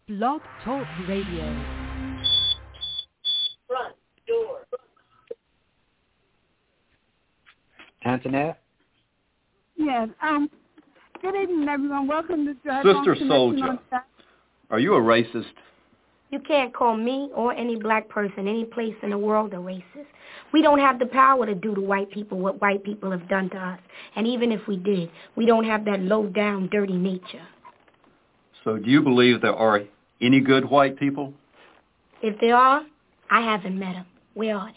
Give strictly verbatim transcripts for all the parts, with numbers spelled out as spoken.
Blog Talk Radio. Front door. Antoinette? Yes. Um. Good evening, everyone. Welcome to Drive Sister Soldier, are you a racist? You can't call me or any black person any place in the world a racist. We don't have the power to do to white people what white people have done to us. And even if we did, we don't have that low-down, dirty nature. So do you believe there are any good white people? If there are, I haven't met them. Where are they?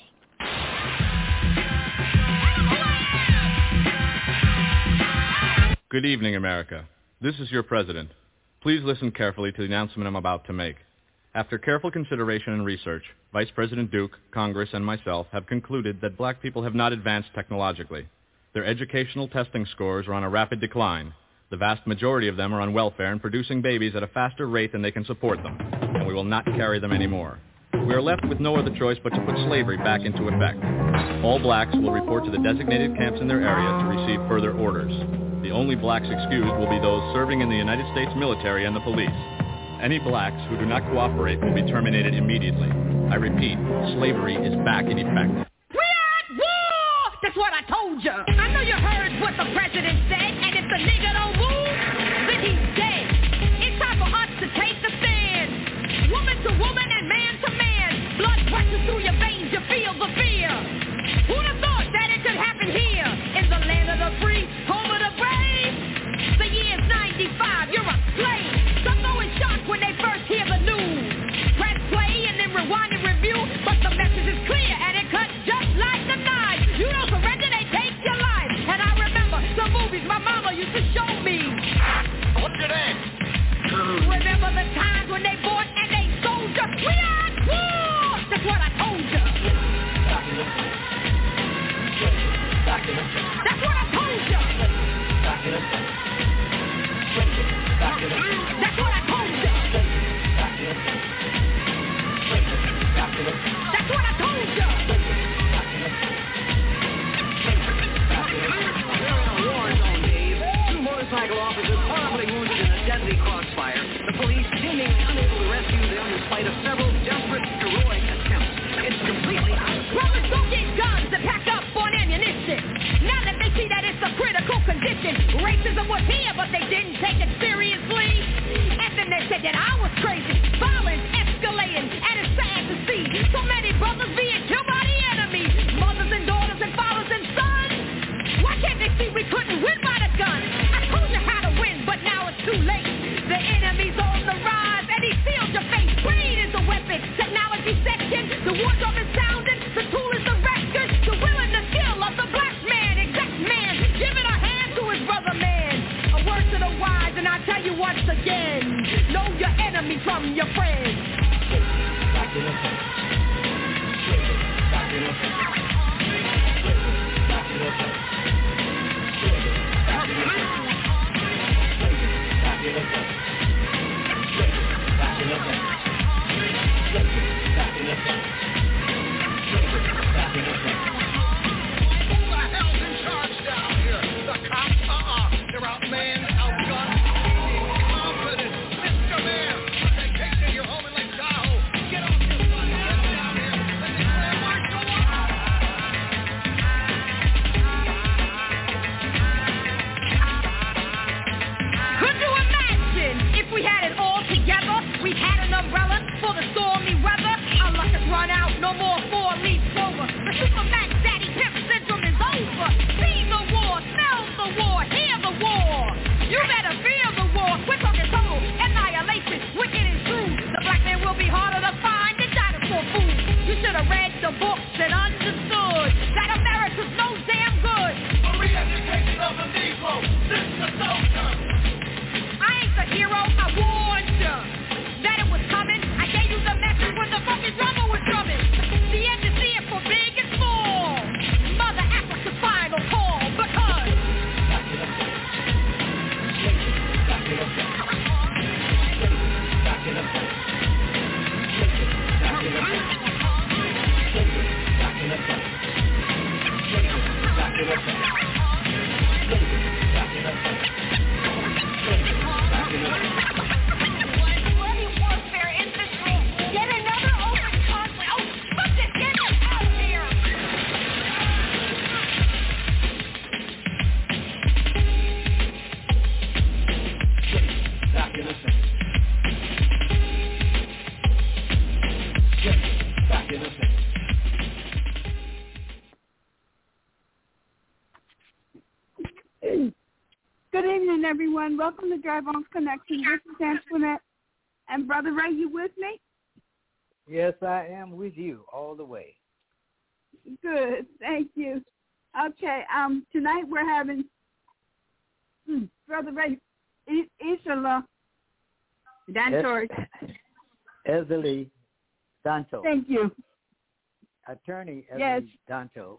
Good evening, America. This is your president. Please listen carefully to the announcement I'm about to make. After careful consideration and research, Vice President Duke, Congress, and myself have concluded that black people have not advanced technologically. Their educational testing scores are on a rapid decline. The vast majority of them are on welfare and producing babies at a faster rate than they can support them, and we will not carry them anymore. We are left with no other choice but to put slavery back into effect. All blacks will report to the designated camps in their area to receive further orders. The only blacks excused will be those serving in the United States military and the police. Any blacks who do not cooperate will be terminated immediately. I repeat, slavery is back in effect. We're at war! That's what I told you. I know you heard what the president said, and if the nigga don't move, then he's dead. It's time for us to take a stand. Woman to woman and man to man. Blood rushes through your veins, you feel the fear. Who'd have thought that it could happen here? In the land of the free, home of the brave. The year's ninety-five, you're a slave. Some go in shock when they first hear the news. Press play and then rewind and review, but the message is clear and it cuts just like the knife. You don't surrender, they take your life. And I remember the movies my mama used to show me. What's your name? Remember the times when they bought and they sold you? We are at war! That's what I told you. That's what I told you. That's what I told you. That's what I told you. War zone, Dave. Two motorcycle officers horribly wounded in a deadly crossfire. The police seemingly unable to rescue them despite of several desperate, heroic attempts. It's completely out. Brothers don't get guns and pack up on ammunition. Now that they see that it's a critical condition. Racism was here, but they didn't take it seriously. And then they said that I was crazy. Violence escalating, and it's sad to see so many brothers being killed by the enemy. Mothers and daughters and fathers and sons. Why can't they see we couldn't win by the gun? I told you how to win, but now it's too late. The enemy's on the rise, and he sealed your face. Brain is a weapon, technology section. The war drum is sounding, the tool is the record. The will and the skill of the black man, exact man, giving a hand to his brother man. A word to the wise, and I tell you once again, know your enemy from your friend. Back in the face. Back in the face. Back in the face. Back in the face. Back in the face. Back in the face. Back in the face. Back in the face. Who the hell's in charge down here? The cops? Uh-uh. They're outmanned, outgunned, confident. Mister Man, they kicked in your home everyone. Welcome to Dry Bones Connection. This is Antoinette. And Brother Ray, you with me? Yes, I am with you all the way. Good. Thank you. Okay. Um. Tonight we're having hmm, Brother Ray, Ishala Dantor. Esley Danto. Thank you. Attorney Esley yes. Danto.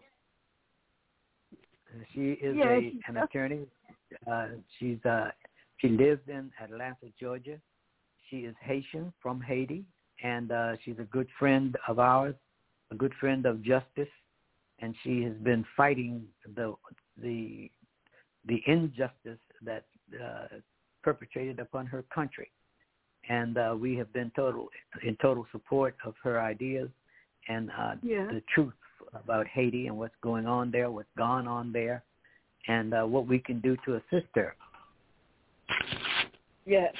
She is yes. a an attorney. Uh, she's uh, she lives in Atlanta, Georgia. She is Haitian from Haiti, and uh, she's a good friend of ours, a good friend of justice, and she has been fighting the the the injustice that uh, perpetrated upon her country, and uh, we have been total in total support of her ideas and uh, yeah. the truth about Haiti and what's going on there, what's gone on there, and uh, what we can do to assist her. Yes.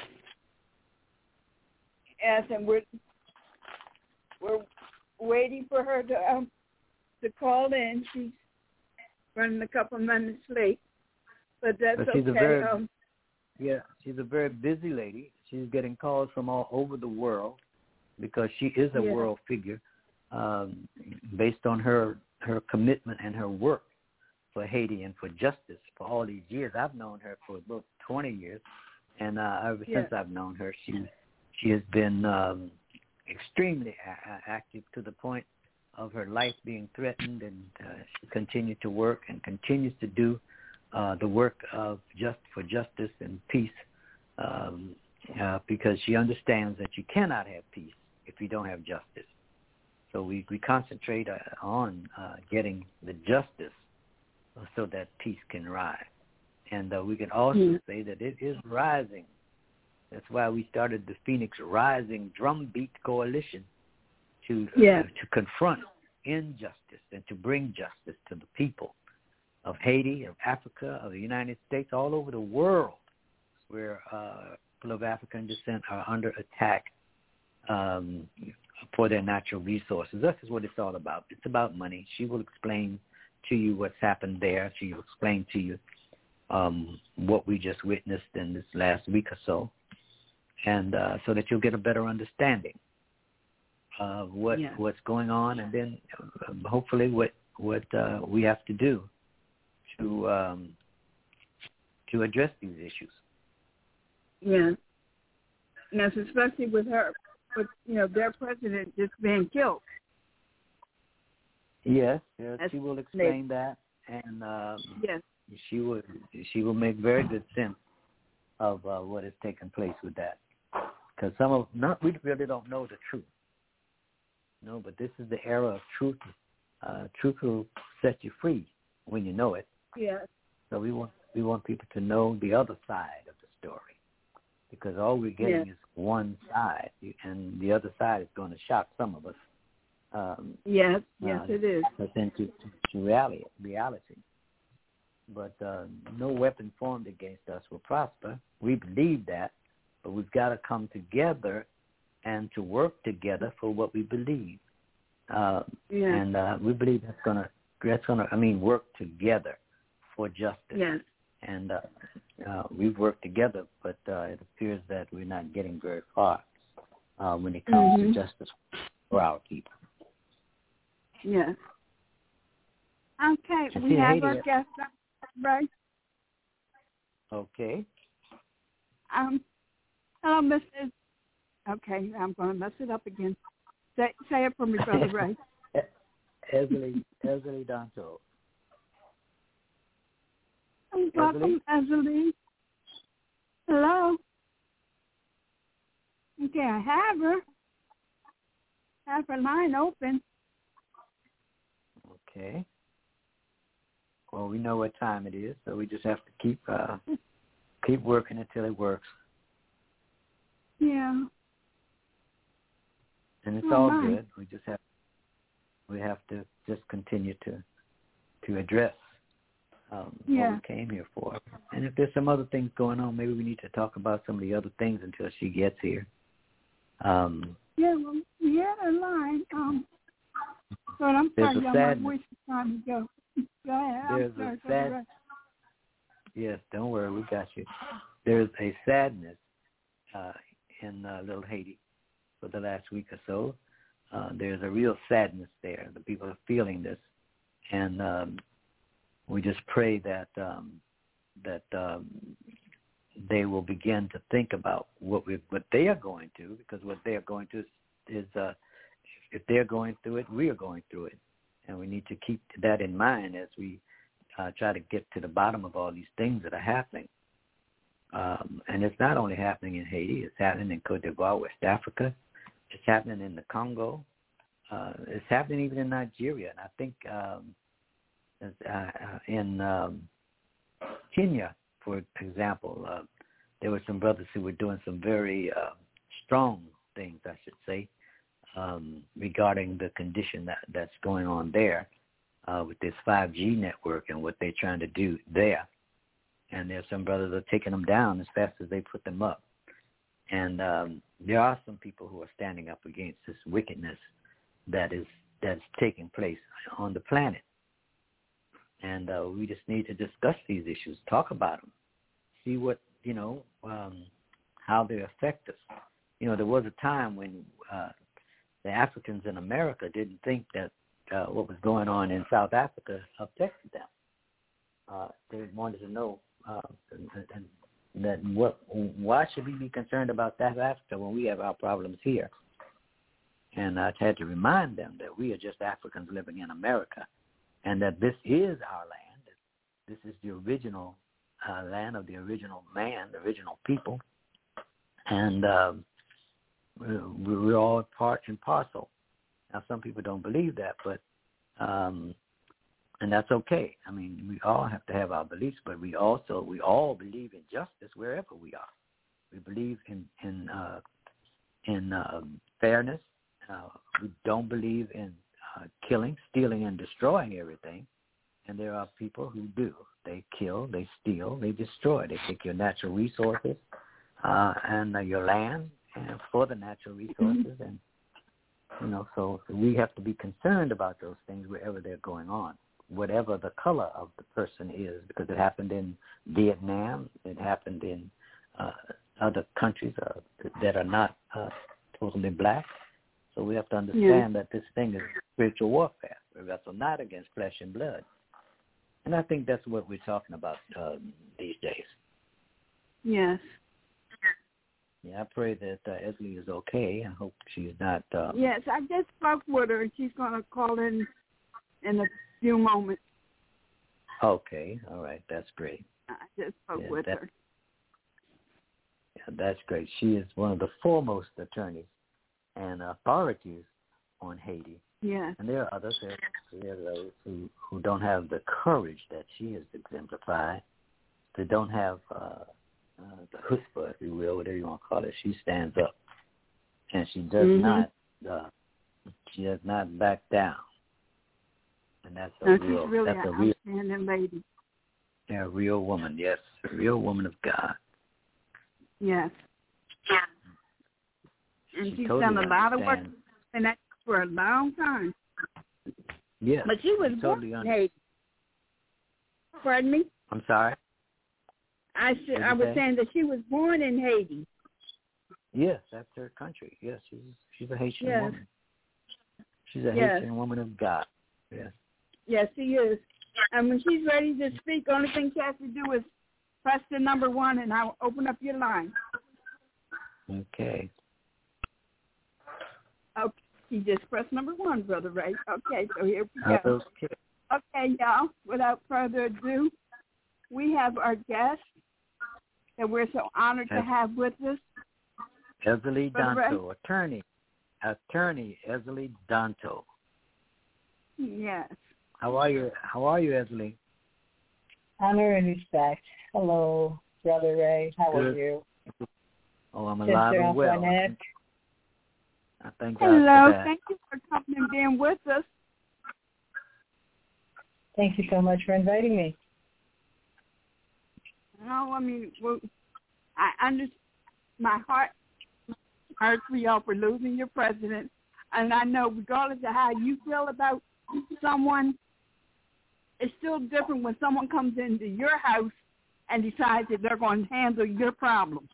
Yes, and we're we're waiting for her to um to call in. She's running a couple minutes late, but that's but she's okay. A very, um, yeah, she's a very busy lady. She's getting calls from all over the world because she is a yeah. world figure, um, based on her her commitment and her work for Haiti and for justice for all these years. I've known her for about twenty years, and uh, ever yeah. since I've known her, she she has been um, extremely a- active to the point of her life being threatened, and uh, she continued to work and continues to do uh, the work of just for justice and peace, um, uh, because she understands that you cannot have peace if you don't have justice. So we, we concentrate uh, on uh, getting the justice so that peace can rise. And uh, we can also mm. say that it is rising. That's why we started the Phoenix Rising Drumbeat Coalition to yeah. uh, to confront injustice and to bring justice to the people of Haiti, of Africa, of the United States, all over the world, where uh, people of African descent are under attack um, for their natural resources. This is what it's all about. It's about money. She will explain to you what's happened there. She will explain to you um, what we just witnessed in this last week or so, and uh, so that you'll get a better understanding of what yeah. what's going on, and then uh, hopefully what what uh, we have to do to um, to address these issues. Yeah, yes, especially with her, with you know their president just being killed. Yes, yes That's she will explain that, and um, yes. she will she will make very good sense of uh, what has taken place with that, because some of not we really don't know the truth. No, but this is the era of truth. Uh, truth will set you free when you know it. Yes. So we want we want people to know the other side of the story, because all we're getting yes. is one side, and the other side is going to shock some of us. Um, yes, yes, uh, it is. Into to reality, reality. But uh, no weapon formed against us will prosper. We believe that, but we've got to come together and to work together for what we believe. Uh, yeah. And uh, we believe that's gonna that's gonna I mean work together for justice. Yes. And uh, uh, we've worked together, but uh, it appears that we're not getting very far uh, when it comes mm-hmm. to justice for our people. Yes. Okay, I we see have Haiti. our guest, right? Okay. Um. Hello, Missus Okay, I'm going to mess it up again. Say, say it for me, Brother Ray. Esley, Esley Danto. Welcome, Esley. Hello. Okay, I have her. Have her line open. Okay. Well, we know what time it is, so we just have to keep uh, keep working until it works. Yeah. And it's oh, all my. good. We just have we have to just continue to to address um, yeah. what we came here for. And if there's some other things going on, maybe we need to talk about some of the other things until she gets here. Um, yeah, well, we had a line. Um, but I'm there's sorry, a y'all, sadness. my voice is trying to go. Go ahead. There's I'm sorry a sad, Yes, don't worry, we got you. There's a sadness uh, in uh, Little Haiti for the last week or so. Uh, there's a real sadness there. The people are feeling this, and um, we just pray that um, that um, they will begin to think about what we what they are going through, because what they are going through is, is uh, if they're going through it, we are going through it, and we need to keep that in mind as we uh, try to get to the bottom of all these things that are happening. Um, and it's not only happening in Haiti; it's happening in Cote d'Ivoire, West Africa. It's happening in the Congo. Uh, it's happening even in Nigeria, and I think um, uh, in um, Kenya, for example, uh, there were some brothers who were doing some very uh, strong things, I should say, um, regarding the condition that, that's going on there uh, with this five G network and what they're trying to do there. And there's some brothers that are taking them down as fast as they put them up. And um, there are some people who are standing up against this wickedness that is that's taking place on the planet. And uh, we just need to discuss these issues, talk about them, see what, you know, um, how they affect us. You know, there was a time when uh, the Africans in America didn't think that uh, what was going on in South Africa affected them. Uh, they wanted to know uh, and, and that what why should we be concerned about South Africa when we have our problems here? And I had to remind them that we are just Africans living in America, and that this is our land. This is the original uh, land of the original man, the original people, and uh, we're, we're all part and parcel. Now, some people don't believe that, but um, and that's okay. I mean, we all have to have our beliefs, but we also we all believe in justice wherever we are. We believe in in uh, in um, fairness. Uh, we don't believe in uh, killing, stealing, and destroying everything. And there are people who do. They kill, they steal, they destroy. They take your natural resources uh, and uh, your land and for the natural resources. And, you know, so we have to be concerned about those things wherever they're going on, whatever the color of the person is, because it happened in Vietnam. It happened in uh, other countries uh, that are not uh, totally black. So we have to understand yeah. that this thing is spiritual warfare. We wrestle not against flesh and blood. And I think that's what we're talking about uh, these days. Yes. Yeah, I pray that uh, Esley is okay. I hope she's not... Uh, yes, I just spoke with her, and she's going to call in in a few moments. Okay, all right, that's great. I just spoke yeah, with that, her. Yeah, that's great. She is one of the foremost attorneys and authorities on Haiti. Yeah. And there are others, there, there are those who, who don't have the courage that she has exemplified. They don't have uh, uh, the chutzpah, if you will, whatever you want to call it. She stands up, and she does mm-hmm. not uh, she does not back down. And that's a no, real she's really that's an a real outstanding lady. Yeah, a real woman, yes, a real woman of God. Yes. Yeah. And she she's totally done a lot of work, understands. and that's for a long time. Yes. But she was totally born in Haiti. Pardon me? I'm sorry? I should, I was say? saying that she was born in Haiti. Yes, that's her country. Yes, she's she's a Haitian yes. woman. She's a yes. Haitian woman of God. Yes. Yes, she is. And when she's ready to speak, the only thing she has to do is press the number one, and I'll open up your line. Okay. Okay. You just press number one, Brother Ray. Okay, so here we go. Okay. Okay, y'all, without further ado, we have our guest that we're so honored to have with us. Esley Danto, attorney. Attorney Esley Danto. Yes. How are you? How are you, Esley? Honor and respect. Hello, Brother Ray. How Good. are you? Oh, I'm alive Sister and well. Antoinette. I thank God Hello. for that. Thank you for coming and being with us. Thank you so much for inviting me. No, I mean, well, I understand. My heart hurts for y'all for losing your president, and I know regardless of how you feel about someone, it's still different when someone comes into your house and decide that they're going to handle your problem.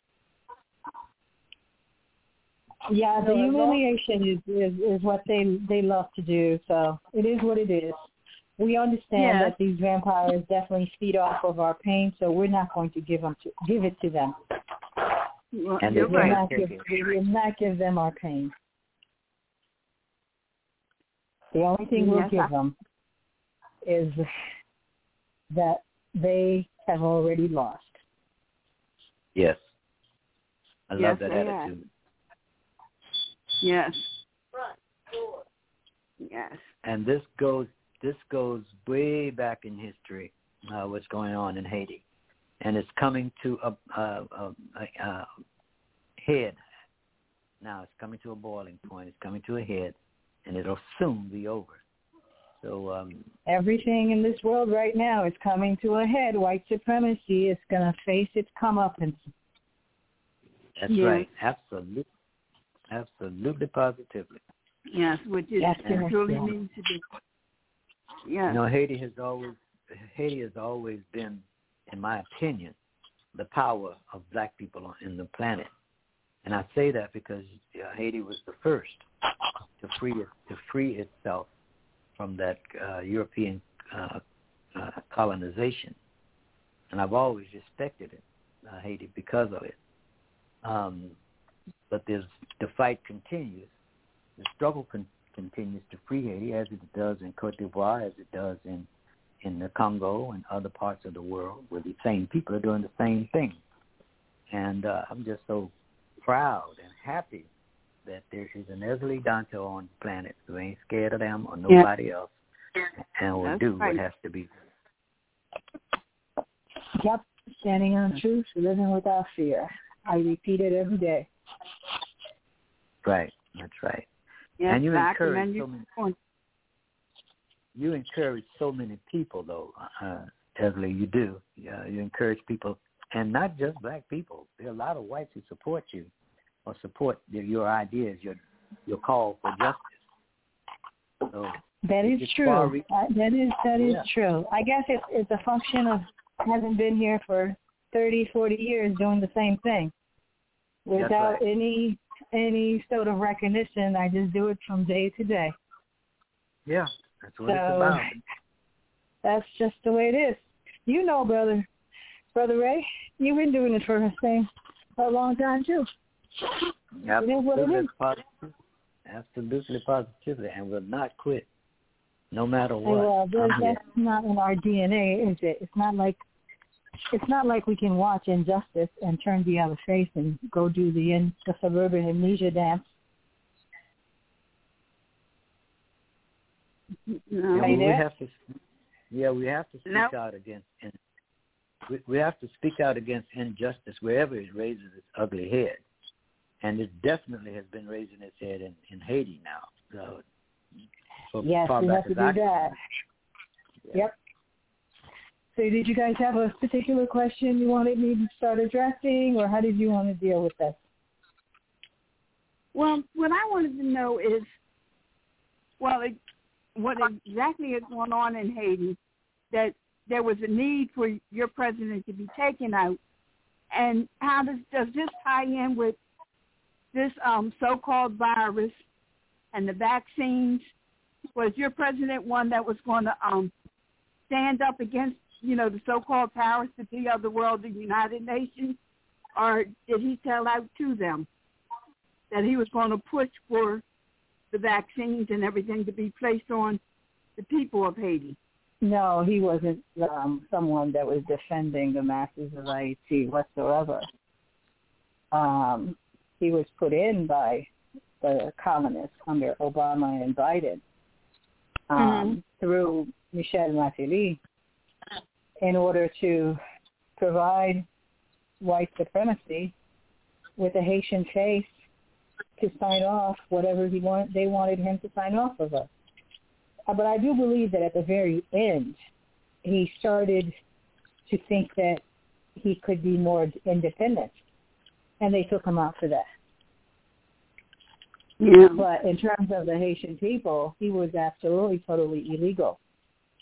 Yeah, the humiliation is, is, is what they they love to do. So it is what it is. We understand Yeah. that these vampires definitely feed off of our pain, so we're not going to give them to give it to them. And You're they We're right. not give, we will not give them our pain. The only thing we'll Yes, give I- them is that they have already lost. Yes. I Yes, love that they have. attitude. Yes. Yes. And this goes this goes way back in history, uh, what's going on in Haiti. And it's coming to a, a, a, a, a head. Now it's coming to a boiling point. It's coming to a head, and it'll soon be over. So um, Everything in this world right now is coming to a head. White supremacy is going to face its comeuppance. that's Yes. right. Absolutely. Absolutely positively. Yes, which is Yes, yes, truly yes. needs to be. Yes. You know, Haiti has always Haiti has always been, in my opinion, the power of black people on, in the planet. And I say that because uh, Haiti was the first to free it, to free itself from that uh, European uh, uh, colonization. And I've always respected it, uh, Haiti, because of it. Um, but there's, the fight continues. The struggle con- continues to free Haiti, as it does in Cote d'Ivoire, as it does in, in the Congo and other parts of the world, where the same people are doing the same thing. And uh, I'm just so proud and happy that there is an Esli Danto on the planet who ain't scared of them or nobody else, and will That's do right. what has to be. Yep, standing on truth, living without fear. I repeat it every day. Right, that's right. Yes, and you I encourage commend so you. many. for- You encourage so many people, though, uh, Esli. You do. Uh, you encourage people, and not just black people. There are a lot of whites who support you, or support your, your ideas, your your call for justice. So That is it's true. far re- Uh, that is that is Yeah. true. I guess it's it's a function of having been here for thirty, forty years doing the same thing without right. any any sort of recognition. I just do it from day to day. Yeah, that's what So it's about. that's just the way it is. You know, brother, brother Ray, you've been doing it for the same for a long time too. It is what it Absolutely is. positive. Absolutely positively, and will not quit, no matter And, what. well, that- I'm here. that's not in our D N A, is it? It's not like it's not like we can watch injustice and turn the other face and go do the in, the suburban amnesia dance. No. Yeah, Are you we there? have to. Yeah, we have to speak No. out against. In, we, we have to speak out against injustice wherever it raises its ugly head, and it definitely has been raising its head in, in Haiti now. So, so Yes, far we back have to as do I can that. remember. Yeah. Yep. So did you guys have a particular question you wanted me to start addressing, or how did you want to deal with this? Well, what I wanted to know is, well, it, what exactly is going on in Haiti, that there was a need for your president to be taken out, and how does, does this tie in with this um, so-called virus and the vaccines? Was your president one that was going to um, stand up against, you know, the so-called powers that be of the world, the United Nations, or did he tell out to them that he was going to push for the vaccines and everything to be placed on the people of Haiti? No, he wasn't um, someone that was defending the masses of Haiti whatsoever. Um, he was put in by the colonists under Obama and Biden um, Mm-hmm. through Michel Martelly in order to provide white supremacy with a Haitian face to sign off whatever he want, they wanted him to sign off of us. Uh, But I do believe that at the very end, he started to think that he could be more independent, and they took him out for that. Yeah. But in terms of the Haitian people, he was absolutely, totally illegal.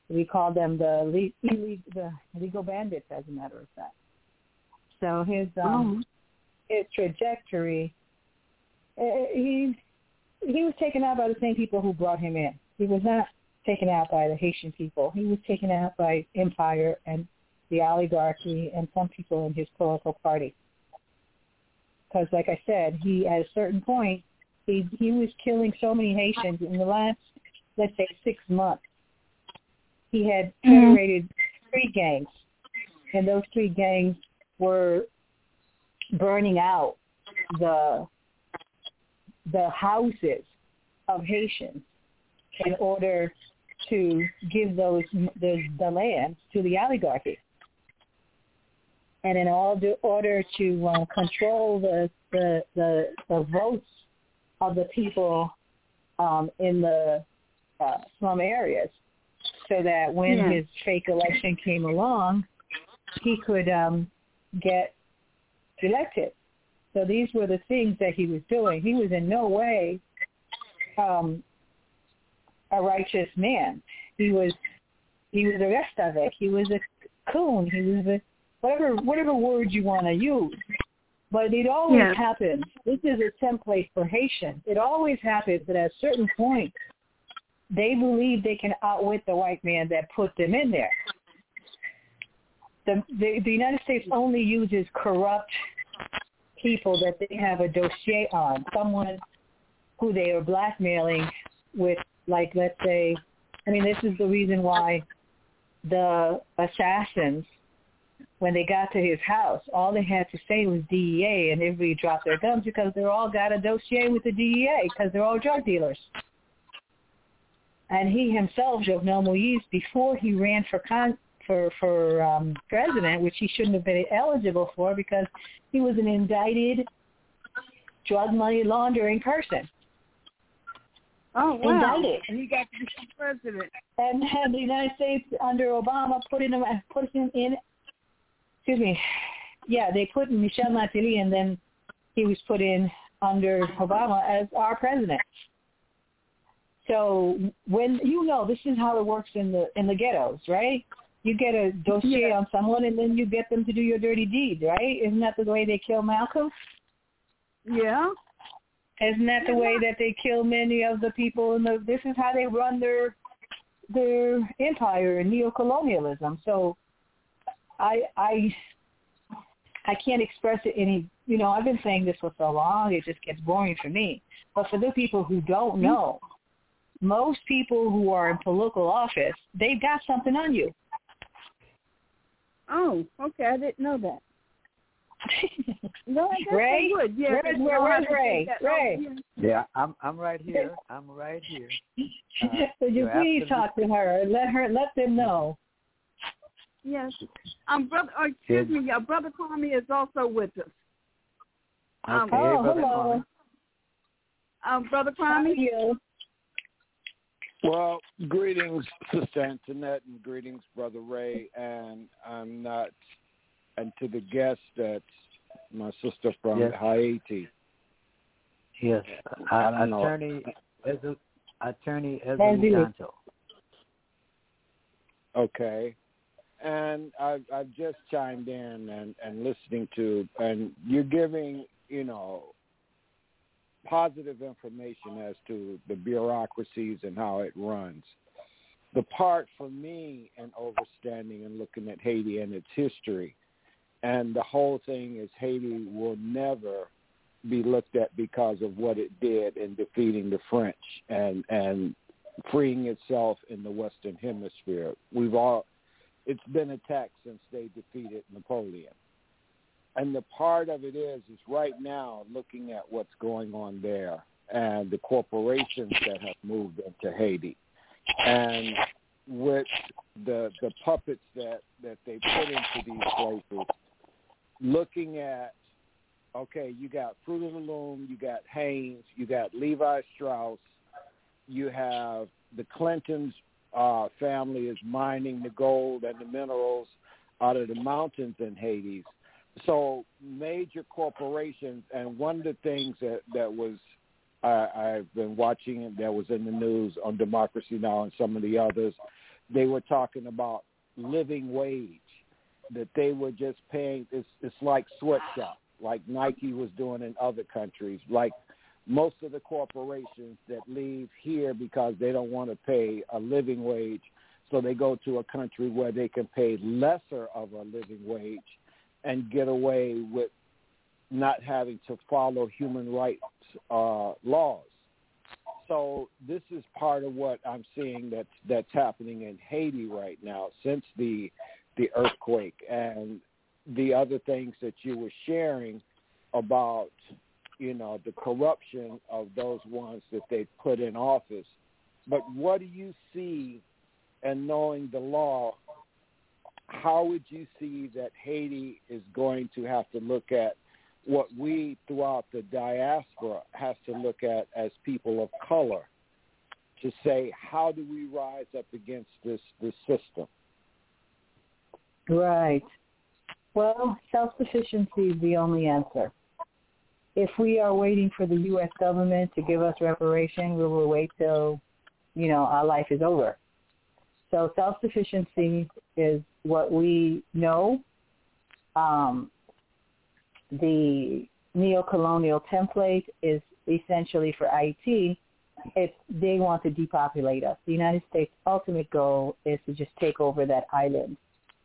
We call them the, le- ille- the legal bandits, as a matter of fact. So his um, oh. his trajectory, uh, he he was taken out by the same people who brought him in. He was not taken out by the Haitian people. He was taken out by empire and the oligarchy and some people in his political party. Because, like I said, he at a certain point, he he was killing so many Haitians in the last, let's say, six months. He had federated mm-hmm. three gangs, and those three gangs were burning out the the houses of Haitians in order to give those the, the lands to the oligarchy, and in all the order to um, control the, the the the votes of the people um, in the uh, slum areas, so that when yeah. his fake election came along, he could um, get elected. So these were the things that he was doing. He was in no way um, a righteous man. He was he was the rest of it. He was a coon. He was a whatever whatever word you want to use. But it always yeah. happens. This is a template for Haitians. It always happens that at a certain point, they believe they can outwit the white man that put them in there. The, the, the United States only uses corrupt people that they have a dossier on, someone who they are blackmailing with, like, let's say, I mean, this is the reason why the assassins, when they got to his house, all they had to say was D E A, and everybody dropped their guns because they all got a dossier with the D E A because they're all drug dealers. And he himself, Jovenel Moïse, before he ran for con- for for um, president, which he shouldn't have been eligible for because he was an indicted drug money laundering person. Oh, wow. Indicted. And he got to become president. And had the United States under Obama put him put him in. Excuse me. Yeah, they put Michel Martelly, and then he was put in under Obama as our president. So when you know, this is how it works in the in the ghettos, right? You get a dossier yeah. on someone, and then you get them to do your dirty deed, right? Isn't that the way they kill Malcolm? Yeah. Isn't that the way that they kill many of the people? In the, this is how they run their their empire and neocolonialism. So I I I can't express it any. You know, I've been saying this for so long, it just gets boring for me. But for the people who don't know, most people who are in political office, they've got something on you. Oh, okay. I didn't know that. No, I guess Ray? I would. Yeah, Where's, where, where's Ray? Ray? Yeah, I'm I'm right here. I'm right here. Uh, Would you please absolutely... talk to her and let her let them know? Yes. Um, brother, oh, excuse me, uh, Brother Kwame is also with us. Um, okay, oh, Brother hello. Kwame. Um, Brother Kwame? How are you? Well, greetings, Sister Antoinette, and greetings, Brother Ray, and I'm not, and to the guest, that's my sister from yes. Haiti. Yes, uh, attorney, Ezu, attorney Ezu. Okay, and I've I've just chimed in and, and listening to, and you're giving, you know, positive information as to the bureaucracies and how it runs. The part for me in overstanding and looking at Haiti and its history, and the whole thing is Haiti will never be looked at because of what it did in defeating the French and, and freeing itself in the Western Hemisphere. We've all, it's been attacked since they defeated Napoleon. And the part of it is, is right now looking at what's going on there and the corporations that have moved into Haiti and with the the puppets that, that they put into these places, looking at, okay, you got Fruit of the Loom, you got Haynes, you got Levi Strauss, you have the Clintons uh, family is mining the gold and the minerals out of the mountains in Haiti. So major corporations, and one of the things that, that was uh, I've been watching that was in the news on Democracy Now! And some of the others, they were talking about living wage, that they were just paying. It's, it's like sweatshop, like Nike was doing in other countries, like most of the corporations that leave here because they don't want to pay a living wage, so they go to a country where they can pay lesser of a living wage and get away with not having to follow human rights uh, laws. So this is part of what I'm seeing that's that's happening in Haiti right now since the the earthquake and the other things that you were sharing about, you know, the corruption of those ones that they put in office. But what do you see, and knowing the law, how would you see that Haiti is going to have to look at what we throughout the diaspora has to look at as people of color to say, how do we rise up against this, this system? Right. Well, self-sufficiency is the only answer. If we are waiting for the U S government to give us reparation, we will wait till, you know, our life is over. So self-sufficiency is what we know. Um, the neo-colonial template is essentially for Haiti. If they want to depopulate us, the United States' ultimate goal is to just take over that island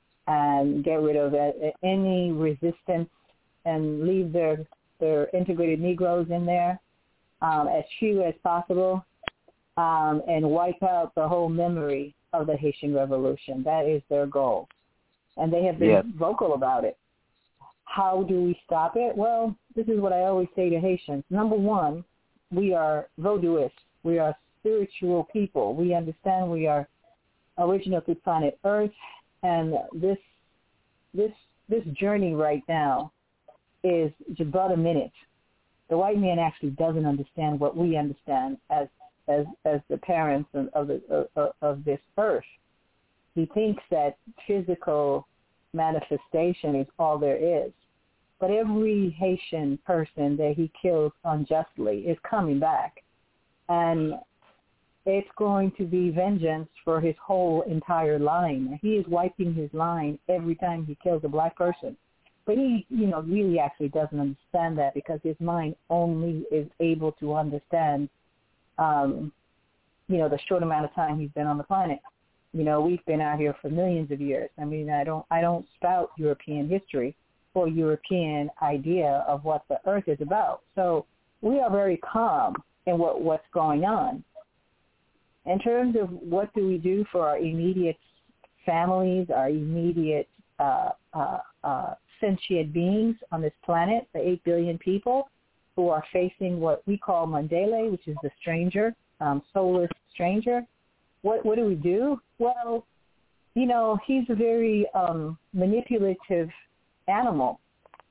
and get rid of any resistance and leave their their integrated Negroes in there, um, as few as possible, um, and wipe out the whole memory of the Haitian Revolution. That is their goal. And they have been yeah. vocal about it. How do we stop it? Well, this is what I always say to Haitians. Number one, we are voodooists. We are spiritual people. We understand we are original to planet Earth, and this this this journey right now is just about a minute. The white man actually doesn't understand what we understand as as as the parents of of, the, of, of this earth. He thinks that physical manifestation is all there is. But every Haitian person that he kills unjustly is coming back. And it's going to be vengeance for his whole entire line. He is wiping his line every time he kills a black person. But he, you know, really actually doesn't understand that because his mind only is able to understand, um, you know, the short amount of time he's been on the planet. You know, we've been out here for millions of years. I mean, I don't, I don't spout European history or European idea of what the earth is about. So we are very calm in what, what's going on. In terms of what do we do for our immediate families, our immediate uh, uh, uh, sentient beings on this planet, the eight billion people who are facing what we call Mandela, which is the stranger, um, soulless stranger. What what do we do? Well, you know, he's a very um, manipulative animal,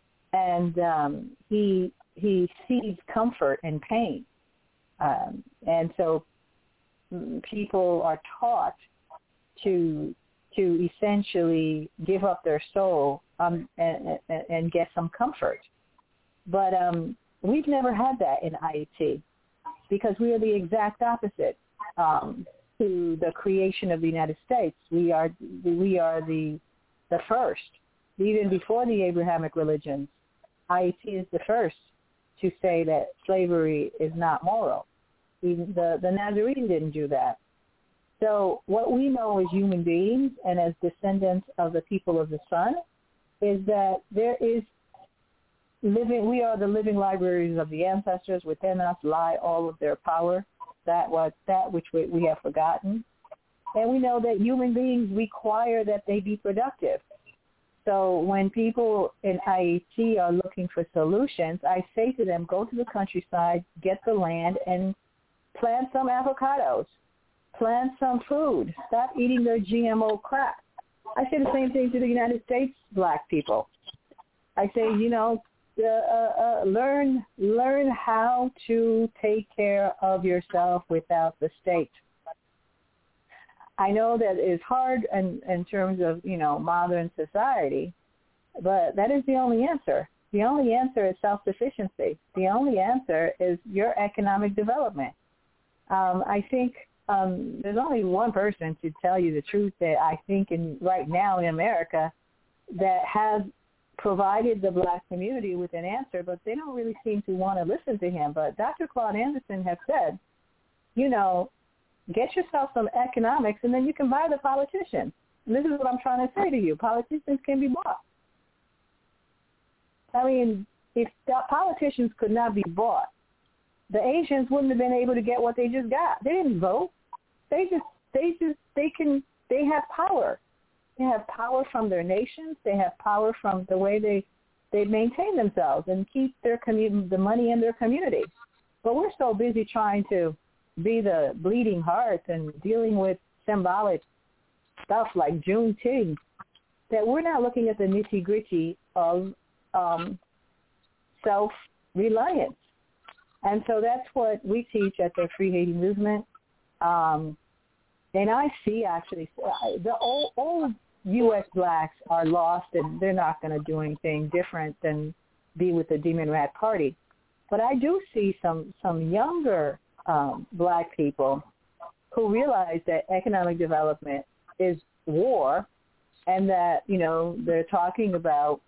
and um, he he sees comfort and pain, um, and so people are taught to to essentially give up their soul um, and, and, and get some comfort. But um, we've never had that in I A T because we are the exact opposite um, to the creation of the United States. We are we are the the first. Even before the Abrahamic religions, I A T is the first to say that slavery is not moral. Even the, the Nazarene didn't do that. So what we know as human beings and as descendants of the people of the sun is that there is living, we are the living libraries of the ancestors. Within us lie all of their power, that was that which we, we have forgotten. And we know that human beings require that they be productive. So when people in I A T are looking for solutions, I say to them, go to the countryside, get the land, and plant some avocados. Plant some food. Stop eating their G M O crap. I say the same thing to the United States black people. I say, you know, uh, uh, uh, learn learn how to take care of yourself without the state. I know that it's hard in, in terms of, you know, modern society, but that is the only answer. The only answer is self-sufficiency. The only answer is your economic development. Um, I think um, there's only one person to tell you the truth that I think in right now in America that has provided the black community with an answer, but they don't really seem to want to listen to him. But Doctor Claude Anderson has said, you know, get yourself some economics and then you can buy the politicians. And this is what I'm trying to say to you. Politicians can be bought. I mean, if the politicians could not be bought, the Asians wouldn't have been able to get what they just got. They didn't vote. They just, they just, they can, they have power. They have power from their nations. They have power from the way they, they maintain themselves and keep their commu- the money in their community. But we're so busy trying to be the bleeding heart and dealing with symbolic stuff like Juneteenth that we're not looking at the nitty-gritty of um, self-reliance. And so that's what we teach at the Free Haiti Movement. Um, and I see actually the old, old U S blacks are lost and they're not going to do anything different than be with the Demon Rat Party. But I do see some, some younger um, black people who realize that economic development is war and that, you know, they're talking about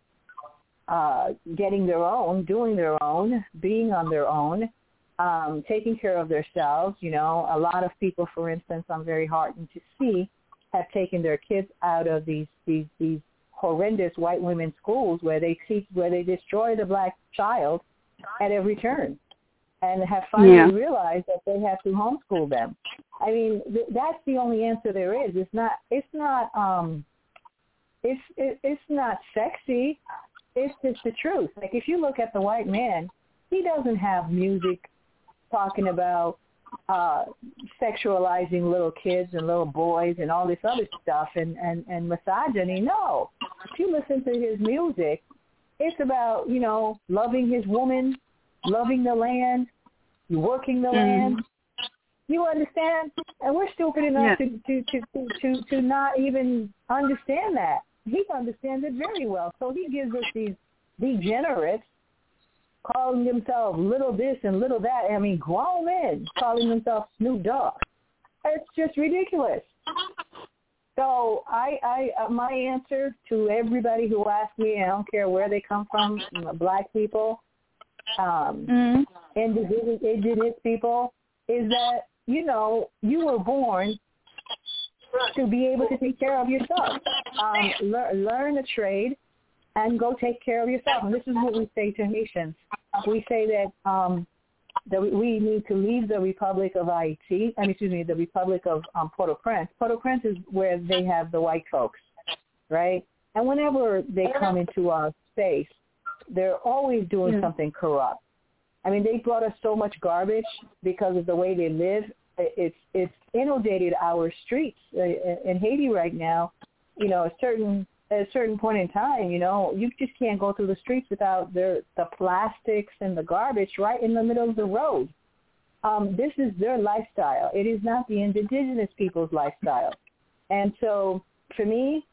uh, getting their own, doing their own, being on their own, um, taking care of themselves. You know, a lot of people, for instance, I'm very heartened to see, have taken their kids out of these these these horrendous white women's schools where they teach, where they destroy the black child at every turn, and have finally yeah. realized that they have to homeschool them. I mean, th- that's the only answer there is. It's not. It's not. Um, it's it, it's not sexy. It's just the truth. Like if you look at the white man, he doesn't have music talking about uh, sexualizing little kids and little boys and all this other stuff and, and, and misogyny. No. If you listen to his music, it's about, you know, loving his woman, loving the land, working the mm. land. You understand? And we're stupid enough yeah. to, to, to, to, to not even understand that. He understands it very well. So he gives us these degenerates calling themselves little this and little that. I mean, grown men calling themselves Snoop Dogg. It's just ridiculous. So I, I, uh, my answer to everybody who asks me, I don't care where they come from, you know, black people, um, mm-hmm. indigenous, indigenous people, is that, you know, you were born to be able to take care of yourself. Um, lear, learn a trade and go take care of yourself. And this is what we say to Haitians. We say that um, that we need to leave the Republic of Haiti, I mean, excuse me, the Republic of um, Port-au-Prince. Port-au-Prince is where they have the white folks, right? And whenever they come into our space, they're always doing mm. something corrupt. I mean, they brought us so much garbage because of the way they live. It's it's inundated our streets in Haiti right now. You know, a certain at a certain point in time, you know, you just can't go through the streets without the the plastics and the garbage right in the middle of the road. Um, this is their lifestyle. It is not the indigenous people's lifestyle. And so, for me,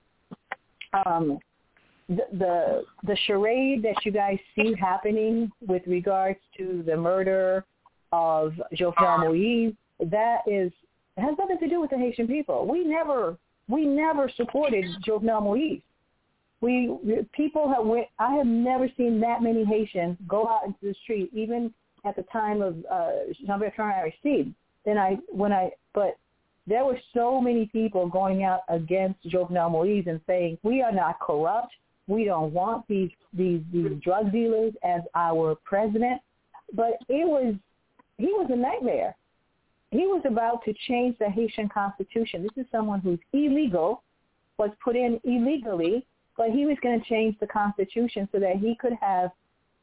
um, the, the the charade that you guys see happening with regards to the murder of Jovenel Moïse, that is has nothing to do with the Haitian people. We never we never supported Jovenel Moïse. We people have went, I have never seen that many Haitians go out into the street, even at the time of uh, Jean-Bertrand Aristide. Then I when I but there were so many people going out against Jovenel Moïse and saying we are not corrupt. We don't want these these these drug dealers as our president. But it was he was a nightmare. He was about to change the Haitian Constitution. This is someone who's illegal, was put in illegally, but he was going to change the Constitution so that he could have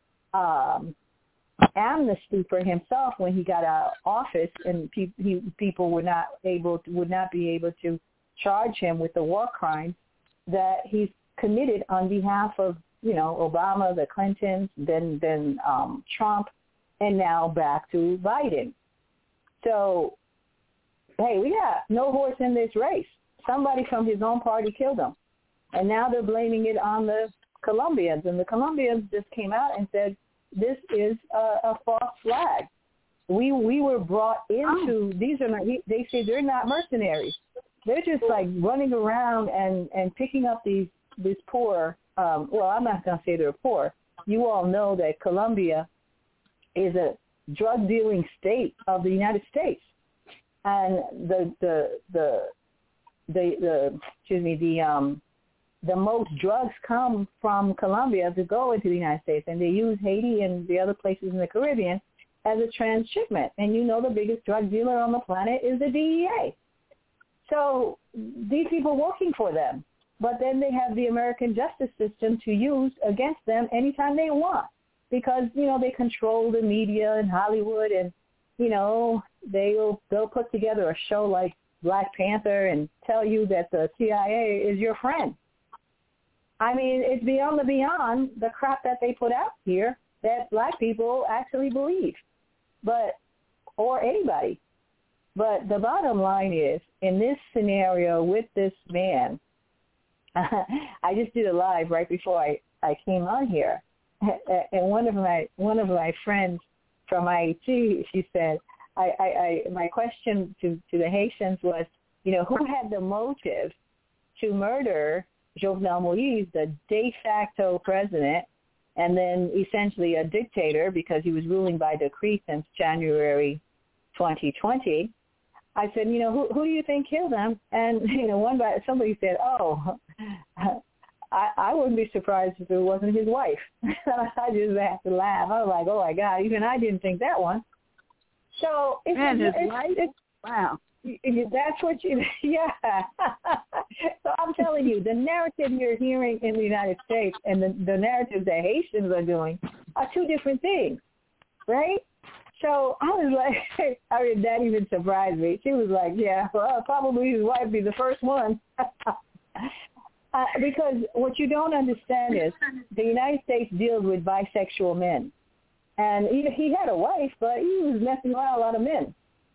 um, amnesty for himself when he got out of office, and pe- he, people would not able to, would not be able to charge him with the war crimes that he's committed on behalf of, you know, Obama, the Clintons, then then um, Trump, and now back to Biden. So, hey, we got no horse in this race. Somebody from his own party killed him. And now they're blaming it on the Colombians. And the Colombians just came out and said, this is a, a false flag. We we were brought into, these are not, they say they're not mercenaries. They're just like running around and, and picking up these, these poor, um, well, I'm not going to say they're poor. You all know that Colombia is a drug dealing state of the United States. And the, the, the, the, the excuse me, the, um, the most drugs come from Colombia to go into the United States, and they use Haiti and the other places in the Caribbean as a transshipment. And you know the biggest drug dealer on the planet is the D E A. So these people working for them, but then they have the American justice system to use against them anytime they want, because, you know, they control the media in Hollywood, and, you know, they'll, they'll put together a show like Black Panther and tell you that the C I A is your friend. I mean, it's beyond the beyond the crap that they put out here that black people actually believe, but, or anybody. But the bottom line is, in this scenario with this man, I just did a live right before I, I came on here, and one of my one of my friends from I E T, she said, I, I, I my question to, to the Haitians was, you know, who had the motive to murder Jovenel Moïse, the de facto president, and then essentially a dictator because he was ruling by decree since January twenty twenty. I said, you know, who who do you think killed him? And, you know, one by somebody said, oh, I, I wouldn't be surprised if it wasn't his wife. I just had to laugh. I was like, oh, my God, even I didn't think that one. So it's, and his it's, wife? it's wow. That's what you, yeah. So I'm telling you, the narrative you're hearing in the United States and the, the narrative that Haitians are doing are two different things, right? So I was like, I mean, that even surprised me. She was like, yeah, well, probably his wife be the first one. uh, because what you don't understand is the United States deals with bisexual men. And he, he had a wife, but he was messing around a lot of men.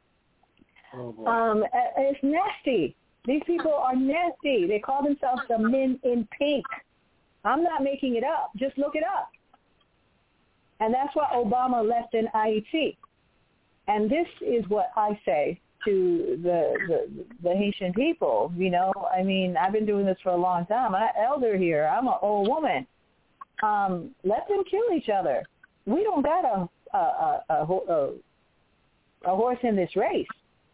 Oh, um, it's nasty. These people are nasty. They call themselves the men in pink. I'm not making it up. Just look it up. And that's why Obama left in I E T. And this is what I say to the, the the Haitian people. You know, I mean, I've been doing this for a long time. I'm an elder here. I'm an old woman. Um, let them kill each other. We don't got a a, a, a, a, a horse in this race.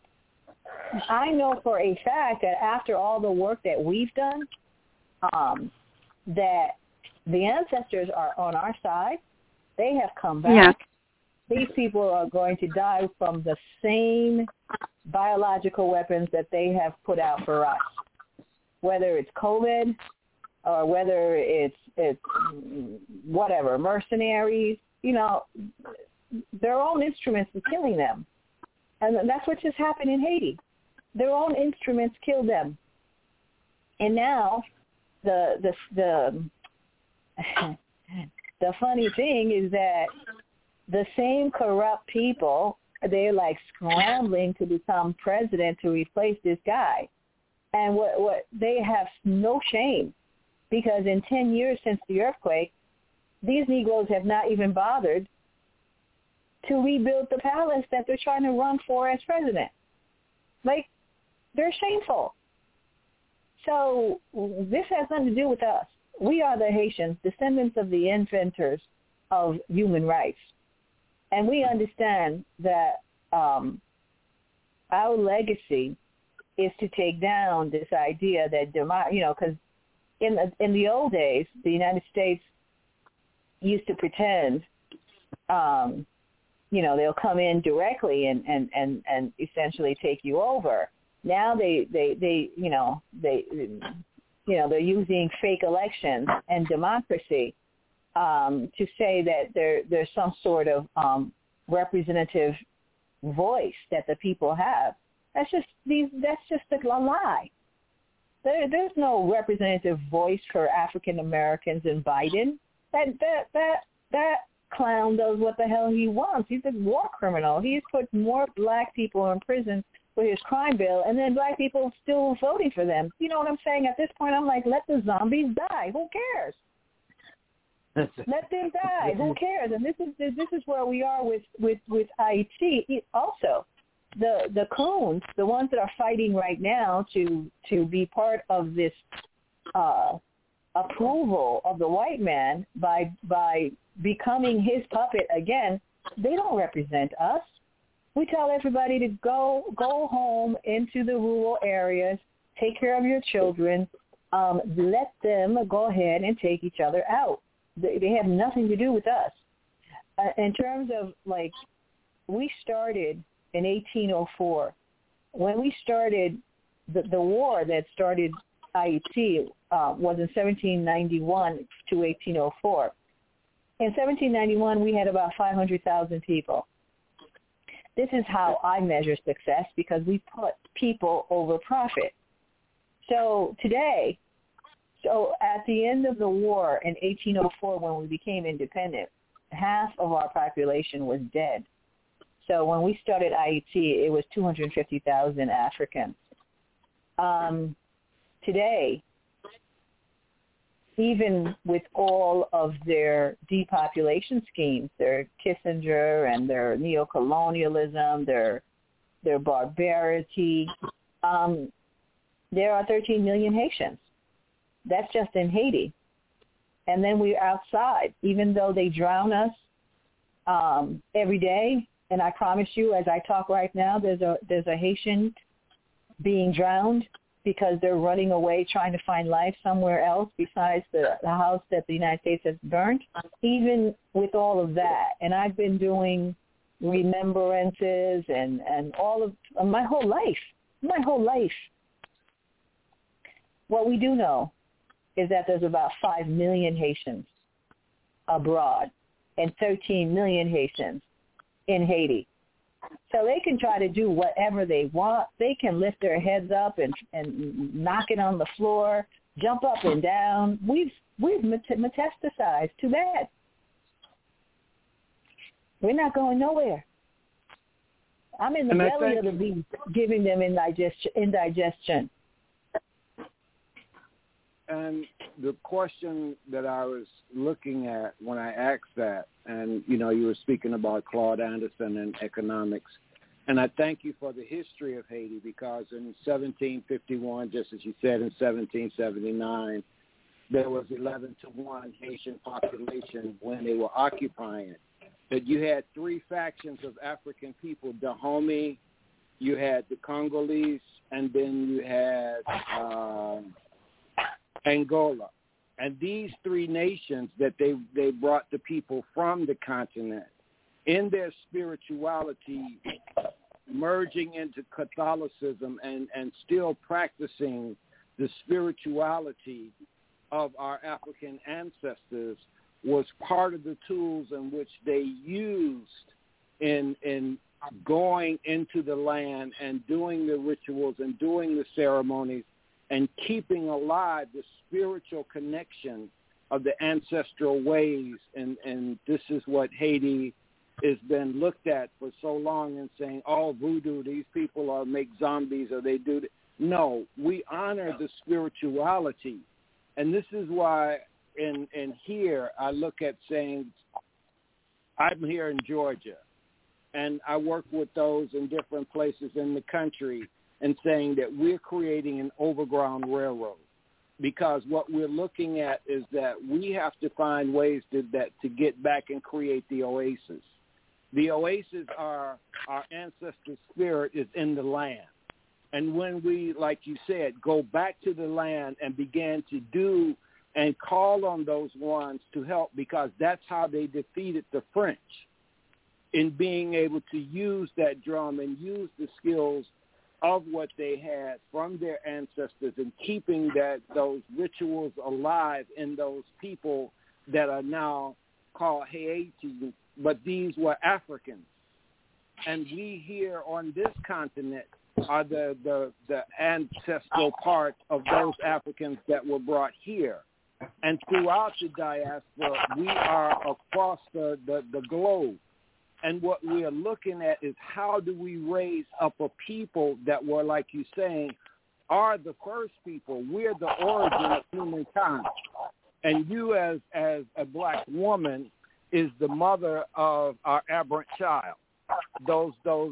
I know for a fact that after all the work that we've done, um, that the ancestors are on our side. They have come back. Yeah. These people are going to die from the same biological weapons that they have put out for us, whether it's COVID or whether it's it's whatever, mercenaries. You know, their own instruments are killing them. And that's what just happened in Haiti. Their own instruments killed them. And now the the the the funny thing is that the same corrupt people, they're like scrambling to become president to replace this guy. And what what they have no shame, because in ten years since the earthquake, these Negroes have not even bothered to rebuild the palace that they're trying to run for as president. Like, they're shameful. So this has nothing to do with us. We are the Haitians, descendants of the inventors of human rights. And we understand that um, our legacy is to take down this idea that, demo- you know, because in the, in the old days, the United States used to pretend, um, you know, they'll come in directly and, and, and, and essentially take you over. Now they, they, they you know, they, you know, they're using fake elections and democracy um, to say that there there's some sort of um, representative voice that the people have. That's just these. That's just a lie. There, there's no representative voice for African Americans in Biden. That that that that clown does what the hell he wants. He's a war criminal. He's put more black people in prison with his crime bill, and then black people still voting for them. You know what I'm saying? At this point, I'm like, let the zombies die. Who cares? Let them die. Who cares? And this is this is where we are with with with Haiti also. The the coons, the ones that are fighting right now to to be part of this uh, approval of the white man by by becoming his puppet again, they don't represent us. We tell everybody to go go home into the rural areas, take care of your children, um, let them go ahead and take each other out. They, they have nothing to do with us. Uh, in terms of, like, we started in eighteen oh four. When we started, the, the war that started Haiti uh, was in seventeen ninety-one to eighteen oh four. In seventeen ninety-one, we had about five hundred thousand people. This is how I measure success, because we put people over profit. So today, so at the end of the war in eighteen oh four, when we became independent, half of our population was dead. So when we started I E T, it was two hundred fifty thousand Africans. Um, today, even with all of their depopulation schemes, their Kissinger and their neocolonialism, their their barbarity, um, there are thirteen million Haitians. That's just in Haiti. And then we're outside, even though they drown us um, every day. And I promise you, as I talk right now, there's a there's a Haitian being drowned because they're running away trying to find life somewhere else besides the, the house that the United States has burned. Even with all of that, and I've been doing remembrances and, and all of uh, my whole life, my whole life. What we do know is that there's about five million Haitians abroad and thirteen million Haitians in Haiti. So they can try to do whatever they want. They can lift their heads up and, and knock it on the floor, jump up and down. We've we've metastasized. Too bad. We're not going nowhere. I'm in the And belly think, of the beast, giving them indigestion. indigestion. And the question that I was looking at when I asked that, and, you know, you were speaking about Claude Anderson and economics, and I thank you for the history of Haiti, because in seventeen fifty-one, just as you said, in seventeen seventy-nine, there was eleven to one Haitian population when they were occupying it. But you had three factions of African people, Dahomey, you had the Congolese, and then you had um, Angola. And these three nations that they, they brought the people from the continent, in their spirituality, merging into Catholicism and, and still practicing the spirituality of our African ancestors, was part of the tools in which they used in in going into the land and doing the rituals and doing the ceremonies and keeping alive the spiritual connection of the ancestral ways. And, and this is what Haiti has been looked at for so long, and saying, oh, voodoo, these people are make zombies, or they do th-. No, we honor the spirituality. And this is why in, in here I look at saying, I'm here in Georgia, and I work with those in different places in the country, and saying that we're creating an overground railroad, because what we're looking at is that we have to find ways to, that, to get back and create the oasis. The oasis are our ancestral spirit is in the land. And when we, like you said, go back to the land and begin to do and call on those ones to help, because that's how they defeated the French, in being able to use that drum and use the skills of what they had from their ancestors, and keeping that those rituals alive in those people that are now called Haitians, but these were Africans. And we here on this continent are the, the, the ancestral part of those Africans that were brought here. And throughout the diaspora, we are across the, the, the globe. And what we are looking at is, how do we raise up a people that were, like you're saying, are the first people. We're the origin of humankind. And you as, as a black woman is the mother of our aberrant child, those those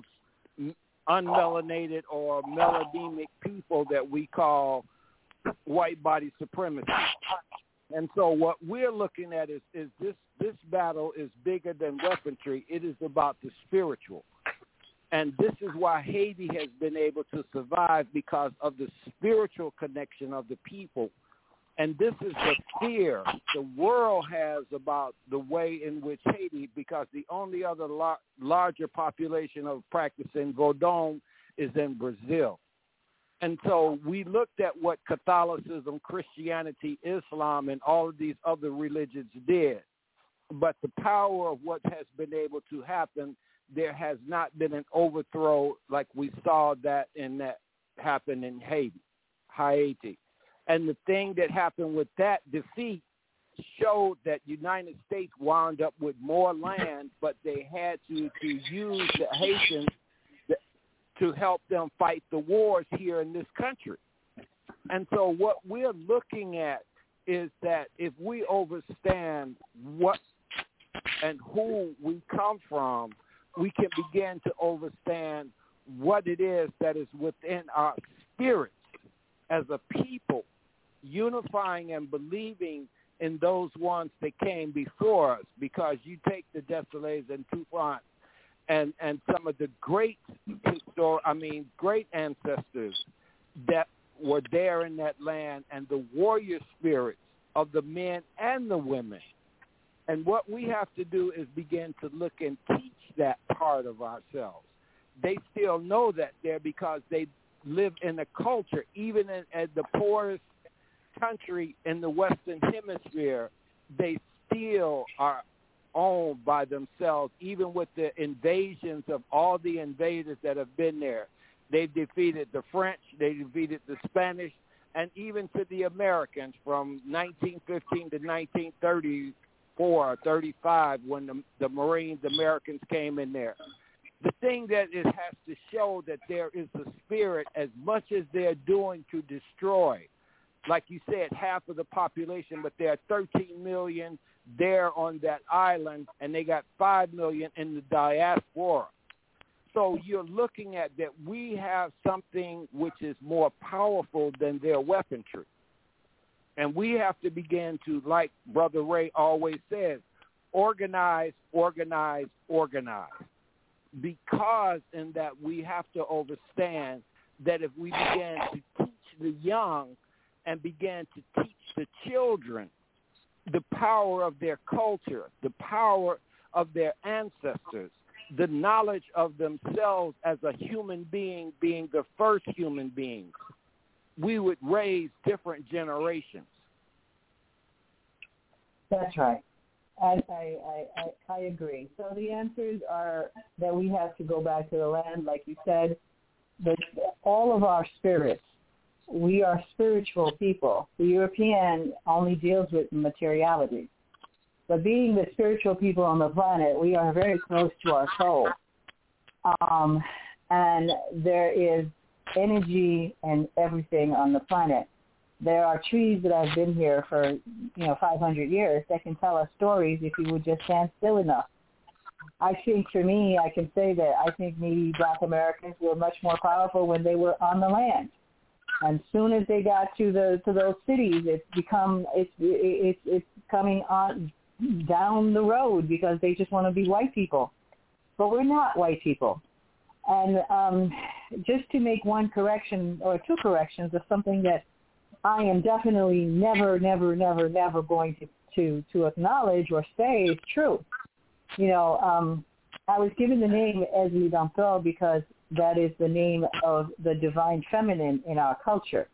unmelanated or melanemic people that we call white body supremacy. And so what we're looking at is, is this, this battle is bigger than weaponry. It is about the spiritual. And this is why Haiti has been able to survive, because of the spiritual connection of the people. And this is the fear the world has about the way in which Haiti, because the only other lar- larger population of practicing Vodun is in Brazil. And so we looked at what Catholicism, Christianity, Islam, and all of these other religions did. But the power of what has been able to happen, there has not been an overthrow like we saw that in that happened in Haiti, Haiti. And the thing that happened with that defeat showed that United States wound up with more land, but they had to, to use the Haitians to help them fight the wars here in this country. And so what we're looking at is that if we understand what and who we come from, we can begin to understand what it is that is within our spirits as a people, unifying and believing in those ones that came before us. Because you take the Desolés and Toussaint and, and some of the great histor- I mean, great ancestors that were there in that land, and the warrior spirits of the men and the women. And what we have to do is begin to look and teach that part of ourselves. They still know that there because they live in a culture, even in, in the poorest country in the Western Hemisphere, they still are owned by themselves, even with the invasions of all the invaders that have been there. They've defeated the French, they defeated the Spanish, and even to the Americans from nineteen fifteen to nineteen thirty-four or thirty-five when the, the Marines, Americans came in there. The thing that it has to show that there is a spirit, as much as they're doing to destroy. Like you said, half of the population, but there are thirteen million there on that island, and they got five million in the diaspora. So you're looking at that we have something which is more powerful than their weaponry. And we have to begin to, like Brother Ray always says, organize, organize, organize. Because in that we have to understand that if we begin to teach the young and begin to teach the children the power of their culture, the power of their ancestors, the knowledge of themselves as a human being being the first human beings, we would raise different generations. That's right. I, I, I, I agree. So the answers are that we have to go back to the land, like you said, that all of our spirits, we are spiritual people. The European only deals with materiality. But being the spiritual people on the planet, we are very close to our soul. Um, and there is energy and everything on the planet. There are trees that have been here for, you know, five hundred years that can tell us stories if you would just stand still enough. I think for me, I can say that I think maybe Black Americans were much more powerful when they were on the land. And soon as they got to the to those cities, it's become it's it's it's coming on down the road because they just want to be white people. But we're not white people. And um, just to make one correction or two corrections of something that I am definitely never, never, never, never going to, to, to acknowledge or say is true. You know, um, I was given the name Esli Danto because that is the name of the divine feminine in our culture.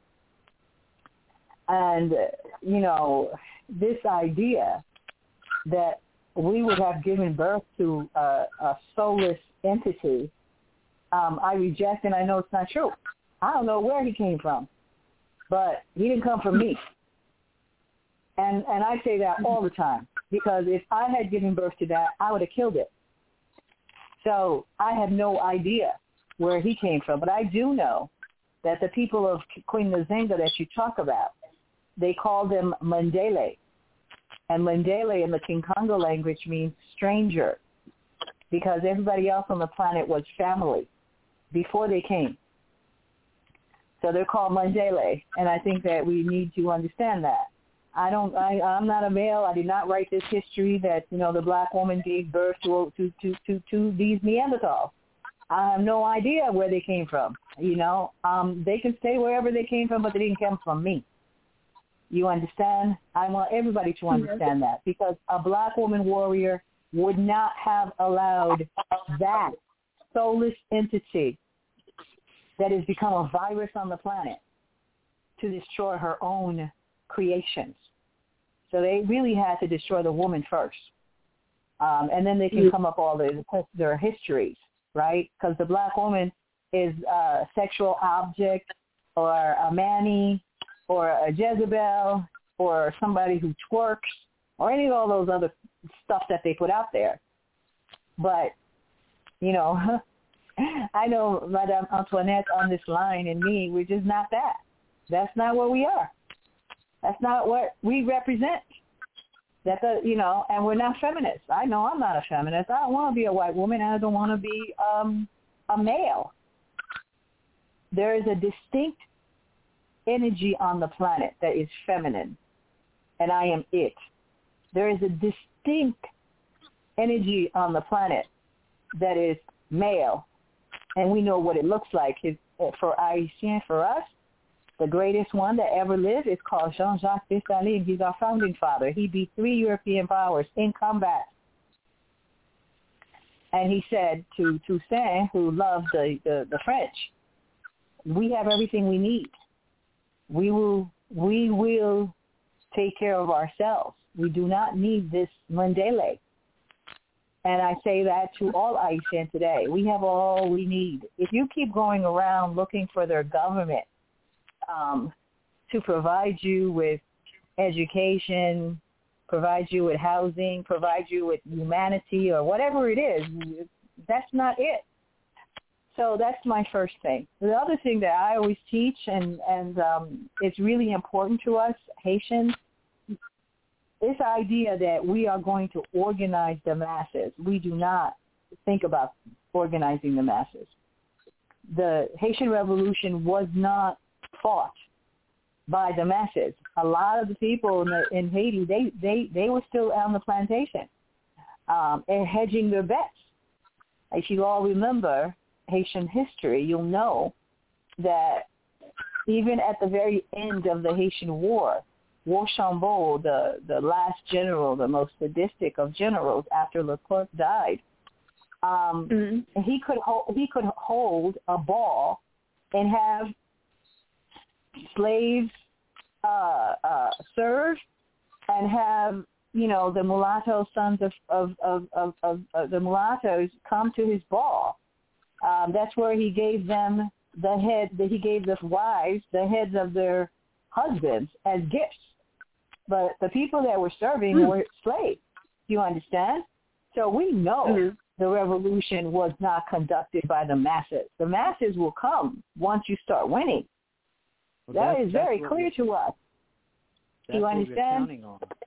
And, you know, this idea that we would have given birth to a, a soulless entity, um, I reject, and I know it's not true. I don't know where he came from, but he didn't come from me. And and I say that all the time, because if I had given birth to that, I would have killed it. So I have no idea where he came from, but I do know that the people of Queen Nzinga that you talk about, they call them Mandele. And Lindele in the Kinkongo language means stranger, because everybody else on the planet was family before they came. So they're called Lindele, and I think that we need to understand that. I don't. I, I'm not a male. I did not write this history that, you know, the black woman gave birth to to to to, to these Neanderthals. I have no idea where they came from. You know, um, they can stay wherever they came from, but they didn't come from me. You understand? I want everybody to understand that, because a black woman warrior would not have allowed that soulless entity that has become a virus on the planet to destroy her own creations. So they really had to destroy the woman first. Um, and then they can come up all the, their histories, right? Because the black woman is a sexual object, or a Manny, or a Jezebel, or somebody who twerks, or any of all those other stuff that they put out there. But, you know, I know Madame Antoinette on this line and me, we're just not that. That's not what we are. That's not what we represent. That the, you know, and we're not feminists. I know I'm not a feminist. I don't want to be a white woman, and I don't want to be um, a male. There is a distinct energy on the planet that is feminine, and I am it. There is a distinct energy on the planet that is male, and we know what it looks like. It, for Haitian, for us, the greatest one that ever lived is called Jean-Jacques Dessalines. He's our founding father. He beat three European powers in combat. And he said to Toussaint, who loved the, the, the French, we have everything we need. We will we will take care of ourselves. We do not need this Mandela. And I say that to all Haitians today. We have all we need. If you keep going around looking for their government um, to provide you with education, provide you with housing, provide you with humanity, or whatever it is, that's not it. So that's my first thing. The other thing that I always teach, and, and um, it's really important to us Haitians, this idea that we are going to organize the masses. We do not think about organizing the masses. The Haitian Revolution was not fought by the masses. A lot of the people in, the, in Haiti, they, they, they were still on the plantation um, and hedging their bets. If you all remember Haitian history, you'll know that even at the very end of the Haitian War, Rochambeau, the, the last general, the most sadistic of generals after Leclerc died, um, mm-hmm. he could hold, he could hold a ball and have slaves uh, uh, serve, and have, you know, the mulatto sons of of, of, of, of, of the mulattoes come to his ball. Um, that's where he gave them the head. That he gave the wives the heads of their husbands as gifts. But the people that were serving mm. were slaves. You understand? So we know mm-hmm. the revolution was not conducted by the masses. The masses will come once you start winning. Well, that is very clear to us. You understand?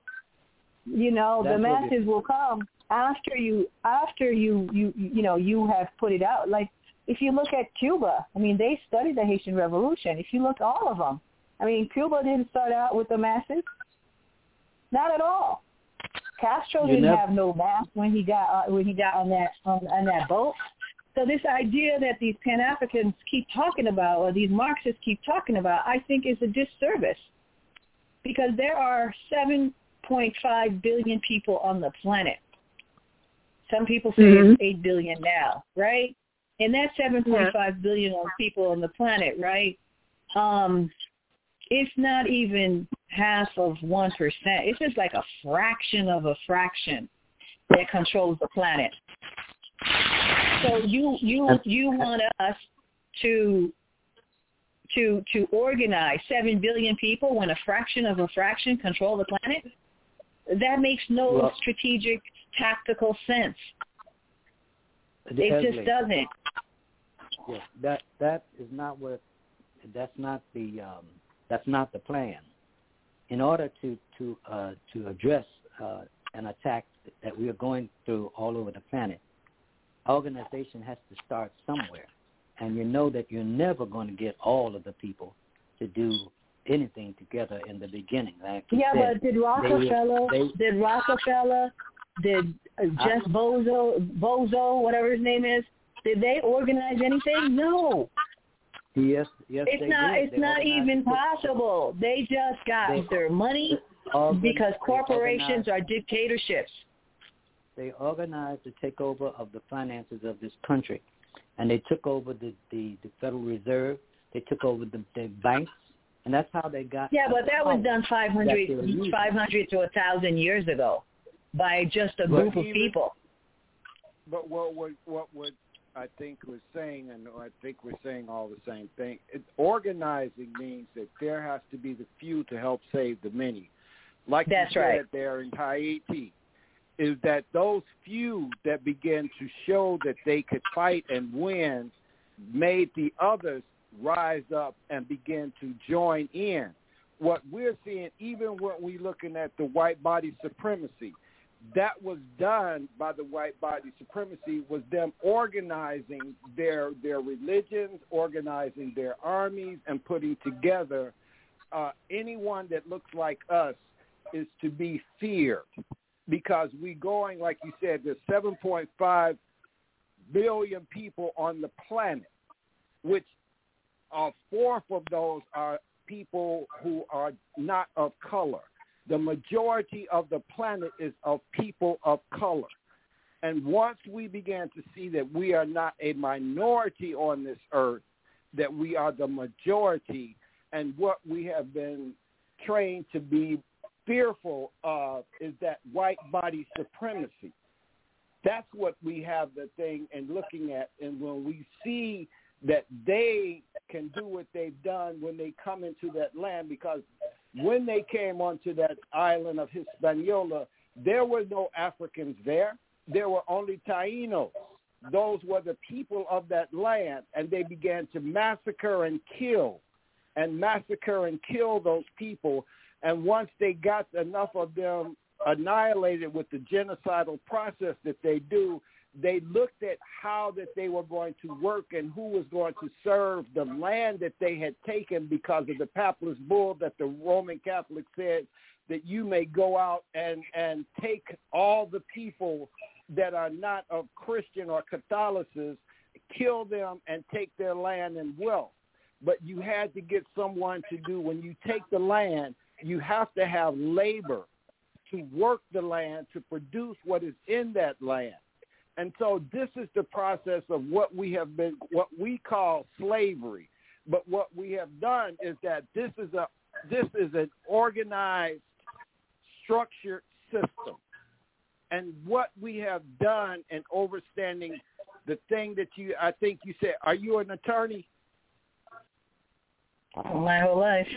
You know, that's the masses will come after you after you, you you know you have put it out. Like if you look at Cuba, I mean, they studied the Haitian Revolution. If you look at all of them, I mean, Cuba didn't start out with the masses. Not at all. Castro you didn't never... have no mass when he got uh, when he got on that on, on that boat. So this idea that these Pan-Africans keep talking about, or these Marxists keep talking about, I think is a disservice, because there are seven point five billion people on the planet. Some people say mm-hmm. it's eight billion now, right? And that's seven point five yeah. billion people on the planet, right? Um, it's not even half of one percent. It's just like a fraction of a fraction that controls the planet. So you you you want us to to to organize seven billion people when a fraction of a fraction control the planet? That makes no well, strategic, tactical sense. It just doesn't. Yes, that that is not what. That's not the. Um, that's not the plan. In order to to uh, to address uh, an attack that we are going through all over the planet, organization has to start somewhere. And you know that you're never going to get all of the people to do anything together in the beginning. Like you yeah, said, but did Rockefeller, they, they, did Rockefeller, did uh, Jeff I, Bozo, Bozo, whatever his name is, did they organize anything? No. Yes, yes, it's they not. did. It's they not even possible. They just got they, their money organ, because corporations are dictatorships. They organized the takeover of the finances of this country, and they took over the, the, the Federal Reserve. They took over the, the banks, and that's how they got. Yeah, but that was done five hundred, five hundred to a thousand years ago by just a group but of even, people. But what what what would I think we're saying, and I think we're saying all the same thing. It, organizing means that there has to be the few to help save the many. Like That's you said right. there in Haiti, is that those few that began to show that they could fight and win made the others rise up and begin to join in. What we're seeing, even when we're looking at the white body supremacy, that was done by the white body supremacy, was them organizing their their religions, organizing their armies, and putting together uh, anyone that looks like us is to be feared, because we going, like you said, there's seven point five billion people on the planet, which a fourth of those are people who are not of color. The majority of the planet is of people of color. And once we began to see that we are not a minority on this earth, that we are the majority, and what we have been trained to be fearful of is that white body supremacy. That's what we have the thing and looking at. And when we see that they can do what they've done when they come into that land, because when they came onto that island of Hispaniola, there were no Africans there. There were only Tainos. Those were the people of that land, and they began to massacre and kill, and massacre and kill those people. And once they got enough of them annihilated with the genocidal process that they do, they looked at how that they were going to work and who was going to serve the land that they had taken, because of the Papal Bull that the Roman Catholics said that you may go out and, and take all the people that are not of Christian or Catholicism, kill them and take their land and wealth. But you had to get someone to do, when you take the land, you have to have labor to work the land to produce what is in that land. And so this is the process of what we have been, what we call slavery. But what we have done is that this is a this is an organized, structured system. And what we have done in overstanding the thing that you, I think you said, are you an attorney? My whole life.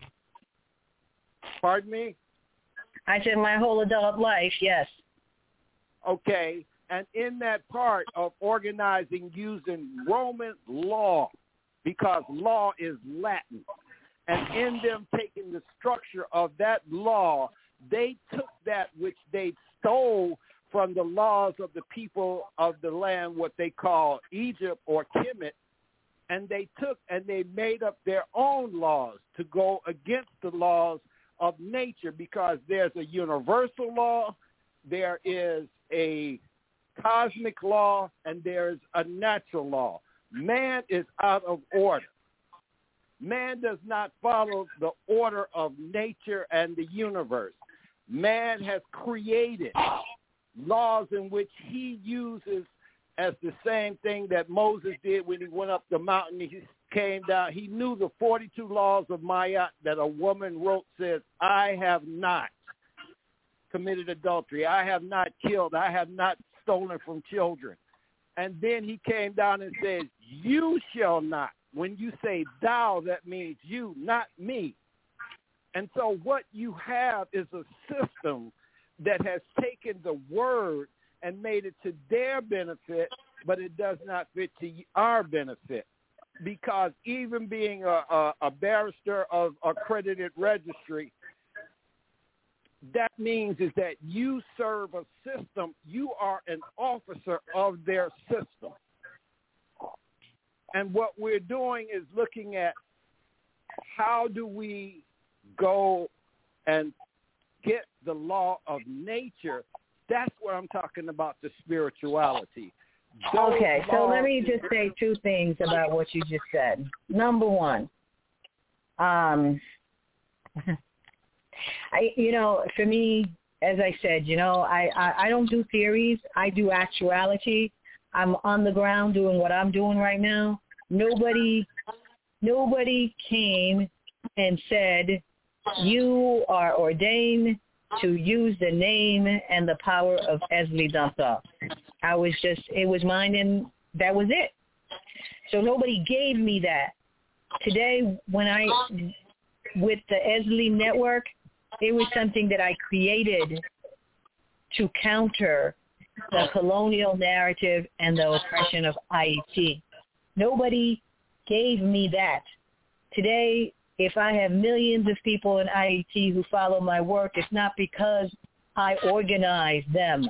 Pardon me? I said my whole adult life, yes. Okay. And in that part of organizing using Roman law, because law is Latin, and in them taking the structure of that law, they took that which they stole from the laws of the people of the land, what they call Egypt or Kemet, and they took and they made up their own laws to go against the laws of nature, because there's a universal law, there is a cosmic law, and there's a natural law. Man is out of order. Man does not follow the order of nature and the universe. Man has created laws in which he uses as the same thing that Moses did when he went up the mountain. He came down. He knew the forty-two laws of Ma'at that a woman wrote, says, I have not committed adultery. I have not killed. I have not stolen from children. And then he came down and said, you shall not. When you say thou, that means you, not me. And so what you have is a system that has taken the word and made it to their benefit, but it does not fit to our benefit. Because even being a, a, a barrister of accredited registry, that means is that you serve a system. You are an officer of their system. And what we're doing is looking at how do we go and get the law of nature. That's what I'm talking about, the spirituality. Those Okay, so laws- let me just say two things about what you just said. Number one, um, I, you know, for me, as I said, you know, I, I, I don't do theories. I do actuality. I'm on the ground doing what I'm doing right now. Nobody, nobody came and said, you are ordained to use the name and the power of Esli Danto. I was just, it was mine, and that was it. So nobody gave me that. Today, when I, with the Esli Network, it was something that I created to counter the colonial narrative and the oppression of I E T. Nobody gave me that. Today, if I have millions of people in I E T who follow my work, it's not because I organize them.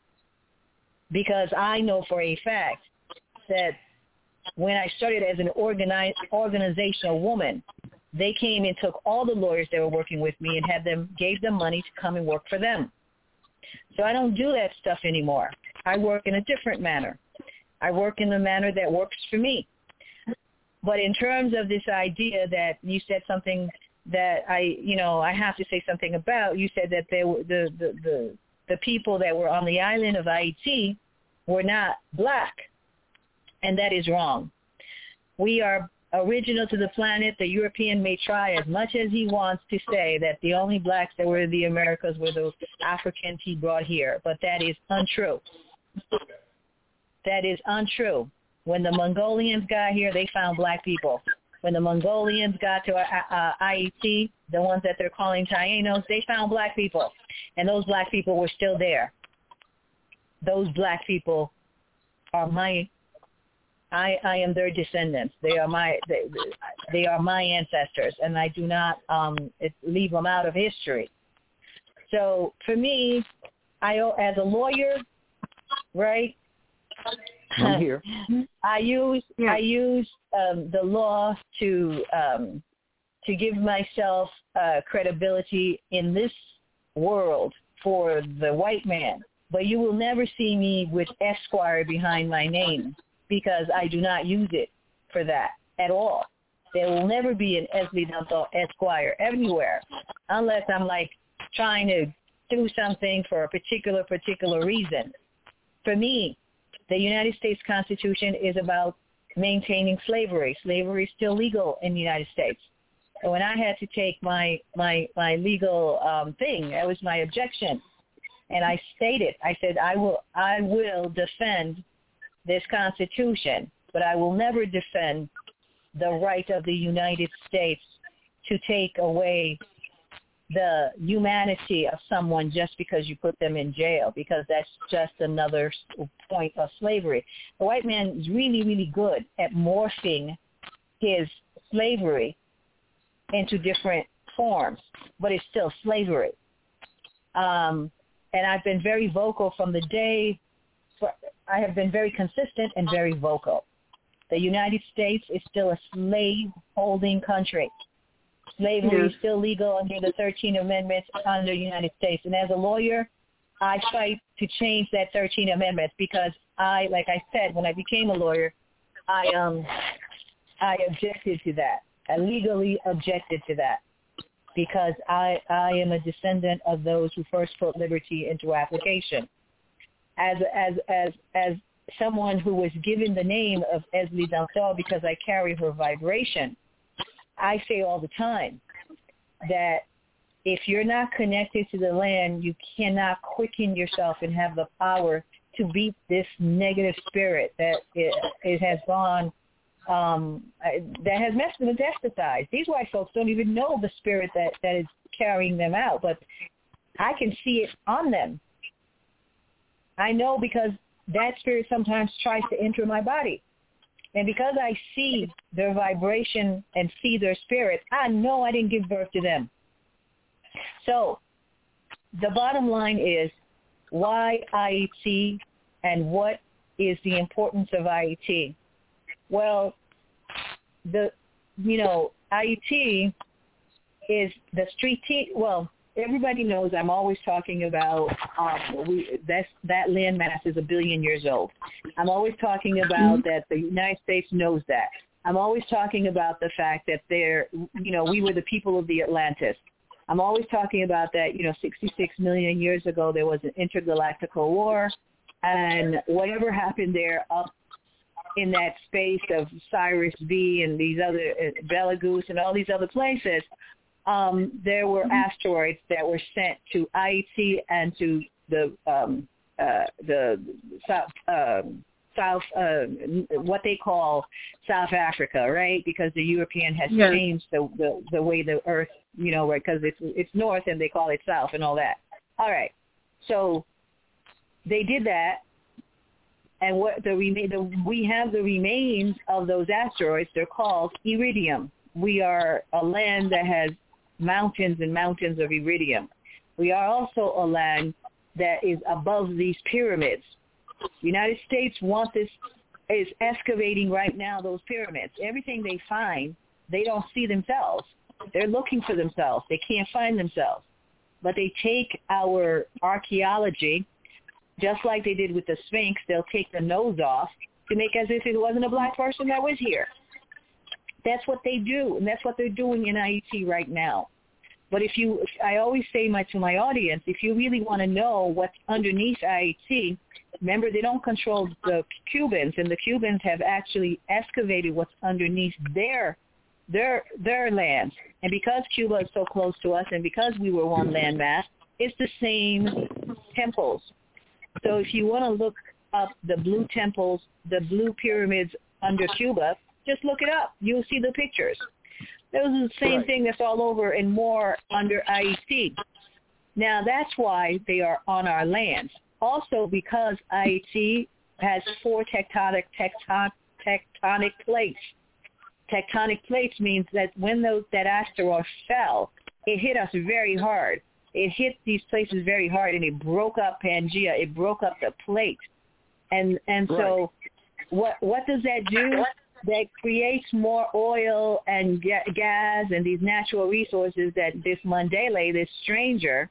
Because I know for a fact that when I started as an organize, organizational woman, they came and took all the lawyers that were working with me and had them, gave them money to come and work for them. So I don't do that stuff anymore. I work in a different manner. I work in the manner that works for me. But in terms of this idea that you said something that I, you know, I have to say something about, you said that they were, the, the, the, the people that were on the island of I E T were not black, and that is wrong. We are original to the planet. The European may try as much as he wants to say that the only blacks that were in the Americas were those Africans he brought here, but that is untrue. That is untrue. When the Mongolians got here, they found black people. When the Mongolians got to uh, uh, I E T, the ones that they're calling Taínos, they found black people, and those black people were still there. Those black people are my I, I am their descendants. They are my they, they are my ancestors, and I do not um, it, leave them out of history. So for me, I as a lawyer, right? I'm here. I use Yeah. I use um, the law to um, to give myself uh, credibility in this world for the white man. But you will never see me with Esquire behind my name, because I do not use it for that at all. There will never be an Esli Danto Esquire everywhere, unless I'm like trying to do something for a particular, particular reason. For me, the United States Constitution is about maintaining slavery. Slavery is still legal in the United States. And when I had to take my, my, my legal um, thing, that was my objection. And I stated, I said, I will, I will defend this Constitution, but I will never defend the right of the United States to take away the humanity of someone just because you put them in jail, because that's just another point of slavery. The white man is really, really good at morphing his slavery into different forms, but it's still slavery. Um, and I've been very vocal from the day For, I have been very consistent and very vocal. The United States is still a slave-holding country. Slavery Yes. is still legal under the thirteenth Amendment under the United States. And as a lawyer, I fight to change that thirteenth Amendment because I, like I said, when I became a lawyer, I um, I objected to that. I legally objected to that because I, I am a descendant of those who first put liberty into application. As as as as someone who was given the name of Esli Danto because I carry her vibration, I say all the time that if you're not connected to the land, you cannot quicken yourself and have the power to beat this negative spirit that it, it has gone, um, that has metastasized. These white folks don't even know the spirit that, that is carrying them out, but I can see it on them. I know because that spirit sometimes tries to enter my body. And because I see their vibration and see their spirit, I know I didn't give birth to them. So the bottom line is, why I E T and what is the importance of I E T? Well, the you know I E T is the street. Te- well, everybody knows I'm always talking about uh, we that's, that landmass is a billion years old. I'm always talking about mm-hmm. that the United States knows that. I'm always talking about the fact that they're you know we were the people of the Atlantis. I'm always talking about that, you know, sixty-six million years ago there was an intergalactical war, and whatever happened there up in that space of Sirius B and these other, uh, Betelgeuse and all these other places, um, there were asteroids that were sent to I E T and to the um, uh, the South, um, South uh, what they call South Africa, right? Because the European has yes. changed the, the the way the Earth, you know, right? Because it's it's north and they call it south and all that. All right, so they did that, and what the, the we have the remains of those asteroids. They're called iridium. We are a land that has mountains and mountains of iridium. We are also a land that is above these pyramids. The United States want this, is excavating right now those pyramids. Everything they find, they don't see themselves. They're looking for themselves. They can't find themselves. But they take our archaeology, just like they did with the Sphinx. They'll take the nose off to make as if it wasn't a black person that was here. That's what they do, and that's what they're doing in I E T right now. But if you, I always say my, to my audience, if you really want to know what's underneath I E T, remember they don't control the Cubans, and the Cubans have actually excavated what's underneath their their their lands. And because Cuba is so close to us, and because we were one landmass, it's the same temples. So if you want to look up the blue temples, the blue pyramids under Cuba, just look it up. You'll see the pictures. Those are the same right. thing that's all over and more under I E T. Now, that's why they are on our lands. Also, because I E T has four tectonic tecton, tectonic plates. Tectonic plates means that when those, that asteroid fell, it hit us very hard. It hit these places very hard, and it broke up Pangea. It broke up the plate. And and right. so what what does that do? That creates more oil and ga- gas and these natural resources that this Mandela, this stranger,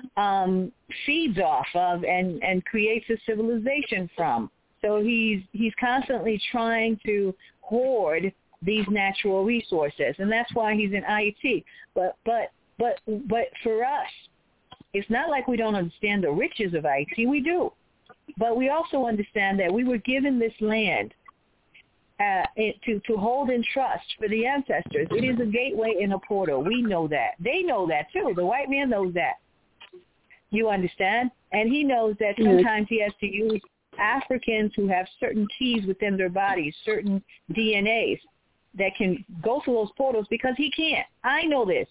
um, feeds off of and, and creates a civilization from. So he's he's constantly trying to hoard these natural resources, and that's why he's in I E T. But but but but for us, it's not like we don't understand the riches of I E T. We do, but we also understand that we were given this land Uh, it, to, to hold in trust for the ancestors. It is a gateway and a portal. We know that. They know that too. The white man knows that. You understand? And he knows that sometimes he has to use Africans who have certain keys within their bodies, certain D N As that can go through those portals because he can't. I know this.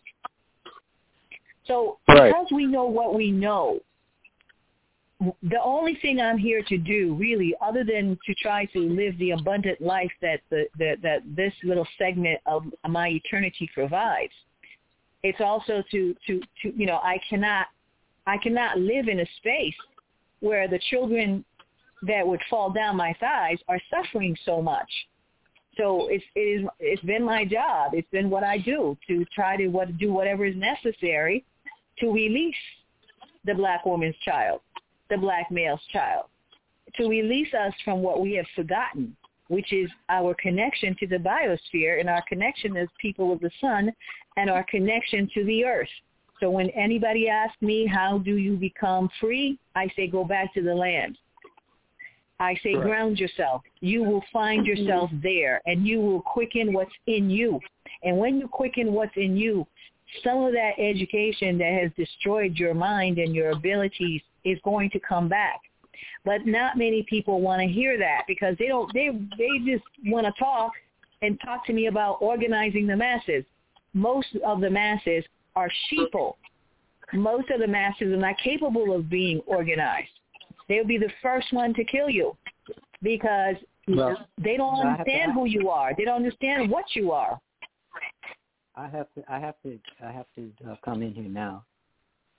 So right. because we know what we know, the only thing I'm here to do, really, other than to try to live the abundant life that the, the, that this little segment of my eternity provides, it's also to, to, to, you know, I cannot, I cannot live in a space where the children that would fall down my thighs are suffering so much. So it's, it is, it's been my job. It's been what I do to try to what, do whatever is necessary to release the black woman's child, the black male's child, to release us from what we have forgotten, which is our connection to the biosphere and our connection as people of the sun and our connection to the earth. So when anybody asks me, how do you become free? I say, go back to the land. I say, right. ground yourself. You will find yourself there, and you will quicken what's in you. And when you quicken what's in you, some of that education that has destroyed your mind and your abilities is going to come back. But not many people want to hear that because they don't they they just want to talk and talk to me about organizing the masses. Most of the masses are sheeple. Most of the masses are not capable of being organized. They'll be the first one to kill you because well, they don't understand who you are. They don't understand what you are. I have to I have to I have to uh, come in here now.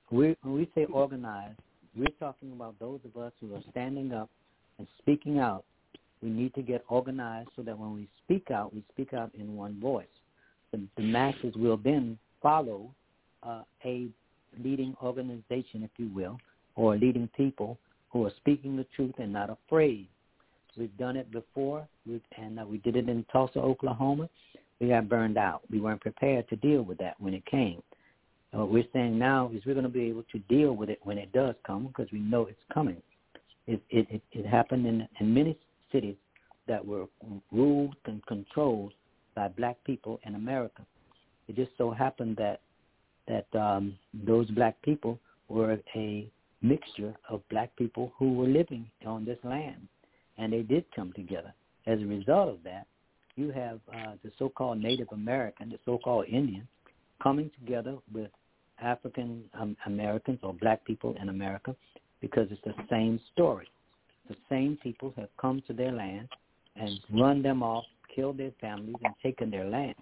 we, when we say organize, we're talking about those of us who are standing up and speaking out. We need to get organized so that when we speak out, we speak out in one voice. The, the masses will then follow uh, a leading organization, if you will, or leading people who are speaking the truth and not afraid. We've done it before, we, and uh, we did it in Tulsa, Oklahoma. We got burned out. We weren't prepared to deal with that when it came. And what we're saying now is we're going to be able to deal with it when it does come because we know it's coming. It, it, it, it happened in, in many cities that were ruled and controlled by black people in America. It just so happened that that um, those black people were a mixture of black people who were living on this land, and they did come together. As a result of that, you have uh, the so-called Native American, the so-called Indian, coming together with African um, Americans or black people in America because it's the same story. The same people have come to their land and run them off, killed their families, and taken their land.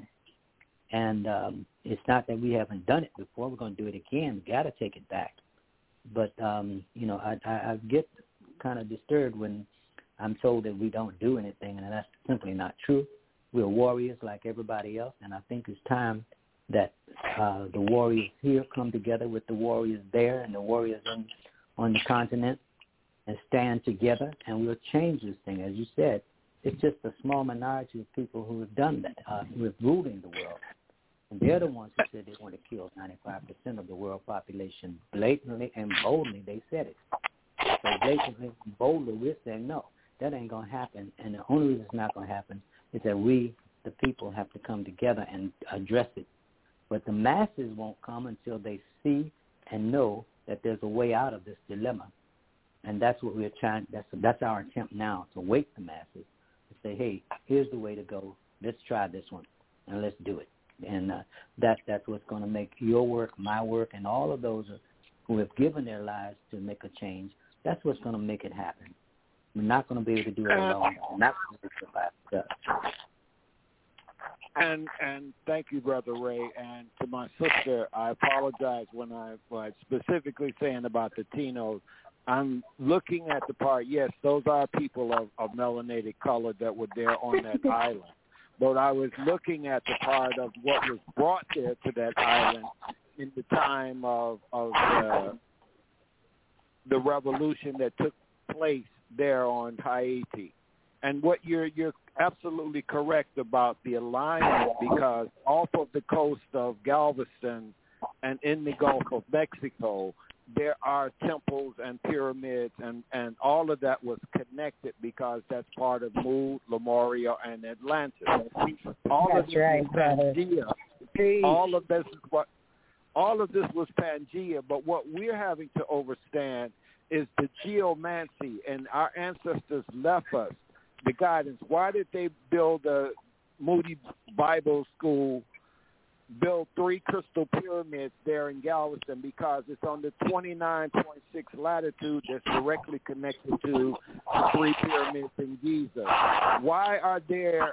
And um, it's not that we haven't done it before. We're going to do it again. We've got to take it back. But, um, you know, I, I, I get kind of disturbed when I'm told that we don't do anything, and that's simply not true. We're warriors like everybody else, and I think it's time that uh, the warriors here come together with the warriors there and the warriors in, on the continent and stand together, and we'll change this thing. As you said, it's just a small minority of people who have done that, uh, who have ruling the world. And they're the ones who said they want to kill ninety-five percent of the world population. Blatantly and boldly, they said it. So blatantly and boldly, we're saying, no, that ain't going to happen. And the only reason it's not going to happen is that we, the people, have to come together and address it. But the masses won't come until they see and know that there's a way out of this dilemma. And that's what we're trying, that's, that's our attempt now, to wake the masses, to say, hey, here's the way to go. Let's try this one, and let's do it. And uh, that that's what's going to make your work, my work, and all of those who have given their lives to make a change, that's what's going to make it happen. We're not going to be able to do it alone. We're not going to be able to do it by ourselves. And and thank you, Brother Ray. And to my sister, I apologize when I was specifically saying about the Tinos. I'm looking at the part, yes, those are people of, of melanated color that were there on that island. But I was looking at the part of what was brought there to that island in the time of, of the, the revolution that took place there on Haiti. And what you're you're absolutely correct about the alignment, because off of the coast of Galveston and in the Gulf of Mexico, there are temples and pyramids, and, and all of that was connected because that's part of Mu, Lemuria, and Atlantis. All that's of this right, was Pangea. Peace. All of this is what all of this was Pangea, but what we're having to understand is the geomancy, and our ancestors left us the guidance. Why did they build a Moody Bible School, build three crystal pyramids there in Galveston? Because it's on the twenty-nine point six latitude that's directly connected to the three pyramids in Giza. Why are there,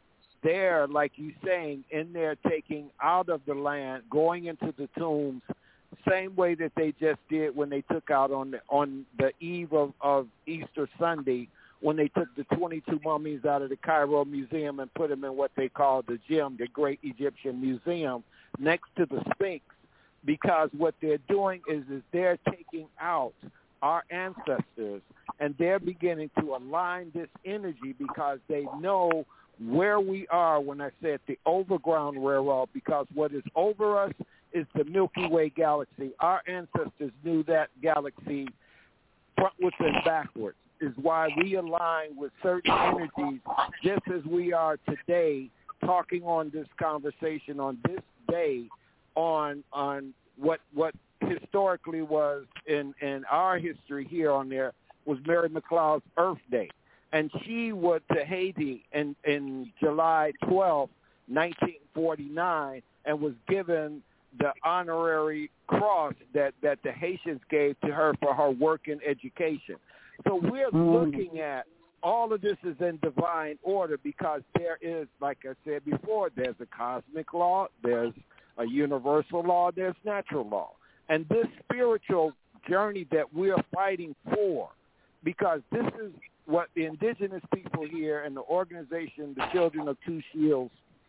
there, like you're saying, in there taking out of the land, going into the tombs, same way that they just did when they took out on the, on the eve of, of Easter Sunday, when they took the twenty-two mummies out of the Cairo Museum and put them in what they call the Gem, the Great Egyptian Museum, next to the Sphinx, because what they're doing is, is they're taking out our ancestors, and they're beginning to align this energy because they know where we are, when I said the overground railroad, because what is over us is the Milky Way galaxy. Our ancestors knew that galaxy frontwards and backwards, is why we align with certain energies, just as we are today talking on this conversation on this day on on what what historically was in, in our history here on there was Mary McLeod's Earth Day. And she went to Haiti in, in July twelfth, nineteen forty-nine, and was given the honorary cross that, that the Haitians gave to her for her work in education. So we're looking at all of this is in divine order, because there is, like I said before, there's a cosmic law, there's a universal law, there's natural law. and this spiritual journey that we're fighting for, because this is what the indigenous people here and the organization, the Children of Two Shields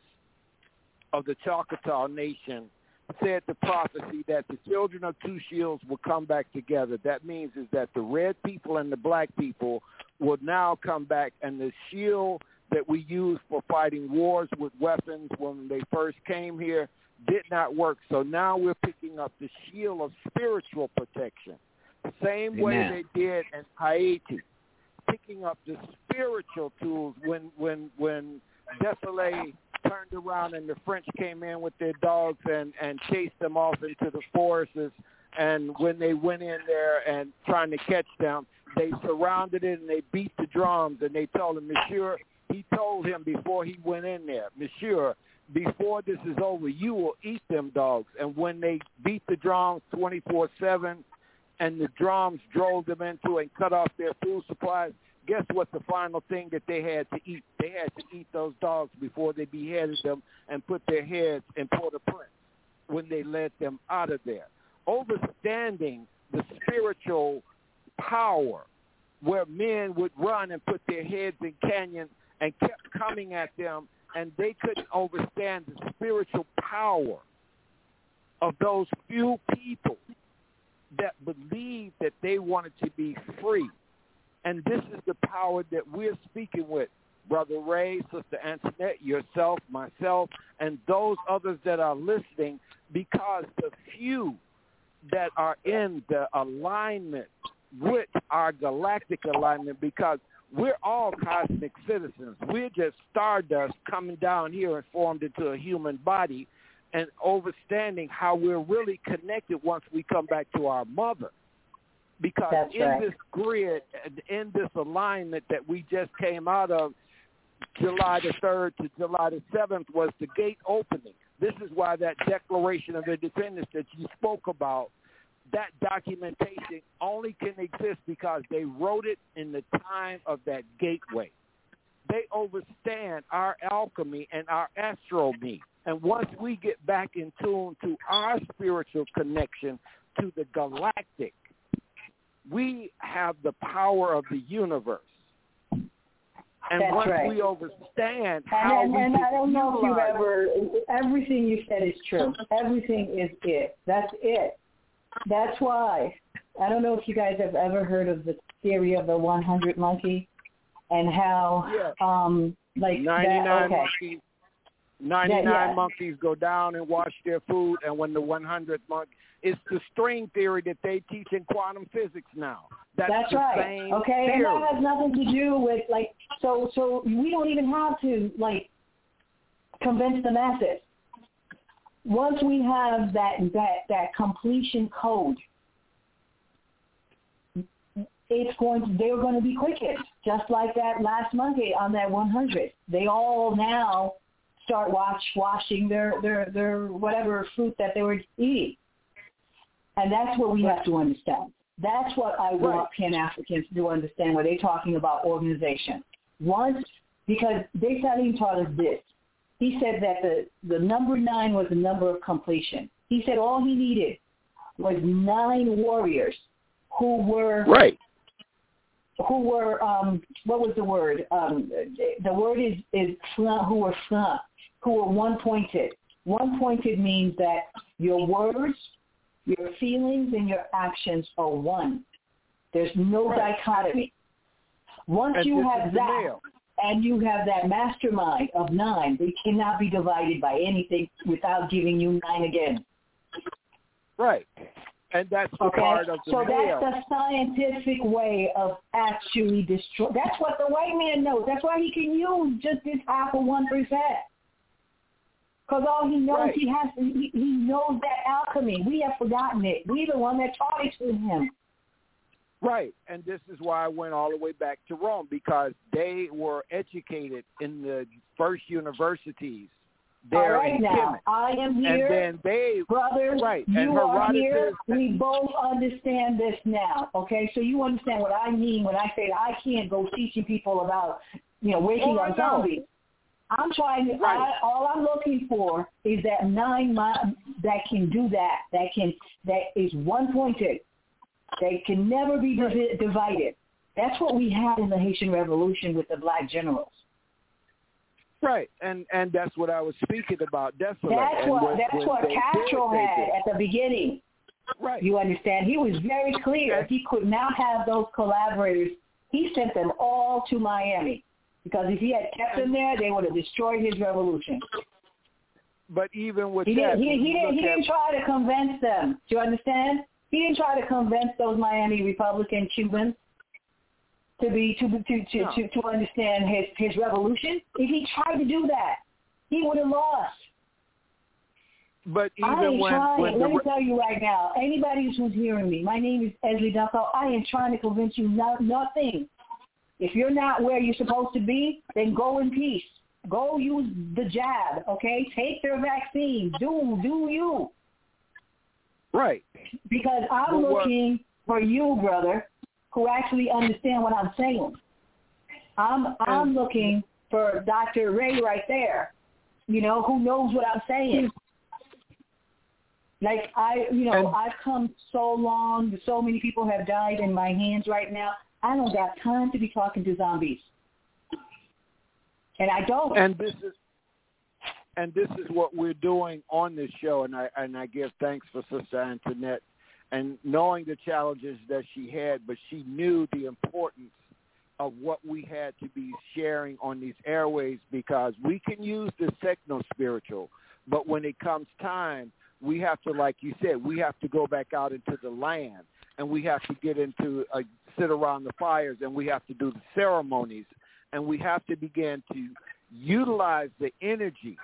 of the Choctaw Nation, said the prophecy that the Children of Two Shields will come back together. That means is that the red people and the black people will now come back, and the shield that we used for fighting wars with weapons when they first came here did not work. So now we're picking up the shield of spiritual protection, the same Amen. way they did in Haiti, picking up the spiritual tools when when when Desailly turned around and the French came in with their dogs and, and chased them off into the forests. And when they went in there and trying to catch them, they surrounded it and they beat the drums, and they told him, Monsieur, he told him before he went in there, Monsieur, before this is over, you will eat them dogs. And when they beat the drums twenty-four seven and the drums drove them into and cut off their food supplies, guess what the final thing that they had to eat? They had to eat those dogs before they beheaded them and put their heads in Port-au-Prince when they led them out of there. Understanding the spiritual power where men would run and put their heads in canyons and kept coming at them, and they couldn't understand the spiritual power of those few people that believed that they wanted to be free. And this is the power that we're speaking with, Brother Ray, Sister Antoinette, yourself, myself, and those others that are listening, because the few that are in the alignment with our galactic alignment, because we're all cosmic citizens. We're just stardust coming down here and formed into a human body, and understanding how we're really connected once we come back to our mother. Because That's in right. this grid, in this alignment that we just came out of, July the third to July the seventh was the gate opening. This is why that Declaration of Independence that you spoke about, that documentation only can exist because they wrote it in the time of that gateway. They understand our alchemy and our astronomy. And once we get back in tune to our spiritual connection to the galactic, we have the power of the universe. And That's once right. we understand how and, we and, and I don't know if you've utilize- ever, everything you said is true. Everything is it. That's it. That's why. I don't know if you guys have ever heard of the theory of the one hundred monkey and how, Yeah. um, like, ninety-nine that, okay. monkeys, ninety-nine Yeah, yeah. monkeys go down and wash their food, and when the one hundredth monkey, it's the string theory that they teach in quantum physics now. That's, That's the right. same Okay, theory. and that has nothing to do with, like, so so we don't even have to, like, convince the masses. Once we have that that that completion code, it's going to, they're going to be quickened, just like that last monkey on that one hundred. They all now start wash, washing their, their, their whatever fruit that they were eating. And that's what we have to understand. That's what I want Pan-Africans to understand when they're talking about organization. Once, because Dessalines taught us this. He said that the, the number nine was the number of completion. He said all he needed was nine warriors who were right. Who were um, what was the word? Um, the word is is who were who were one pointed. One pointed means that your words, your feelings, and your actions are one. There's no right. dichotomy. Once and you have that, nail. and you have that mastermind of nine, they cannot be divided by anything without giving you nine again. Right. And that's the okay? part of the So nail. that's the scientific way of actually destroy. That's what the white man knows. That's why he can use just this half of one percent. Because all he knows, right. he has to, he, he knows that alchemy. We have forgotten it. We're the one that taught it to him. Right, and this is why I went all the way back to Rome, because they were educated in the first universities there all right in now, Kemet. I am here, and then they, brothers, right, you and are Herodotus, here. We both understand this now, okay? So you understand what I mean when I say that I can't go teaching people about, you know, waking oh, up zombies. I'm trying to, right. I, all I'm looking for is that nine, that can do that, that can that is one-pointed, that can never be divi- divided. That's what we had in the Haitian Revolution with the black generals. Right, and and that's what I was speaking about. Definitely. That's and what when, that's when what Castro did, had at the beginning. Right. You understand? He was very clear. If he could not have those collaborators, he sent them all to Miami. Because if he had kept them there, they would have destroyed his revolution. But even with he that, didn't, he, he didn't, he didn't at, try to convince them. Do you understand? He didn't try to convince those Miami Republican Cubans to be to to to, no. to, to understand his his revolution. If he tried to do that, he would have lost. But even I ain't when, trying. when Let the, me tell you right now, anybody who's hearing me, my name is Esley Dunkel. I am trying to convince you not, nothing. If you're not where you're supposed to be, then go in peace. Go use the jab, okay? Take their vaccine. Do do you. Right. Because I'm well, looking for you, brother, who actually understand what I'm saying. I'm I'm looking for Doctor Ray right there, you know, who knows what I'm saying. Like, I, you know, I've come so long, so many people have died in my hands right now. I don't got time to be talking to zombies. And I don't. And this is and this is what we're doing on this show, and I and I give thanks for Sister Antoinette and knowing the challenges that she had, but she knew the importance of what we had to be sharing on these airways, because we can use the techno-spiritual, but when it comes time, we have to, like you said, we have to go back out into the land, and we have to get into, uh, sit around the fires, and we have to do the ceremonies, and we have to begin to utilize the energy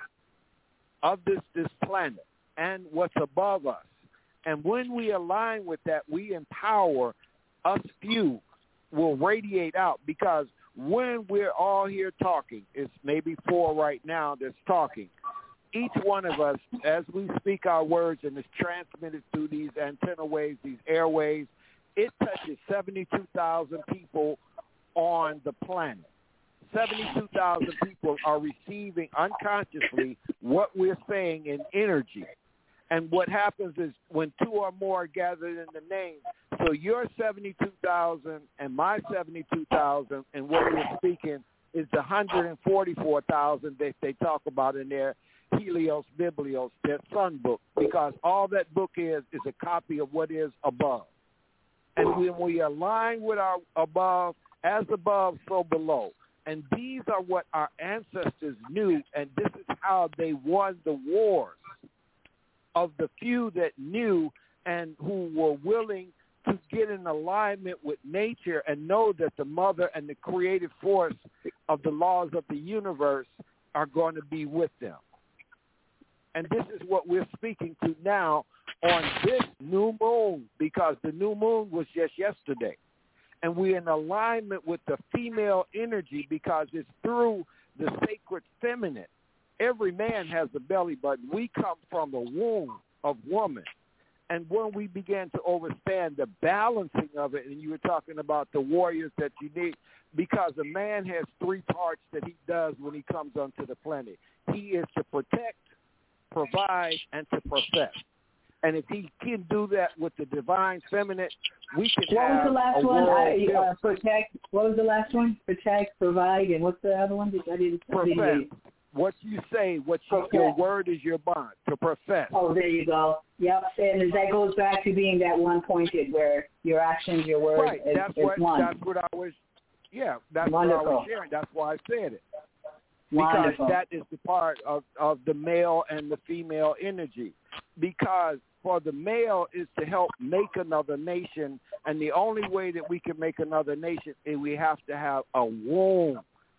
of this, this planet and what's above us. And when we align with that, we empower us few will radiate out, because when we're all here talking, it's maybe four right now that's talking, each one of us, as we speak our words and it's transmitted through these antenna waves, these airwaves, it touches seventy-two thousand people on the planet. seventy-two thousand people are receiving unconsciously what we're saying in energy. And what happens is when two or more are gathered in the name, so your seventy-two thousand and my seventy-two thousand, and what we're speaking is the one hundred forty-four thousand that they talk about in their Helios Biblios, their sun book, because all that book is is a copy of what is above. And when we align with our above, as above, so below. And these are what our ancestors knew, and this is how they won the wars of the few that knew and who were willing to get in alignment with nature and know that the mother and the creative force of the laws of the universe are going to be with them. And this is what we're speaking to now on this new moon, because the new moon was just yesterday. And we're in alignment with the female energy, because it's through the sacred feminine. Every man has a belly button. We come from a womb of woman. And when we began to understand the balancing of it, and you were talking about the warriors that you need, because a man has three parts that he does when he comes onto the planet. He is to protect, provide, and to perfect. And if he can do that with the divine feminine, we can what have was the last a one? world I, uh, protect. What was the last one? Protect, provide, and what's the other one? I didn't. Perfect. What you say, what you, your word is your bond, to profess. Oh, there you go. Yep, and that goes back to being that one-pointed, where your actions, your words right. is, that's is what, one. That's what I was, yeah, that's Wonderful. what I was sharing. That's why I said it. Wonderful. Because that is the part of, of the male and the female energy. Because for the male is to help make another nation, and the only way that we can make another nation is we have to have a womb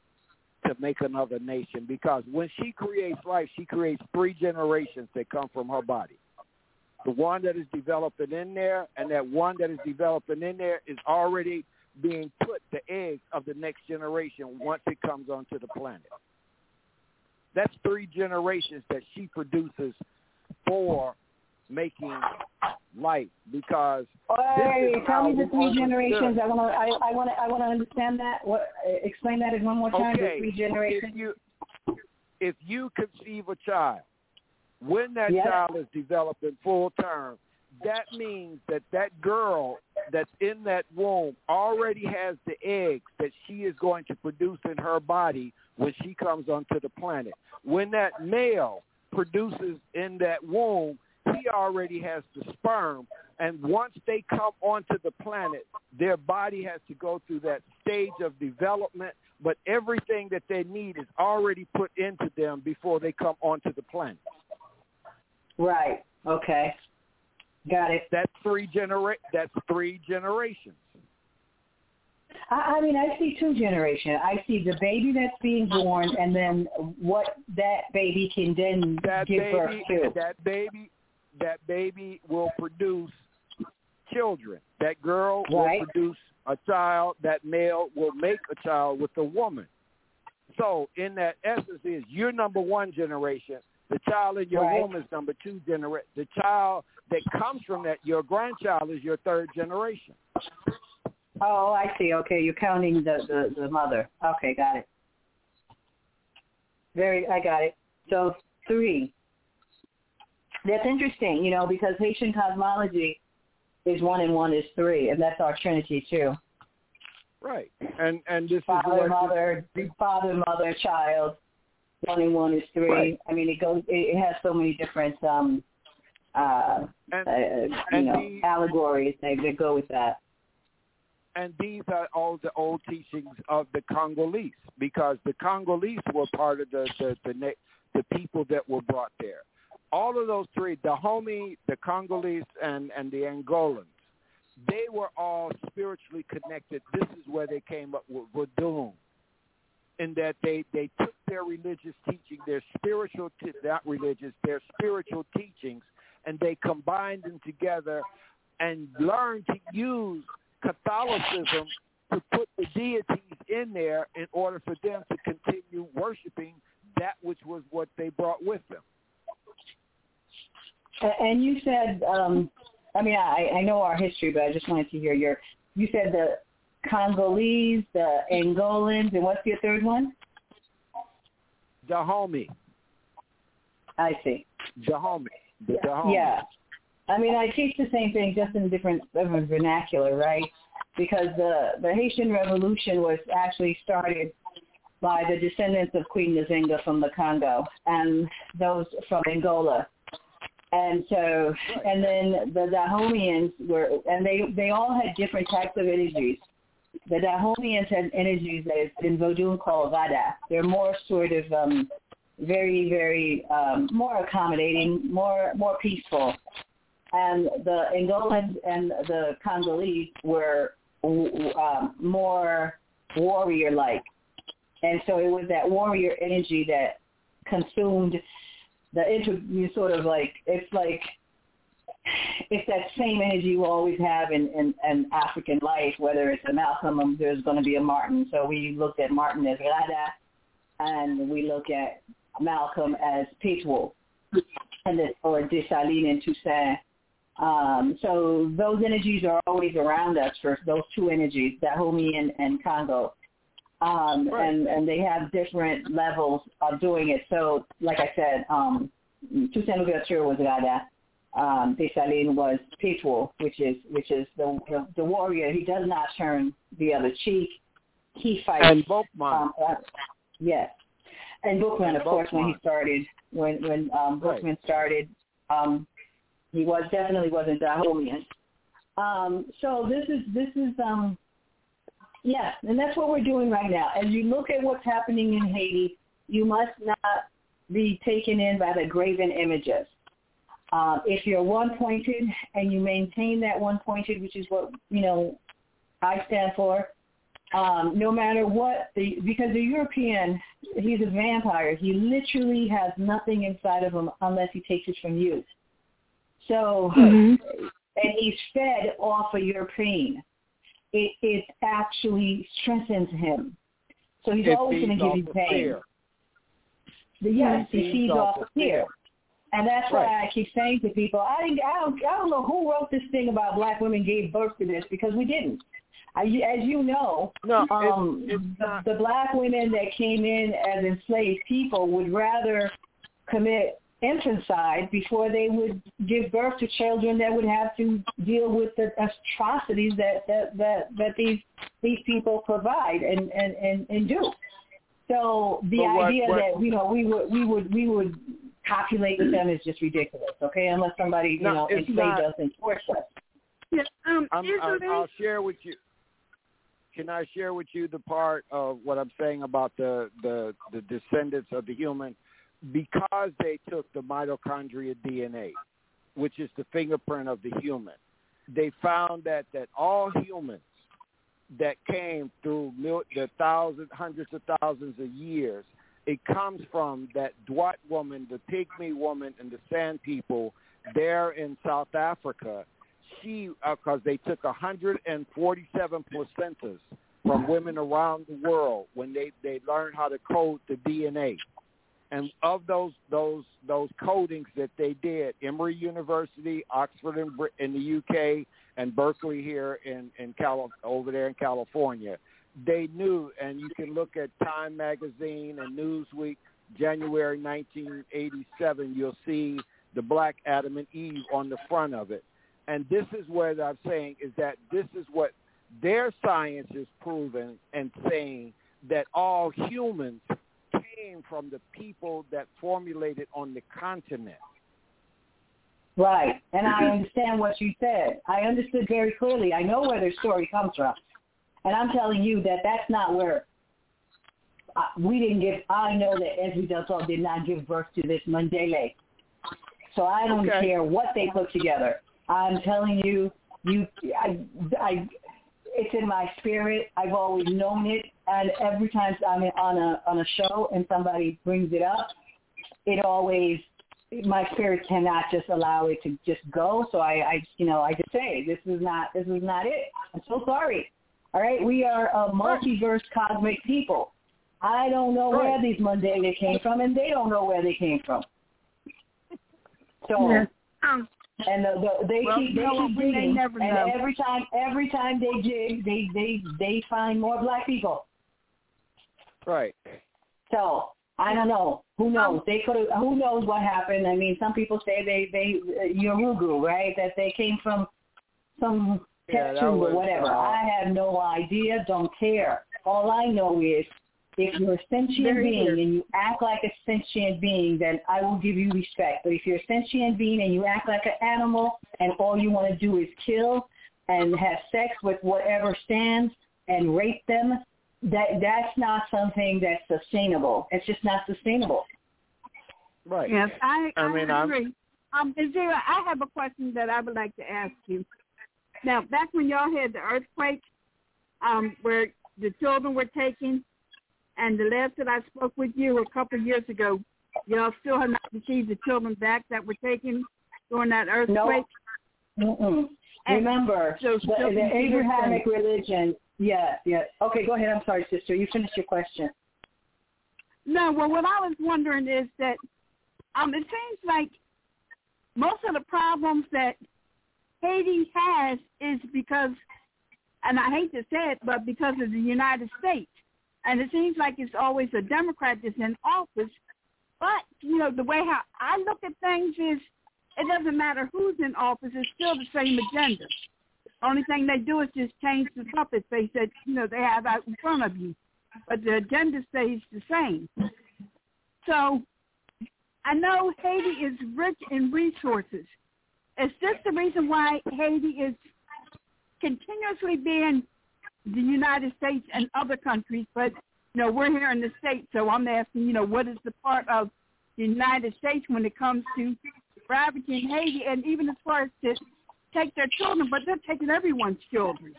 to make another nation, because when she creates life, she creates three generations that come from her body. The one that is developing in there, and that one that is developing in there is already being put the eggs of the next generation once it comes onto the planet. That's three generations that she produces for making life, because hey, tell me the three understood. generations. I want to. I, I want to. I want to understand that. What? Explain that one more time. Okay. The three generations. If you if you conceive a child, when that Yes. child is developing full term, that means that that girl that's in that womb already has the eggs that she is going to produce in her body when she comes onto the planet. When that male produces in that womb, he already has the sperm, and once they come onto the planet, their body has to go through that stage of development, but everything that they need is already put into them before they come onto the planet. Right. Okay. Got it. That's three genera- That's three generations. I, I mean, I see two generations. I see the baby that's being born, and then what that baby can then That give baby, birth to. that baby, that baby will produce children. That girl Right. will produce a child. That male will make a child with a woman. So, in that essence, is you're number one generation. The child in your Right. womb is number two generation. The child that comes from that, your grandchild, is your third generation. Oh, I see. Okay, you're counting the, the, the mother. Okay, got it. Very, I got it. So three. That's interesting, you know, because Haitian cosmology is one and one is three, and that's our Trinity too. Right. And and this father, is what mother, father, mother, child. One and one is three. Right. I mean, it goes. It, it has so many different, um, uh, and, uh, you and know, the, allegories that, that go with that. And these are all the old teachings of the Congolese, because the Congolese were part of the the the, the, the people that were brought there. All of those three, the Dahomey, the Congolese, and, and the Angolans, they were all spiritually connected. This is where they came up with Vodun, in that they, they took their religious teaching, their spiritual, t- not religious, their spiritual teachings, and they combined them together and learned to use Catholicism to put the deities in there in order for them to continue worshiping that which was what they brought with them. And you said, um, I mean, I, I know our history, but I just wanted to hear your, you said the Congolese, the Angolans, and what's your third one? Dahomey. I see. Dahomey. The yeah. Dahomey. Yeah. I mean, I teach the same thing, just in different, different vernacular, right? Because the, the Haitian Revolution was actually started by the descendants of Queen Nzinga from the Congo and those from Angola. And so, and then the Dahomians were, and they, they all had different types of energies. The Dahomians had energies that is in Vodun called Vada. They're more sort of um, very, very um, more accommodating, more more peaceful. And the Angolans and the Congolese were um, more warrior-like. And so it was that warrior energy that consumed the inter, you sort of like, it's like, it's that same energy you always have in, in, in African life, whether it's a Malcolm, there's going to be a Martin. So we looked at Martin as Rada, and we look at Malcolm as Petwo, and this, or Dessalines and Toussaint. Um, so those energies are always around us for those two energies, Dahomey and, and Congo. Um, right. and, and they have different levels of doing it. So, like I said, um, Toussaint Louverture was Rada. Um, Dessalines was Petwo, which is which is the, the the warrior. He does not turn the other cheek. He fights. And Boukman. Um, uh, yes. And Boukman, of course, when he started, when when um, Boukman right. started, um, he was definitely wasn't Dahomian. Um, so this is this is. Um, Yes, and that's what we're doing right now. As you look at what's happening in Haiti, you must not be taken in by the graven images. Uh, if you're one-pointed and you maintain that one-pointed, which is what, you know, I stand for, um, no matter what, the, because the European, he's a vampire. He literally has nothing inside of him unless he takes it from you. So, mm-hmm. and he's fed off of your pain. It, it actually strengthens him. So he's it always going to give you pain. Fear. Yes, he feeds, feeds off of fear. fear. And that's right. why I keep saying to people, I, didn't, I, don't, I don't know who wrote this thing about black women gave birth to this, because we didn't. I, as you know, no, um, it's, it's the, the black women that came in as enslaved people would rather commit infanticide before they would give birth to children that would have to deal with the atrocities that that that, that these these people provide and, and, and, and do. So the what, idea what, that, you know, we would we would we would copulate with them is just ridiculous, okay? Unless somebody, you no, know, enslaved not, us and forced us. Yeah, um, I'm, I'm, I'll share with you. Can I share with you the part of what I'm saying about the, the, the descendants of the human? Because they took the mitochondria D N A, which is the fingerprint of the human, they found that, that all humans that came through mil- the thousands, hundreds of thousands of years, it comes from that Dwat woman, the Pygmy woman, and the Sand people there in South Africa. She, because uh, they took one hundred forty-seven placentas from women around the world when they, they learned how to code the D N A. And of those those those codings that they did, Emory University, Oxford in, in the U K, and Berkeley here in, in Cali- over there in California, they knew, and you can look at Time Magazine and Newsweek, January nineteen eighty-seven, you'll see the black Adam and Eve on the front of it. And this is what I'm saying is that this is what their science is proving and saying, that all humans came from the people that formulated on the continent. Right, and I understand what you said. I understood very clearly. I know where their story comes from. And I'm telling you that that's not where uh, we didn't give, I know that Ezri Delto did not give birth to this Mandela. So I don't okay. care what they put together. I'm telling you, you, I, I, it's in my spirit. I've always known it, and every time I'm on a on a show and somebody brings it up, it always, my spirit cannot just allow it to just go. So I, I you know, I just say this is not this is not it. I'm so sorry. All right, we are a multiverse cosmic people. I don't know right. where these Mandela came from, and they don't know where they came from. So. Yeah. Um. And the, the, they well, keep they no, keep we digging, never and know. every time every time they dig, they they they find more black people. Right. So I don't know. Who knows? They could. Who knows what happened? I mean, some people say they they uh, Yorugu, right? That they came from some yeah, pet or whatever. Uh, I have no idea. Don't care. All I know is, if you're a sentient Very being good. and you act like a sentient being, then I will give you respect. But if you're a sentient being and you act like an animal and all you want to do is kill and have sex with whatever stands and rape them, that that's not something that's sustainable. It's just not sustainable. Right. Yes, I, I, I mean, agree. Um, Azira, I have a question that I would like to ask you. Now, back when y'all had the earthquake, um, where the children were taken, and the last that I spoke with you a couple of years ago, y'all still have not received the children back that were taken during that earthquake? No. Mm-mm. Remember, so the, the Abrahamic religion, yes, yes. Okay, go ahead. I'm sorry, sister. You finished your question. No, well, what I was wondering is that um, it seems like most of the problems that Haiti has is because, and I hate to say it, but because of the United States. And it seems like it's always a Democrat that's in office. But, you know, the way how I look at things is it doesn't matter who's in office. It's still the same agenda. The only thing they do is just change the puppet face that, you know, they have out in front of you. But the agenda stays the same. So I know Haiti is rich in resources. Is this the reason why Haiti is continuously being the United States and other countries, but, you know, we're here in the States, so I'm asking, you know, what is the part of the United States when it comes to ravaging Haiti, and even as far as to take their children, but they're taking everyone's children.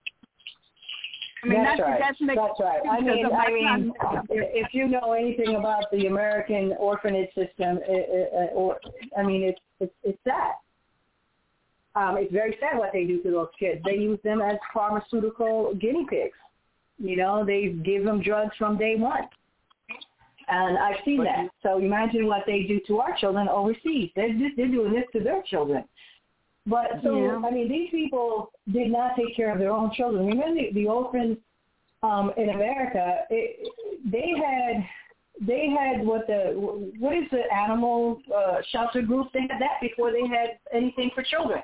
I mean, that's, that's right. That's, makes that's right. I mean, I mean, if you know anything about the American orphanage system, it, it, or I mean, it's it's, it's that. Um, it's very sad what they do to those kids. They use them as pharmaceutical guinea pigs. You know, they give them drugs from day one. And I've seen but, that. So imagine what they do to our children overseas. They're, they're doing this to their children. But so, yeah. I mean, these people did not take care of their own children. Remember the, the orphans um, in America, it, they had they had what the what is the animal uh, shelter group? They had that before they had anything for children.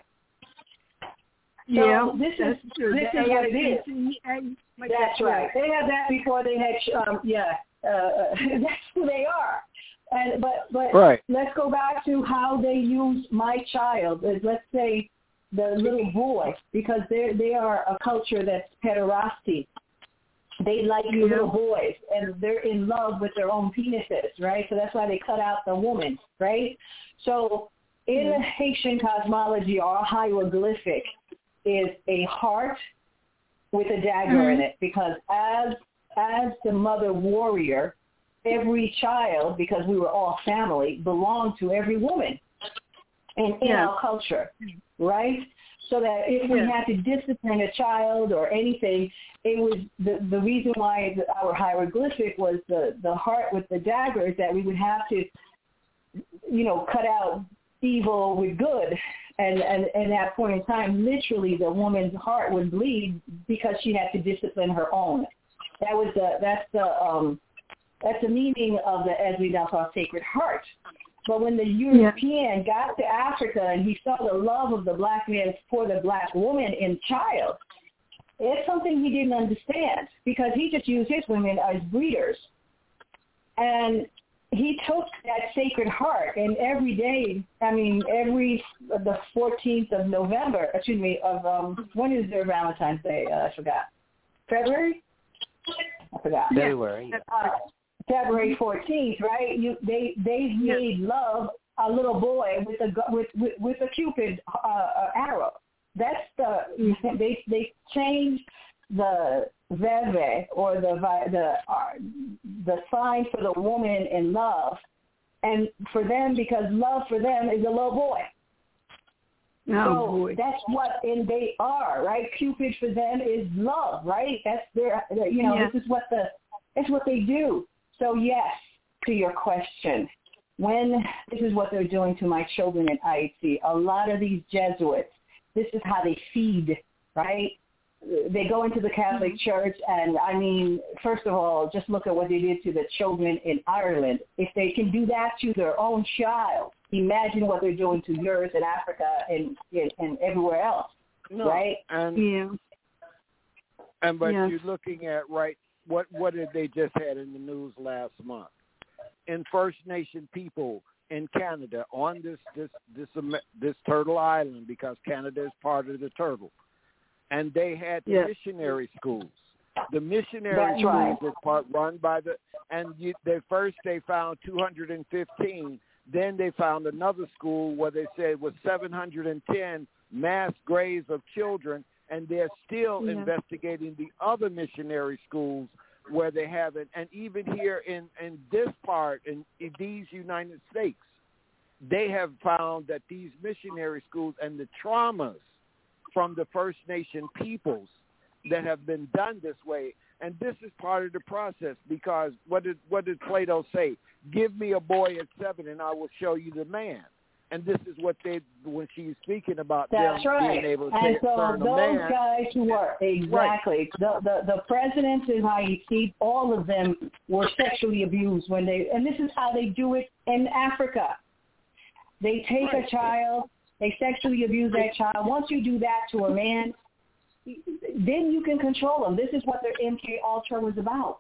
So yeah, this is true. this The is what it is. A A C C, That's right. They had that before they had um, yeah. Uh, that's who they are. And but but right. let's go back to how they use my child. Let's say the little boy, because they they are a culture that's pederasty. They like yeah. little boys, and they're in love with their own penises, right? So that's why they cut out the woman, right? So in yeah. Haitian cosmology, our hieroglyphic is a heart with a dagger mm-hmm. in it, because as as the mother warrior, every child, because we were all family, belonged to every woman in, in yeah. our culture, right? So that if we yeah. had to discipline a child or anything, it was the, the reason why the, our hieroglyphic was the, the heart with the dagger, is that we would have to, you know, cut out evil with good. And, and, and at that point in time, literally the woman's heart would bleed because she had to discipline her own. That was the, that's the, um, That's the meaning of the, as we now call, Sacred Heart. But when the European yeah. got to Africa and he saw the love of the black man for the black woman in child, it's something he didn't understand, because he just used his women as breeders. And he took that Sacred Heart, and every day, I mean, every, the fourteenth of November, excuse me, of, um, when is their Valentine's Day? Uh, I forgot. February? I forgot. February. Uh, February fourteenth, right? You they they made love a little boy with a with with, with a Cupid uh, arrow. That's the they they changed the veve, or the the uh, the sign for the woman in love, and for them, because love for them is a little boy. Oh, so boy. That's what and they are, right? Cupid for them is love, right? That's their, you know, yeah. this is what the, it's what they do. So yes, to your question, when this is what they're doing to my children in I H C, a lot of these Jesuits, this is how they feed, right? They go into the Catholic mm-hmm. Church, and I mean, first of all, just look at what they did to the children in Ireland. If they can do that to their own child, imagine what they're doing to yours in Africa and and, and everywhere else, no, right? And, yeah. And but yes. you're looking at right. What what did they just had in the news last month? In First Nation people in Canada on this this this this Turtle Island, because Canada is part of the Turtle, and they had the yes. missionary schools. The missionary That's schools right. were part run by the, and you, they first they found two hundred fifteen. Then they found another school where they said was seven hundred ten mass graves of children. And they're still yeah. investigating the other missionary schools where they haven't. And even here in, in this part, in, in these United States, they have found that these missionary schools and the traumas from the First Nation peoples that have been done this way. And this is part of the process, because what did what did Plato say? Give me a boy at seven and I will show you the man. And this is what they, when she's speaking about That's them right. being able to and so turn those a man. guys who were, exactly, right. the, the the presidents in I E C, all of them were sexually abused when they, and this is how they do it in Africa. They take right. a child, they sexually abuse that child. Once you do that to a man, then you can control them. This is what their M K Ultra was about.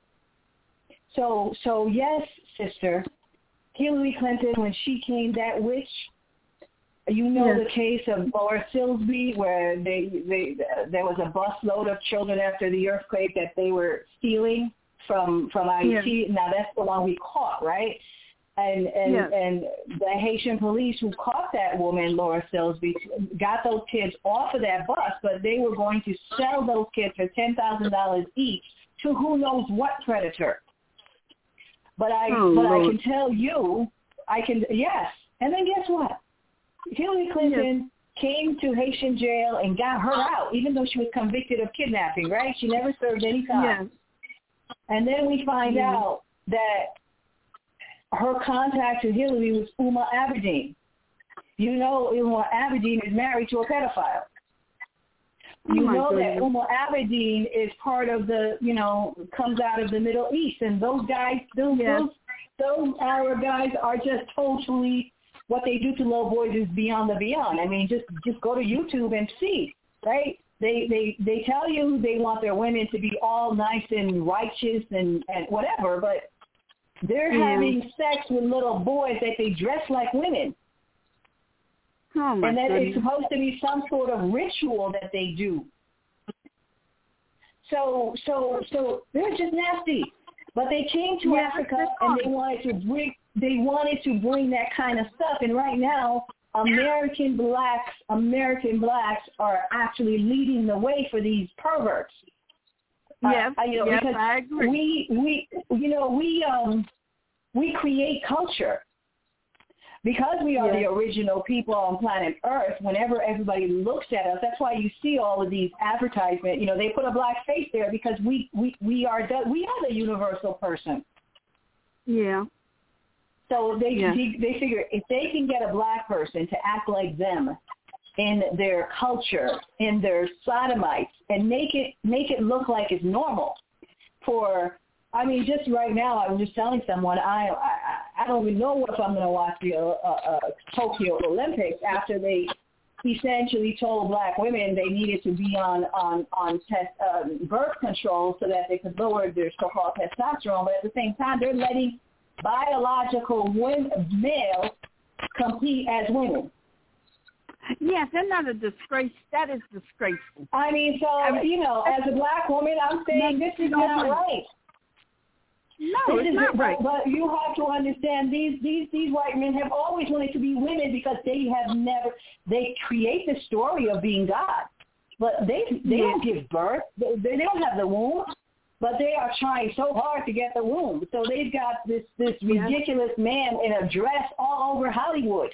So, so yes, sister, Hillary Clinton, when she came, that witch, you know yes. the case of Laura Silsby, where they, they there was a busload of children after the earthquake that they were stealing from from I E C. Yes. Now that's the one we caught, right? And and yes. and the Haitian police who caught that woman, Laura Silsby, got those kids off of that bus, but they were going to sell those kids for ten thousand dollars each to who knows what predator. But I, oh, but Lord. I can tell you, I can, yes. And then guess what? Hillary Clinton yes. came to Haitian jail and got her out, even though she was convicted of kidnapping, right? She never served any time. Yes. And then we find yes. out that her contact to Hillary was Uma Abedin. You know, Uma Abedin is married to a pedophile. You oh know goodness. that Umm Abedin is part of the, you know, comes out of the Middle East, and those guys, those yes. those, those Arab guys are just totally, what they do to little boys is beyond the beyond. I mean, just just go to YouTube and see, right? They they they tell you they want their women to be all nice and righteous and and whatever, but they're yeah. having sex with little boys that they dress like women. Oh my and that goodness. it's supposed to be some sort of ritual that they do. So, so, so they're just nasty. But they came to yeah, Africa and they wanted to bring, they wanted to bring that kind of stuff. And right now, American blacks, American blacks are actually leading the way for these perverts. Yes, uh, you know, yes, because I agree. We, we, you know, we, um, we create culture. Because we are yes. the original people on planet Earth, whenever everybody looks at us, that's why you see all of these advertisements. You know, they put a black face there because we, we, we are the, we are the universal person. Yeah. So they, yeah. they they figure if they can get a black person to act like them in their culture, in their sodomites, and make it make it look like it's normal for. I mean, just right now, I was just telling someone, I I, I don't even know if I'm going to watch the uh, uh, Tokyo Olympics after they essentially told black women they needed to be on on on test, uh, birth control so that they could lower their so-called testosterone. But at the same time, they're letting biological women, males compete as women. Yes, isn't that a disgrace? That is disgraceful. I mean, so, I mean, you know, as a black woman, I'm saying this is not right. No, this it's is not right. But you have to understand these, these, these white men have always wanted to be women because they have never, they create the story of being God. But they they yeah. don't give birth. They, they don't have the womb. But they are trying so hard to get the womb. So they've got this, this yes. ridiculous man in a dress all over Hollywood.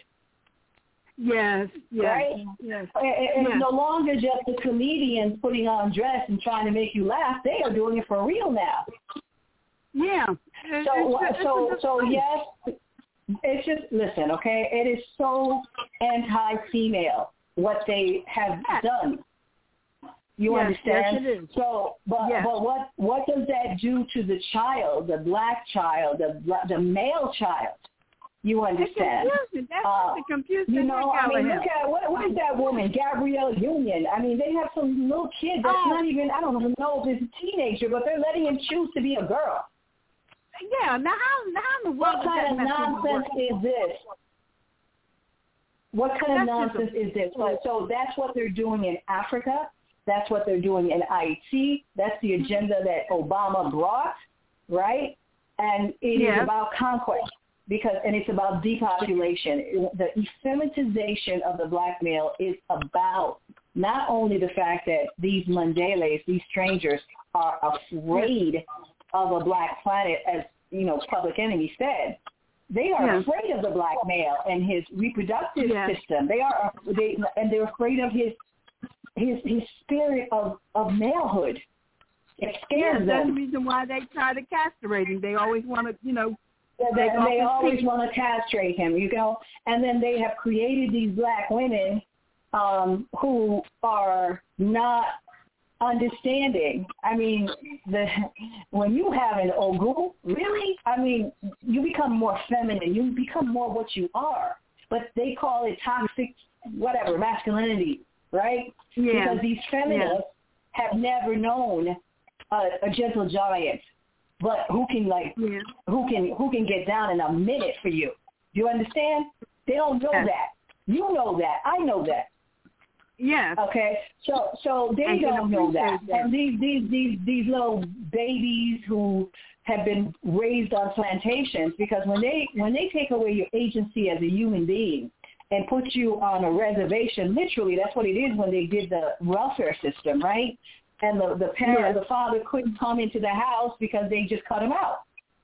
Yes, yes, right? yes. It's yes. no longer just the comedians putting on dress and trying to make you laugh. They are doing it for real now. Yeah. So, it's, so, it's so yes, it's just, listen, okay? It is so anti-female what they have yes. done. You yes, understand? Yes, it is. So, but yes. but what what does that do to the child, the black child, the the male child? You understand? It's confusing. That's uh, the confusing. You know, I mean, look at what what is that woman, Gabrielle Union? I mean, they have some little kid that's oh. not even, I don't even know if it's a teenager, but they're letting him choose to be a girl. Yeah. Now, how now in the world what kind of nonsense is this? What kind of that's nonsense is this? But, so that's what they're doing in Africa. That's what they're doing in I T. That's the agenda that Obama brought, right? And it yes. is about conquest because, and it's about depopulation. The effeminization of the black male is about not only the fact that these Mandeles, these strangers, are afraid of a black planet, as you know, Public Enemy said. They are yes. afraid of the black male and his reproductive yes. system. They are, they, and they're afraid of his. His his spirit of, of malehood. It scares yeah, them. That's the reason why they try to castrate him. They always want to, you know. They, they always want to castrate him, you know. And then they have created these black women um, who are not understanding. I mean, the when you have an Ogu, really, I mean, you become more feminine. You become more what you are. But they call it toxic, whatever, masculinity. Right? Yeah. Because these feminists yeah. have never known a, a gentle giant, but who can like yeah. who can who can get down in a minute for you. Do you understand? They don't know yes. that. You know that. I know that. Yes. Okay. So so they and don't know that. that. And these these these these little babies who have been raised on plantations, because when they when they take away your agency as a human being and put you on a reservation, literally, that's what it is when they did the welfare system, right? And the the parent, yes. the father couldn't come into the house because they just cut him out.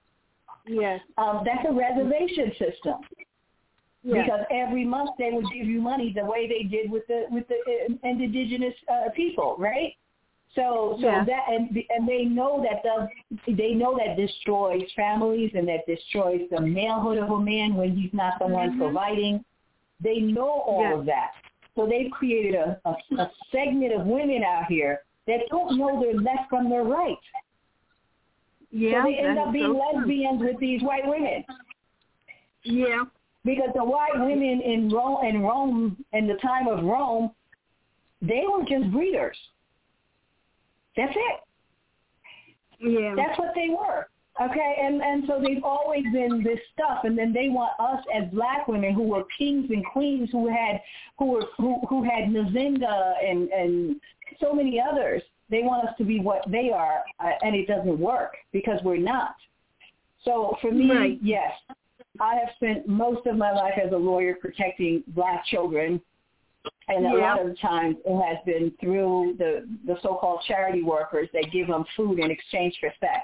Yes. Um, that's a reservation system. Yes. Because every month they would give you money the way they did with the with the indigenous uh, people, right? So so yes. that and and they know that does they know that destroys families and that destroys the malehood of a man when he's not the one mm-hmm. providing. They know all yes. of that. So they've created a, a, a segment of women out here that don't know their left from their right. Yeah, so they end up being so lesbians with these white women. Yeah. Because the white women in Rome, in Rome, in the time of Rome, they were just breeders. That's it. Yeah. That's what they were. Okay, and and so they've always been this stuff, and then they want us as black women who were kings and queens, who had who were who, who had Nzinga and and so many others. They want us to be what they are, uh, and it doesn't work because we're not. So for me, right. yes, I have spent most of my life as a lawyer protecting black children, and a yeah. lot of the times it has been through the the so-called charity workers that give them food in exchange for sex.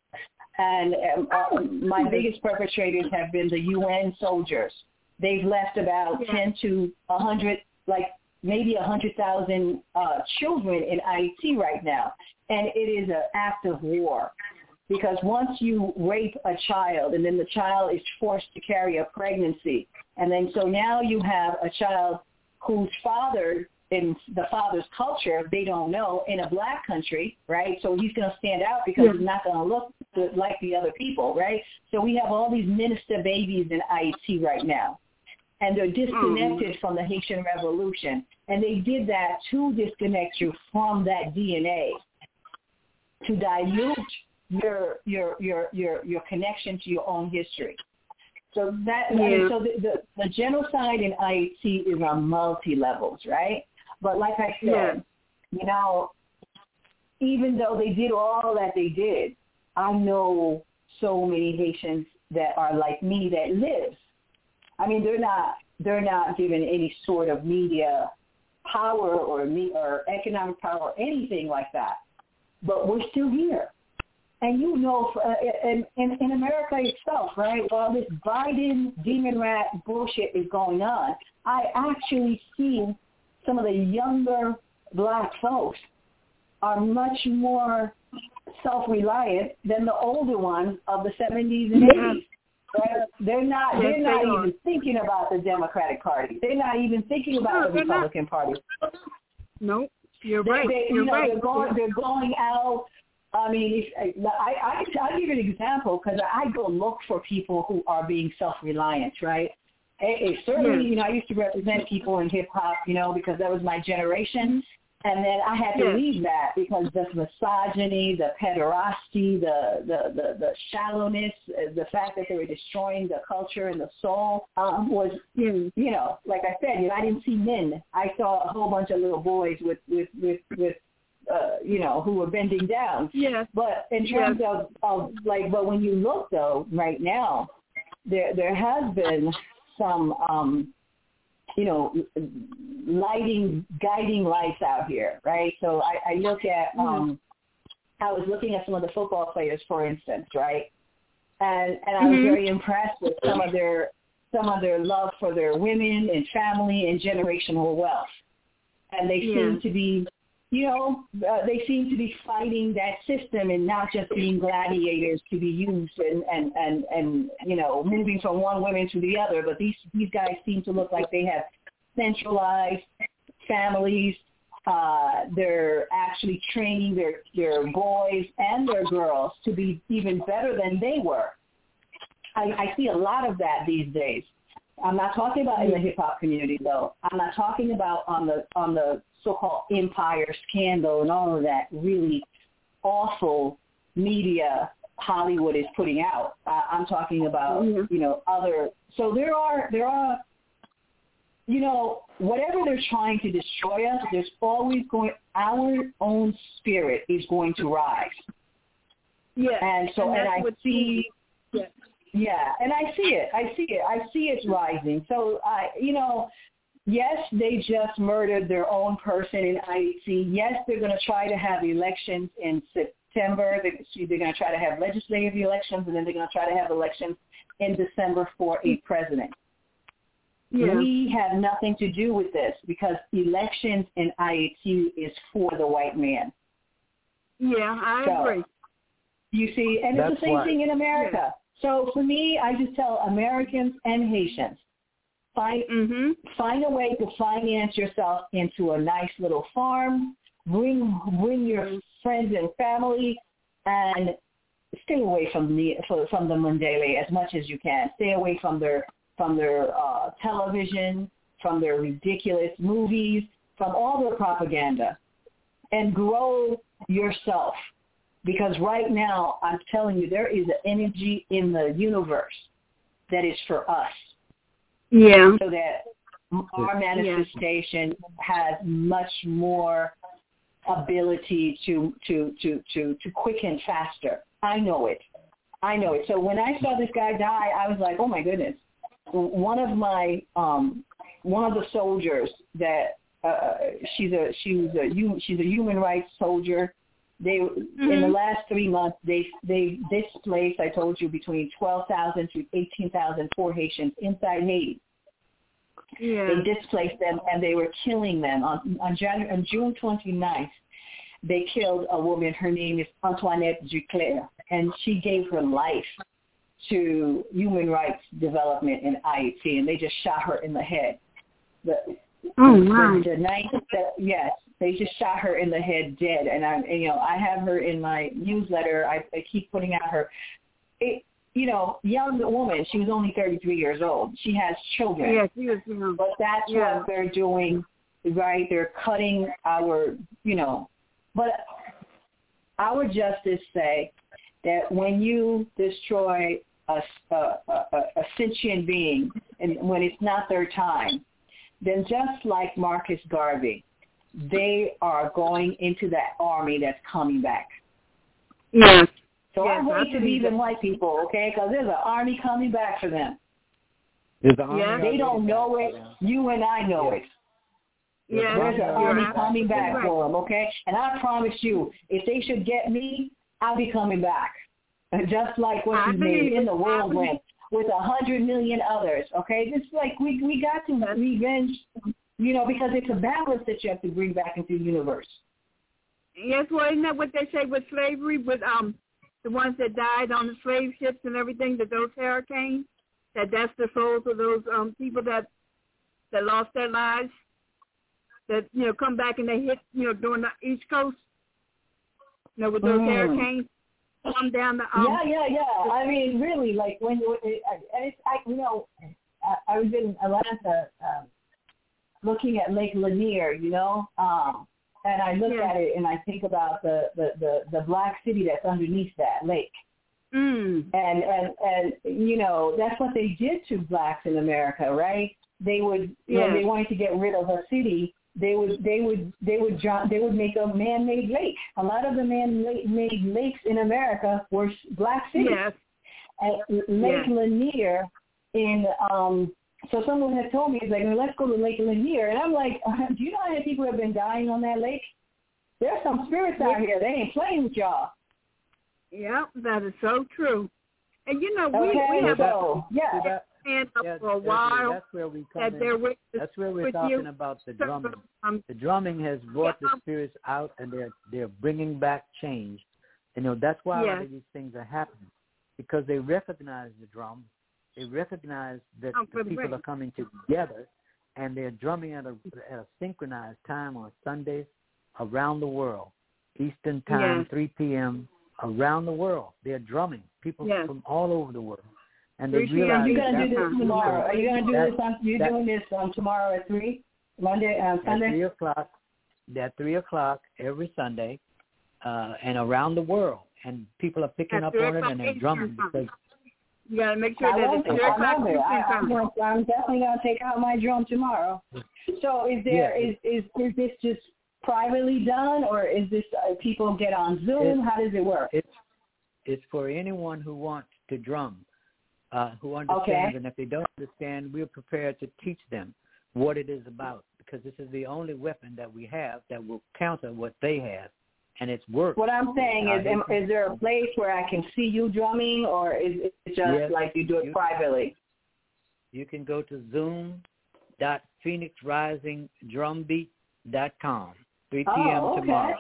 And um, uh, my biggest perpetrators have been the U N soldiers. They've left about yeah. ten to one hundred, like maybe one hundred thousand uh, children in I E T right now. And it is an act of war. Because once you rape a child and then the child is forced to carry a pregnancy, and then so now you have a child whose father, in the father's culture, they don't know, in a black country, right? So he's going to stand out because yeah. he's not going to look like the other people, right? So we have all these minister babies in I E T right now, and they're disconnected mm. from the Haitian Revolution. And they did that to disconnect you from that D N A, to dilute your your your your, your connection to your own history. So that yeah. I mean, so the, the, the genocide in I E T is on multi-levels, right? But like I said, yeah. you know, even though they did all that they did, I know so many Haitians that are like me that live. I mean, they're not they're not given any sort of media power or me or economic power or anything like that. But we're still here. And you know, uh, in, in, in America itself, right, while this Biden demon rat bullshit is going on, I actually see some of the younger black folks are much more self-reliant than the older ones of the seventies and eighties. Right? They're not. They're not even thinking about the Democratic Party. They're not even thinking about the Republican Party. No, you're they, right. They, you you're know, right. They're going. They're going out. I mean, if, I, I, I'll give you an example because I go look for people who are being self-reliant, right? It, it certainly, yeah. you know, I used to represent people in hip-hop, you know, because that was my generation. And then I had to yeah. leave that because the misogyny, the pederasty, the, the, the, the shallowness, the fact that they were destroying the culture and the soul um, was, you know, like I said, you know, I didn't see men. I saw a whole bunch of little boys with, with, with, with Uh, you know, who were bending down. Yeah. But in terms yeah. of, of like, but when you look though, right now, there there has been some, um, you know, lighting, guiding lights out here, right? So I, I look at, um, I was looking at some of the football players, for instance, right? And and I was mm-hmm. very impressed with some of their some of their love for their women and family and generational wealth, and they yeah. seem to be. You know, uh, they seem to be fighting that system and not just being gladiators to be used and, and, and, and, you know, moving from one woman to the other. But these, these guys seem to look like they have centralized families. Uh, they're actually training their, their boys and their girls to be even better than they were. I, I see a lot of that these days. I'm not talking about in the hip-hop community, though. I'm not talking about on the on the so-called Empire scandal and all of that really awful media Hollywood is putting out. Uh, I'm talking about, you know, other. So there are, there are, you know, whatever they're trying to destroy us, there's always going, our own spirit is going to rise. Yeah. And so, and, and I see. Yeah. Yeah, and I see it. I see it. I see it's rising. So, I, you know, yes, they just murdered their own person in I E T. Yes, they're going to try to have elections in September. They're going to try to have legislative elections, and then they're going to try to have elections in December for a president. Yeah. We have nothing to do with this because elections in I E T is for the white man. Yeah, I so, agree. You see, and That's it's the same why. thing in America. Yeah. So for me, I just tell Americans and Haitians, Find mm-hmm. find a way to finance yourself into a nice little farm. Bring bring your friends and family, and stay away from the from the Mandela as much as you can. Stay away from their from their uh, television, from their ridiculous movies, from all their propaganda, and grow yourself. Because right now, I'm telling you, there is an energy in the universe that is for us. Yeah. So that our manifestation yeah. has much more ability to, to, to, to, to quicken faster. I know it. I know it. So when I saw this guy die, I was like, oh my goodness. One of my, um, one of the soldiers that, uh, she's a, she was a, she's a human rights soldier. They, mm-hmm. in the last three months, they, they displaced, I told you, between twelve thousand to eighteen thousand poor Haitians inside Haiti. Yeah. They displaced them, and they were killing them. On, on, January, on June twenty-ninth, they killed a woman. Her name is Antoinette Duclair, and she gave her life to human rights development in Haiti, and they just shot her in the head. The, oh, wow. The, the night that, yes, they just shot her in the head dead, and I, and, you know, I have her in my newsletter. I, I keep putting out her, it, you know, young woman. She was only thirty-three years old. She has children. Yes, she was young. But that's yeah. what they're doing, right? They're cutting our, you know, but our justice say that when you destroy a, a, a, a sentient being, and when it's not their time, then just like Marcus Garvey, they are going into that army that's coming back. Yes. So yes, I hate to be them white people, okay, because there's an army coming back for them. There's an army. Yeah. They don't know it. You and I know yeah. it. Yeah, there's an army right. coming back right. for them, okay? And I promise you, if they should get me, I'll be coming back. Just like what you made in the whirlwind with a hundred million others, okay? Just like we we got to revenge, you know, because it's a balance that you have to bring back into the universe. Yes, well, isn't that what they say with slavery, with um the ones that died on the slave ships and everything, that those hurricanes, that that's the souls of those um people that that lost their lives, that, you know, come back and they hit, you know, during the East Coast, you know, with those mm. hurricanes. Come down the um, yeah, yeah, yeah. I mean, really, like when you, it, and it's, I, you know, I, I was in Atlanta um, looking at Lake Lanier, you know, um, and I look yeah. at it and I think about the, the, the, the black city that's underneath that lake. Mm. And, and, and, you know, that's what they did to blacks in America, right? They would, yeah. when they wanted to get rid of a city, They would, they would, they would, they would make a man-made lake. A lot of the man-made lakes in America were black cities. Yes. And Lake yes. Lanier, in um, so someone had told me, it's like, let's go to Lake Lanier, and I'm like, do you know how many people have been dying on that lake? There's some spirits out here. They ain't playing with y'all. Yeah, that is so true. And you know, we okay, we have so, a, yeah. up yeah, for a while. That's where we come that in. With, that's where we're with talking you. about the drumming. Um, the drumming has brought yeah. the spirits out, and they're they're bringing back change. You know, that's why yes. a lot of these things are happening, because they recognize the drum. They recognize that oh, the people great. are coming together, and they're drumming at a at a synchronized time on Sundays around the world, Eastern time, yes. three p.m. around the world. They're drumming. People yes. from all over the world. And they realize you're gonna do this tomorrow. Are you gonna do this on? You're doing this on tomorrow at three, Monday, um, Sunday. At three o'clock. At three o'clock every Sunday, uh, and around the world. And people are picking at up on it, and they're drumming because you gotta make sure I that love it's it. I love it. I, I'm, gonna, I'm definitely gonna take out my drum tomorrow. So, is there yeah. is, is is this just privately done, or is this uh, people get on Zoom? It, How does it work? It's it's for anyone who wants to drum. Uh, who understands, okay. and if they don't understand, we're prepared to teach them what it is about, because this is the only weapon that we have that will counter what they have, and it's work. What I'm saying uh, is, am, is there a place where I can see you drumming, or is it just yes, like you do it you, privately? You can go to zoom dot phoenix rising drumbeat dot com, three p.m. Oh, okay. tomorrow.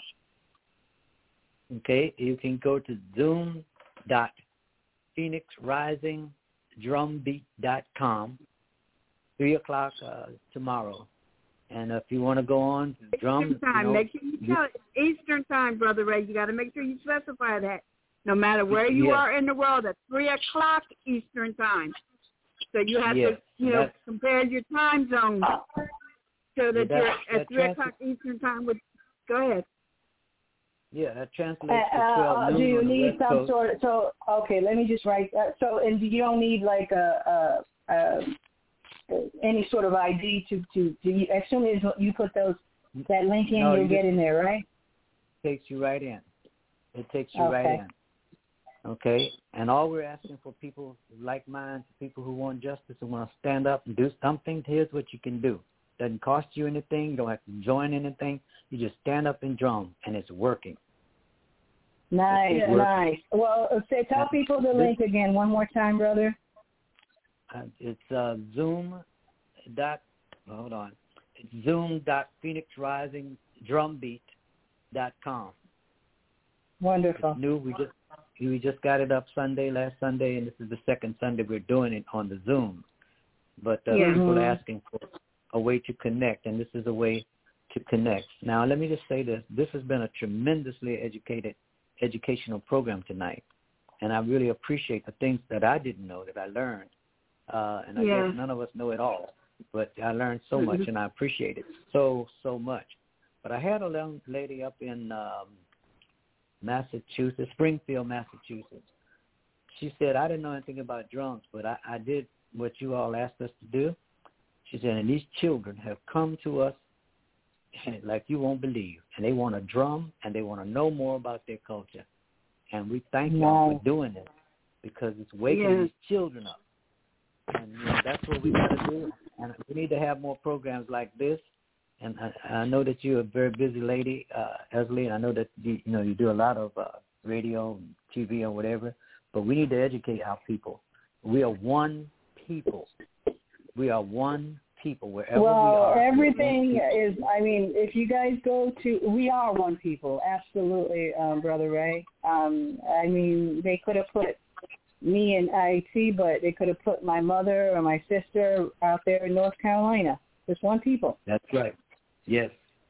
Okay, you can go to zoom dot phoenix rising drumbeat dot com, three o'clock uh, tomorrow. And if you want to go on, drum. Eastern time. You know, make sure you tell it. Eastern time, Brother Ray. You got to make sure you specify that. No matter where you yes. are in the world, at three o'clock Eastern time. So you have yes. to, you know, That's, compare your time zones so that yeah, you're that, at that three trans- o'clock Eastern time. With go ahead. Yeah, that translates Uh, to twelve uh, noon do you on the need West some Coast. sort of, so, okay, let me just write that. So, and you don't need like a, a, a any sort of I D to, to, to, as soon as you put those, that link in, No, you'll you get just, in there, right? It takes you right in. It takes you Okay. right in. Okay? And all we're asking for people like mine, people who want justice, who want to stand up and do something, here's what you can do. Doesn't cost you anything. You don't have to join anything. You just stand up and drum, and it's working. Nice, It's working. nice. Well, uh, say, tell Now, people the this- link again one more time, brother. Uh, it's uh, Zoom dot, hold on. It's Zoom dot Phoenix Rising Drumbeat dot com. Wonderful. It's new. We just we just got it up Sunday, last Sunday, and this is the second Sunday we're doing it on the Zoom. But uh, Yeah. people are asking for a way to connect, and this is a way to connect. Now, let me just say this. This has been a tremendously educated, educational program tonight, and I really appreciate the things that I didn't know that I learned. Uh, and I Yeah. guess none of us know it all, but I learned so much, and I appreciate it so, so much. But I had a young lady up in um, Massachusetts, Springfield, Massachusetts. She said, I didn't know anything about drums, but I, I did what you all asked us to do. She said, and these children have come to us like you won't believe, and they want to drum, and they want to know more about their culture. And we thank y'all Nice. for doing this, because it's waking Yeah. these children up. And you know, that's what we got to do. And we need to have more programs like this. And I, I know that you're a very busy lady, uh, Esley, and I know that you, you know you do a lot of uh, radio, and T V, or whatever. But we need to educate our people. We are one people. We are one people wherever well, we are. everything is, I mean, if you guys go to, we are one people, absolutely, um, Brother Ray. Um, I mean, they could have put me in I T, but they could have put my mother or my sister out there in North Carolina. Just one people. That's right. Yes.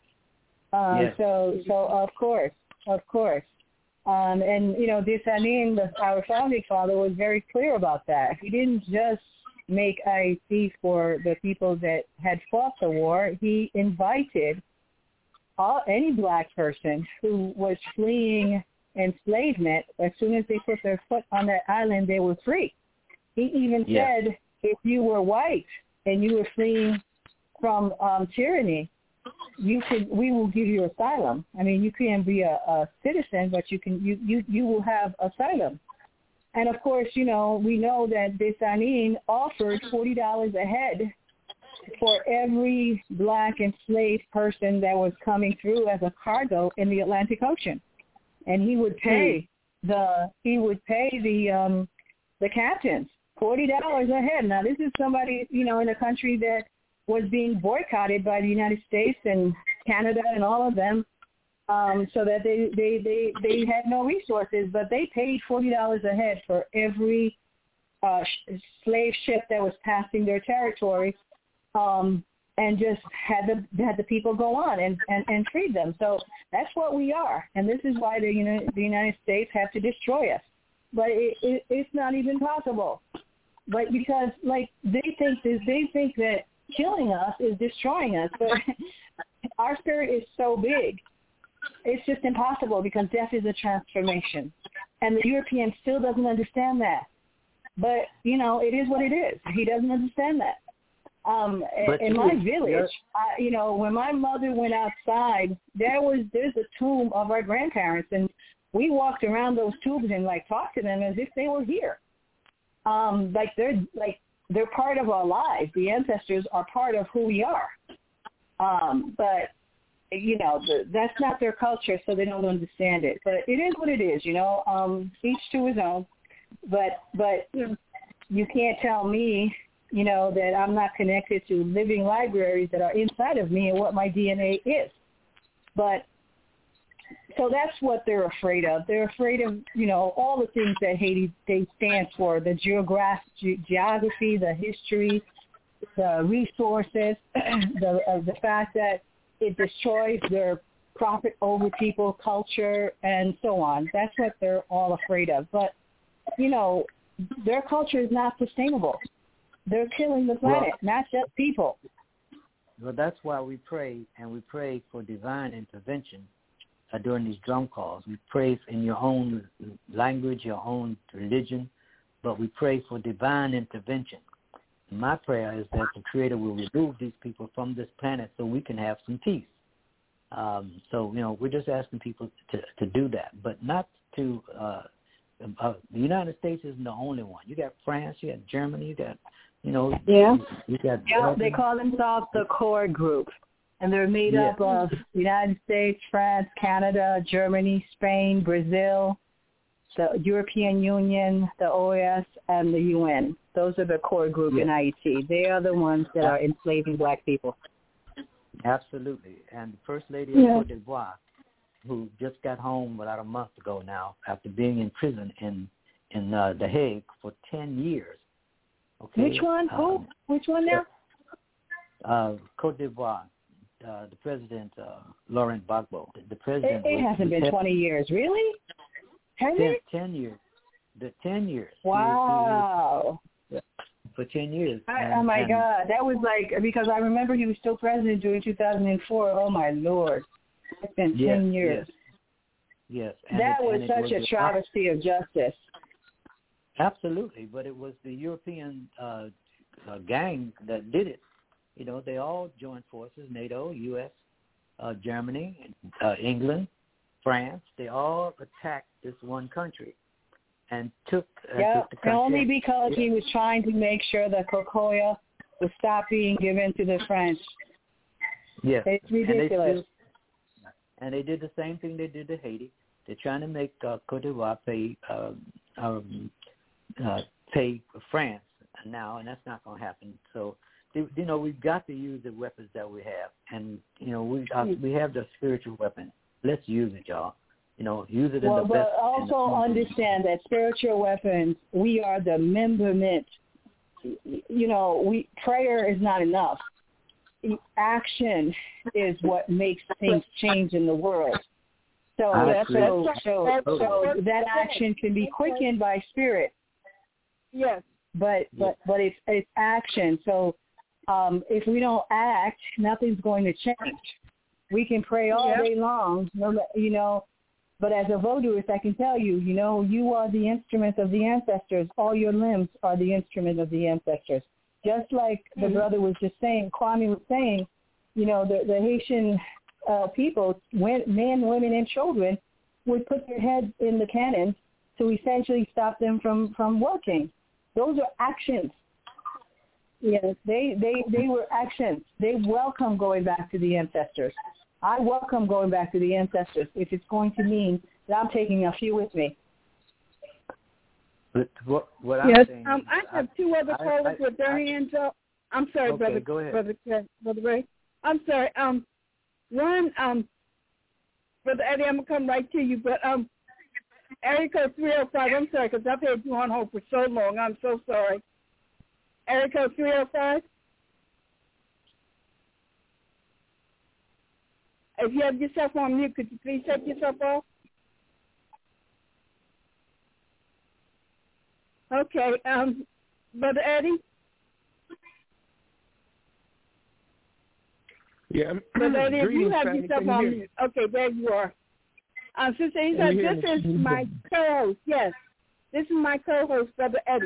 Um, yes. So, so of course, of course. Um, and, you know, Desanin, our founding father, was very clear about that. He didn't just make I C for the people that had fought the war. He invited all, any black person who was fleeing enslavement. As soon as they put their foot on that island, they were free. He even Yes. said, if you were white and you were fleeing from um, tyranny, you could. We will give you asylum. I mean, you can be a, a citizen, but you can. You, you you will have asylum. And of course, you know, we know that Desanin offered forty dollars a head for every black enslaved person that was coming through as a cargo in the Atlantic Ocean, and he would pay the he would pay the um, the captains forty dollars a head. Now, this is somebody, you know, in a country that was being boycotted by the United States and Canada and all of them, um, so that they, they, they, they had no resources, but they paid forty dollars a head for every uh, sh- slave ship that was passing their territory, um, and just had the had the people go on and, and, and freed them. So that's what we are, and this is why the, you know, the United States have to destroy us. But it, it, it's not even possible. But because, like, they think this, they think that killing us is destroying us, but our spirit is so big, it's just impossible, because death is a transformation, and the European still doesn't understand that. But you know, it is what it is. He doesn't understand that. Um, But in you- my village, you're- I, you know, when my mother went outside, there was there's a tomb of our grandparents, and we walked around those tombs and like talked to them as if they were here. Um, like they're like. They're part of our lives. The ancestors are part of who we are. Um, but, you know, the, that's not their culture, so they don't understand it. But it is what it is, you know, um, each to his own. But but you can't tell me, you know, that I'm not connected to living libraries that are inside of me and what my D N A is. But so that's what they're afraid of. They're afraid of, you know, all the things that Haiti they stands for, the geograph- ge- geography, the history, the resources, the uh, the fact that it destroys their profit over people, culture, and so on. That's what they're all afraid of. But, you know, their culture is not sustainable. They're killing the planet, well, not just people. Well, that's why we pray, and we pray for divine intervention uh, during these drum calls. We pray in your own language, your own religion, but we pray for divine intervention. And my prayer is that the Creator will remove these people from this planet so we can have some peace. Um, so, you know, we're just asking people to, to do that, but not to uh, – uh, the United States isn't the only one. You got France, you got Germany, you got, you know – Yeah, you got yeah they call themselves the core group, and they're made yeah. up of the United States, France, Canada, Germany, Spain, Brazil, the European Union, the O A S, and the U N. Those are the core group yeah. in I E T. They are the ones that are enslaving black people. Absolutely. And the First Lady of yeah. Cote d'Ivoire, who just got home about a month ago now after being in prison in in uh, The Hague for ten years. Okay. Which one? Um, Who? Which one now? Uh, Cote d'Ivoire, uh, the president, uh, Laurent Gbagbo. The, the president. It, it was, hasn't been ten, twenty years, really? Has ten, it? ten years. The ten years. Wow. He, he, for ten years. I, and, oh, my and, God. That was like, because I remember he was still president during two thousand four. Oh, my Lord. It's been yes, ten years. Yes. yes. And that it, was and such was a travesty of justice. Absolutely. But it was the European uh, uh, gang that did it. You know, they all joined forces, NATO, U S, uh, Germany, uh, England, France. They all attacked this one country. And took, uh, yeah, took the country. only because he was trying to make sure that cocoa would stop being given to the French. Yes. It's ridiculous. And they, still, and they did the same thing they did to Haiti. They're trying to make uh, Cote d'Ivoire pay, uh, um, uh, pay France now, and that's not going to happen. So, you know, we've got to use the weapons that we have. And, you know, we uh, we have the spiritual weapon. Let's use it, y'all. You know, use it in well, the best. But also understand that spiritual weapons, we are the memberment. You know, we prayer is not enough. Action is what makes things change in the world. So, so, so, so that action can be quickened by spirit. Yes. But but but it's it's action. So um, if we don't act, nothing's going to change. We can pray all yeah. day long, you know. But as a voodooist, I can tell you, you know, you are the instrument of the ancestors. All your limbs are the instrument of the ancestors. Just like the mm-hmm. brother was just saying, Kwame was saying, you know, the, the Haitian uh, people, when, men, women, and children would put their heads in the cannon to essentially stop them from, from working. Those are actions. Yes, they, they, they were actions. They welcome going back to the ancestors. I welcome going back to the ancestors if it's going to mean that I'm taking a few with me. But what, what I'm yes, saying um, is, I have two other I, callers I, with their I, hands up. I'm sorry, okay, brother, go ahead. brother, brother Ray. I'm sorry. Um, one, um, brother Eddie, I'm gonna come right to you, but um, area code three oh five. I'm sorry because I've had you on hold for so long. I'm so sorry. Area code three oh five. If you have yourself on mute, could you please take yourself off? Okay, um, Brother Eddie? Yeah. Brother Eddie, if you have family, yourself you on hear? mute. Okay, there you are. Um, Sister Isa, Can you hear this me? is my co-host, yes. This is my co-host, Brother Eddie.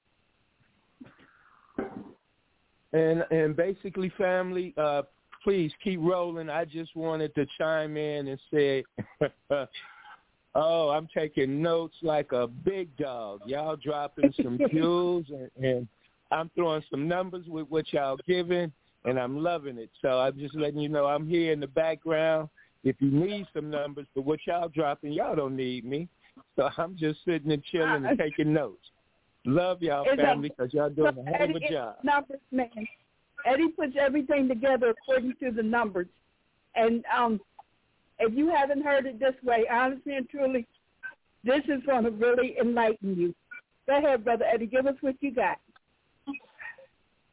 And and basically, family, uh, please keep rolling. I just wanted to chime in and say, oh, I'm taking notes like a big dog. Y'all dropping some jewels, and, and I'm throwing some numbers with what y'all giving, and I'm loving it. So I'm just letting you know I'm here in the background. If you need some numbers, but what y'all dropping, y'all don't need me. So I'm just sitting and chilling and taking notes. Love y'all, It's family, because y'all doing a hell of a Eddie, job. Numbers, man. Eddie puts everything together according to the numbers. And um, if you haven't heard it this way, honestly and truly, this is going to really enlighten you. Go ahead, Brother Eddie. Give us what you got.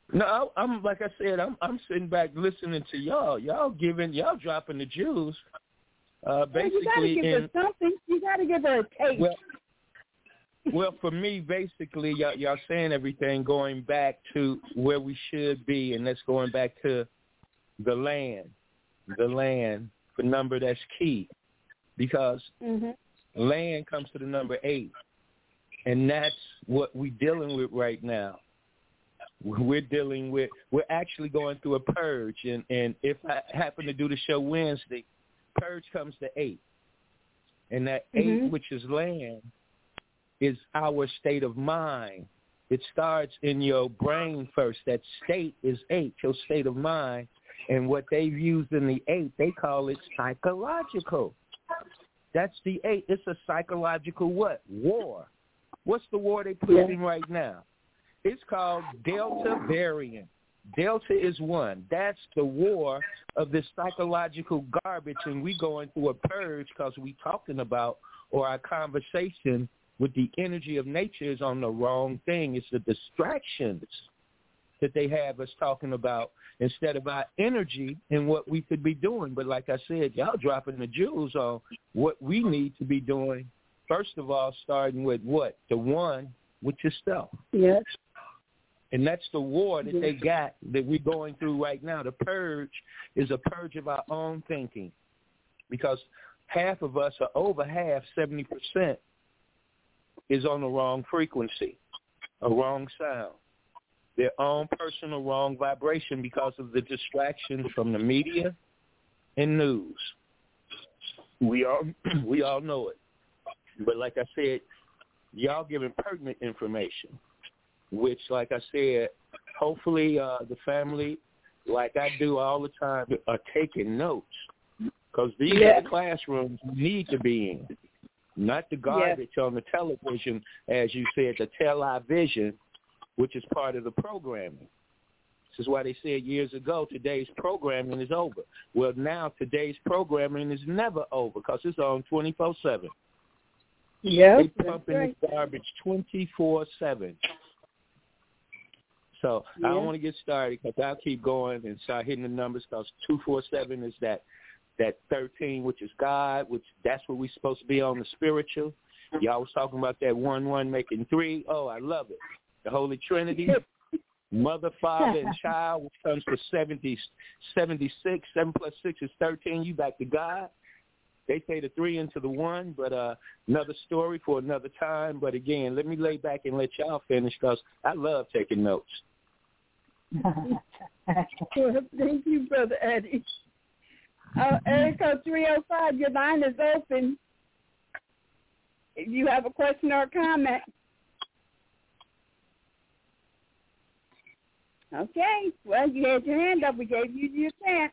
No, I'm like I said, I'm I'm sitting back listening to y'all. Y'all giving, y'all dropping the jewels. Uh, basically, well, you got to give in, her something. You got to give her a taste. Well, well, for me, basically, y'all, y'all saying everything going back to where we should be, and that's going back to the land, the land, the number that's key, because mm-hmm. land comes to the number eight, and that's what we're dealing with right now. We're dealing with, we're actually going through a purge, and, and if I happen to do the show Wednesday, purge comes to eight. And that mm-hmm. eight, which is land, is our state of mind. It starts in your brain first. That state is eight, your state of mind. And what they've used in the eight, they call it psychological. That's the eight. It's a psychological what? War. What's the war they pushing yeah. right now? It's called Delta variant. Delta is one. That's the war of this psychological garbage, and we going through a purge because we talking about, or our conversation with the energy of nature is on the wrong thing. It's the distractions that they have us talking about instead of our energy and what we could be doing. But like I said, y'all dropping the jewels on what we need to be doing. First of all, starting with what? The one with yourself. Yes. And that's the war that they got that we're going through right now. The purge is a purge of our own thinking, because half of us, or over half, seventy percent, is on the wrong frequency, a wrong sound, their own personal wrong vibration because of the distractions from the media and news. We all, we all know it. But like I said, y'all giving pertinent information, which, like I said, hopefully uh, the family, like I do all the time, are taking notes, because these yes. are the classrooms we need to be in, not the garbage yes. on the television, as you said, the television, which is part of the programming. This is why they said years ago, today's programming is over. Well, now today's programming is never over because it's on twenty-four seven. Yeah, they pumping right. this garbage twenty-four seven. So yeah. I don't want to get started because I'll keep going and start hitting the numbers, because two four seven is that that thirteen, which is God, which that's what we're supposed to be on, the spiritual. Y'all was talking about that one one making three. Oh, I love it. The Holy Trinity, Mother, Father, and Child, which comes to seventy, seventy-six. seven plus six is thirteen. You back to God. They say the three into the one, but uh, another story for another time. But again, let me lay back and let y'all finish, because I love taking notes. Well, thank you, Brother Eddie. Uh, Erica three oh five, your line is open. If you have a question or a comment. Okay. Well, you had your hand up. We gave you your chance.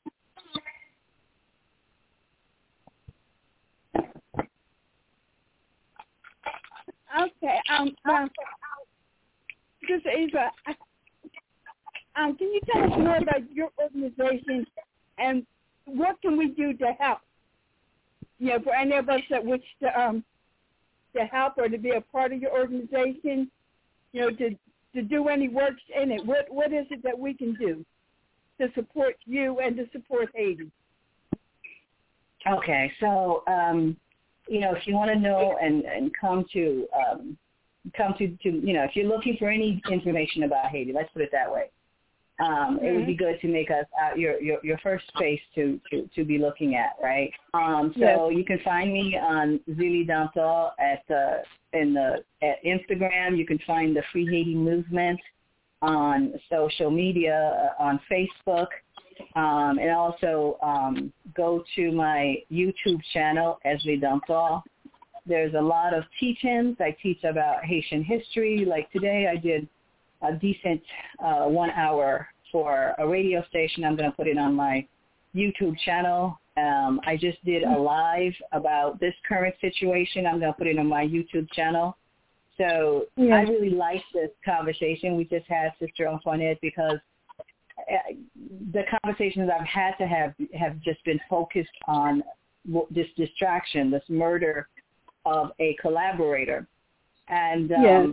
Okay. Um. Uh, just Eva, um, can you tell us more about your organization and what can we do to help? You know, for any of us that wish to um to help or to be a part of your organization, you know, to to do any work in it. What what is it that we can do to support you and to support Haiti? Okay, so um, you know, if you want to know and, and come to um, come to, to you know, if you're looking for any information about Haiti, let's put it that way. Um, mm-hmm. It would be good to make us uh, your, your your first space to, to, to be looking at, right? Um, so yes. You can find me on Zili Dantal at uh, in the at Instagram. You can find the Free Haiti Movement on social media, uh, on Facebook, um, and also um, go to my YouTube channel, Zili Dantal. There's a lot of teach-ins. I teach about Haitian history. Like today, I did a decent uh, one hour for a radio station. I'm going to put it on my YouTube channel. Um, I just did a live about this current situation. I'm going to put it on my YouTube channel. So yeah. I really liked this conversation we just had, Sister Antoinette, because the conversations I've had to have have just been focused on this distraction, this murder of a collaborator. And um, yes.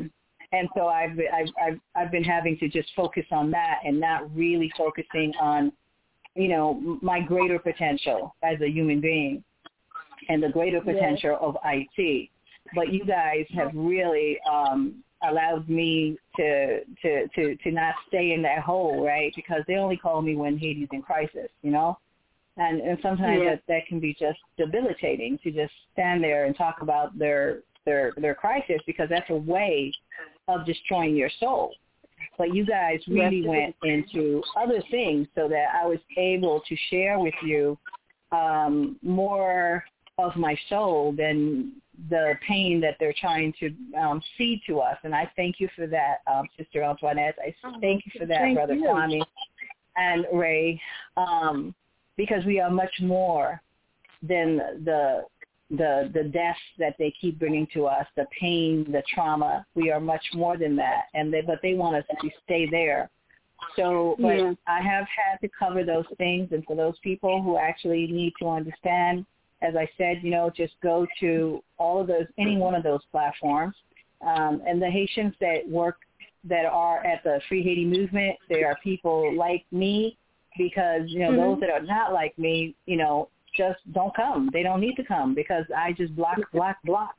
And so I've, I've I've I've been having to just focus on that and not really focusing on, you know, my greater potential as a human being and the greater potential yes. of I T. But you guys have really um, allowed me to, to to to not stay in that hole, right? Because they only call me when Haiti's in crisis, you know? And and sometimes yeah. that, that can be just debilitating to just stand there and talk about their their their crisis, because that's a way of destroying your soul. But you guys really went into other things so that I was able to share with you um, more of my soul than the pain that they're trying to um, feed to us. And I thank you for that, um, Sister Antoinette. I thank you for that, thank Brother you. Kwame and Ray, um, because we are much more than the the the deaths that they keep bringing to us, the pain, the trauma. We are much more than that, and they, but they want us to stay there. So, but yeah. I have had to cover those things, and for those people who actually need to understand, as I said, you know, just go to all of those, any one of those platforms, um, and the Haitians that work, that are at the Free Haiti movement, they are people like me, because, you know, mm-hmm. those that are not like me, you know, just don't come. They don't need to come, because I just block, block, block.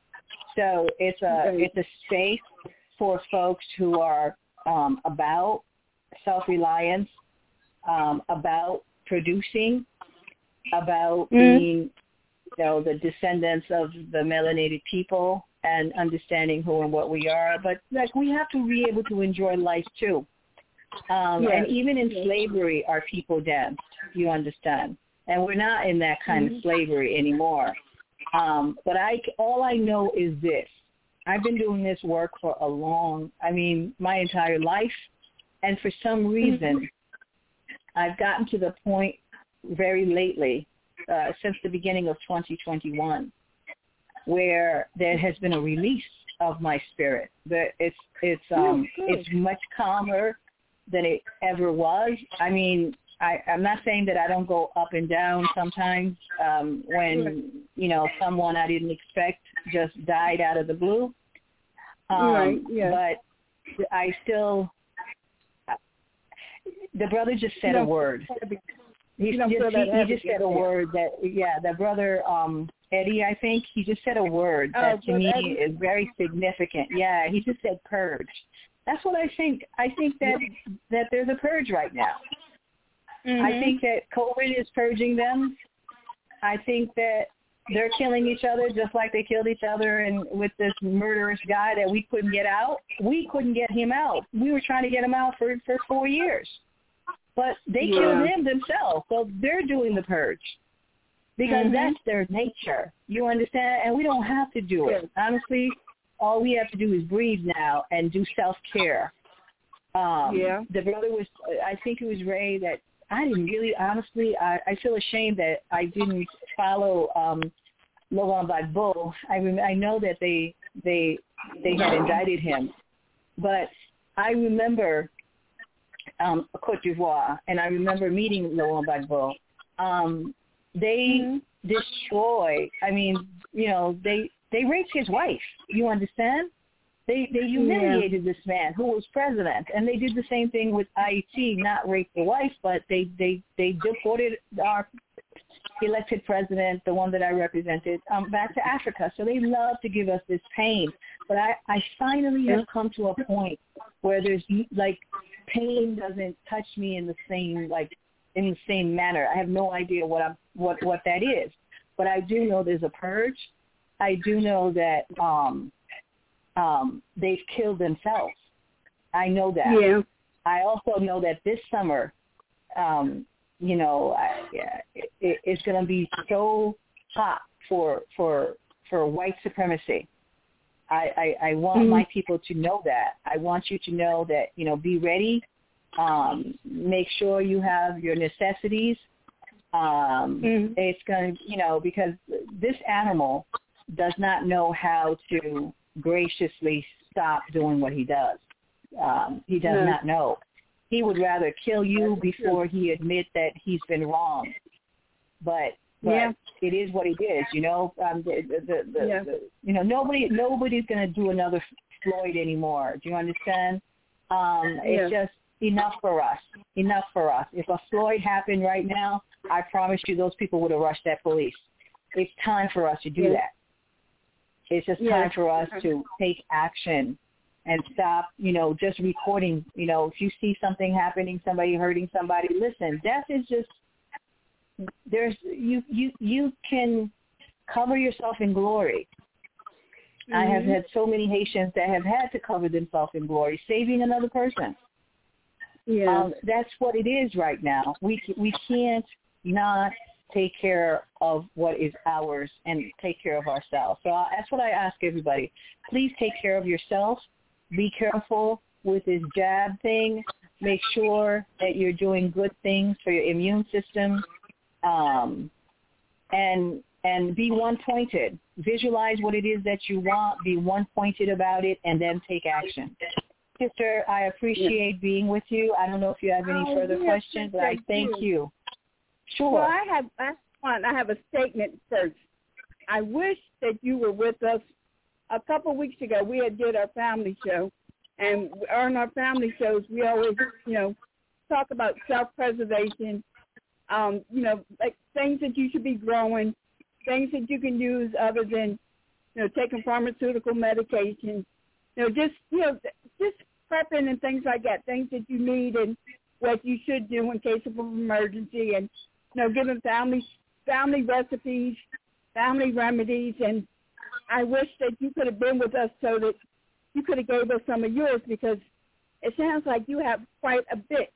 So it's a it's a space for folks who are um, about self-reliance, um, about producing, about mm-hmm. being, you know, the descendants of the melanated people and understanding who and what we are. But like, we have to be able to enjoy life too. Um, yes. And even in slavery, our people danced. You understand? And we're not in that kind mm-hmm. of slavery anymore. Um, but I, all I know is this. I've been doing this work for a long, I mean, my entire life. And for some reason, mm-hmm. I've gotten to the point very lately, uh, since the beginning of twenty twenty-one, where there has been a release of my spirit. That it's it's um oh, it's much calmer than it ever was. I mean, I, I'm not saying that I don't go up and down sometimes um, when, you know, someone I didn't expect just died out of the blue. Um, right, yeah. But I still, the brother just said a word. He just, he, he just said a word that, yeah, the brother um, Eddie, I think, he just said a word that oh, to me Eddie. is very significant. Yeah, he just said purge. That's what I think. I think that that there's a purge right now. Mm-hmm. I think that COVID is purging them. I think that they're killing each other just like they killed each other, and with this murderous guy that we couldn't get out. We couldn't get him out. We were trying to get him out for, for four years. But they yeah. killed him themselves, so they're doing the purge because mm-hmm. that's their nature. You understand? And we don't have to do it. Honestly, all we have to do is breathe now and do self-care. Um, yeah. The brother was, I think it was Ray that, I didn't really, honestly, I, I feel ashamed that I didn't follow um, Laurent Gbagbo. I rem- I know that they they they had indicted him, but I remember um, Côte d'Ivoire, and I remember meeting Laurent Gbagbo. Um, they mm-hmm. destroy. I mean, you know, they they raped his wife. You understand? They they humiliated yeah. this man who was president, and they did the same thing with I T, not rape the wife, but they, they, they deported our elected president, the one that I represented, um, back to Africa. So they love to give us this pain. But I, I finally have come to a point where there's, like, pain doesn't touch me in the same, like, in the same manner. I have no idea what I'm, what, what that is. But I do know there's a purge. I do know that um, um, they've killed themselves. I know that. Yeah. I also know that this summer, um, you know, I, yeah, it, it's going to be so hot for for for white supremacy. I, I, I want mm-hmm. my people to know that. I want you to know that, you know, be ready. Um, make sure you have your necessities. Um, mm-hmm. It's going to, you know, because this animal does not know how to graciously stop doing what he does. Um, he does no. not know. He would rather kill you before he admit that he's been wrong. But, but yeah. it is what it is, you know. Um, the, the, the, yeah. the, you know, nobody nobody's going to do another Floyd anymore. Do you understand? Um, Yeah. It's just enough for us. Enough for us. If a Floyd happened right now, I promise you those people would have rushed that police. It's time for us to do Yeah. that. It's just Yeah. time for us to take action and stop, you know, just recording. You know, if you see something happening, somebody hurting somebody, listen, death is just, there's, you, you, you can cover yourself in glory. Mm-hmm. I have had so many Haitians that have had to cover themselves in glory, saving another person. Yeah. Um, that's what it is right now. We we can't not take care of what is ours and take care of ourselves. So uh, that's what I ask everybody. Please take care of yourself. Be careful with this jab thing. Make sure that you're doing good things for your immune system, um, and and be one-pointed. Visualize what it is that you want. Be one-pointed about it, and then take action. Sister, I appreciate being with you. I don't know if you have any Oh, further yes, questions, but I thank you. you. Sure. Well, I have I, one, I have a statement first. I wish that you were with us a couple of weeks ago. We had did our family show, and on our family shows, we always, you know, talk about self-preservation, um, you know, like things that you should be growing, things that you can use other than, you know, taking pharmaceutical medication. You know, just, you know, just prepping and things like that, things that you need and what you should do in case of an emergency, and, you know, giving family family recipes, family remedies. And I wish that you could have been with us so that you could have gave us some of yours, because it sounds like you have quite a bit.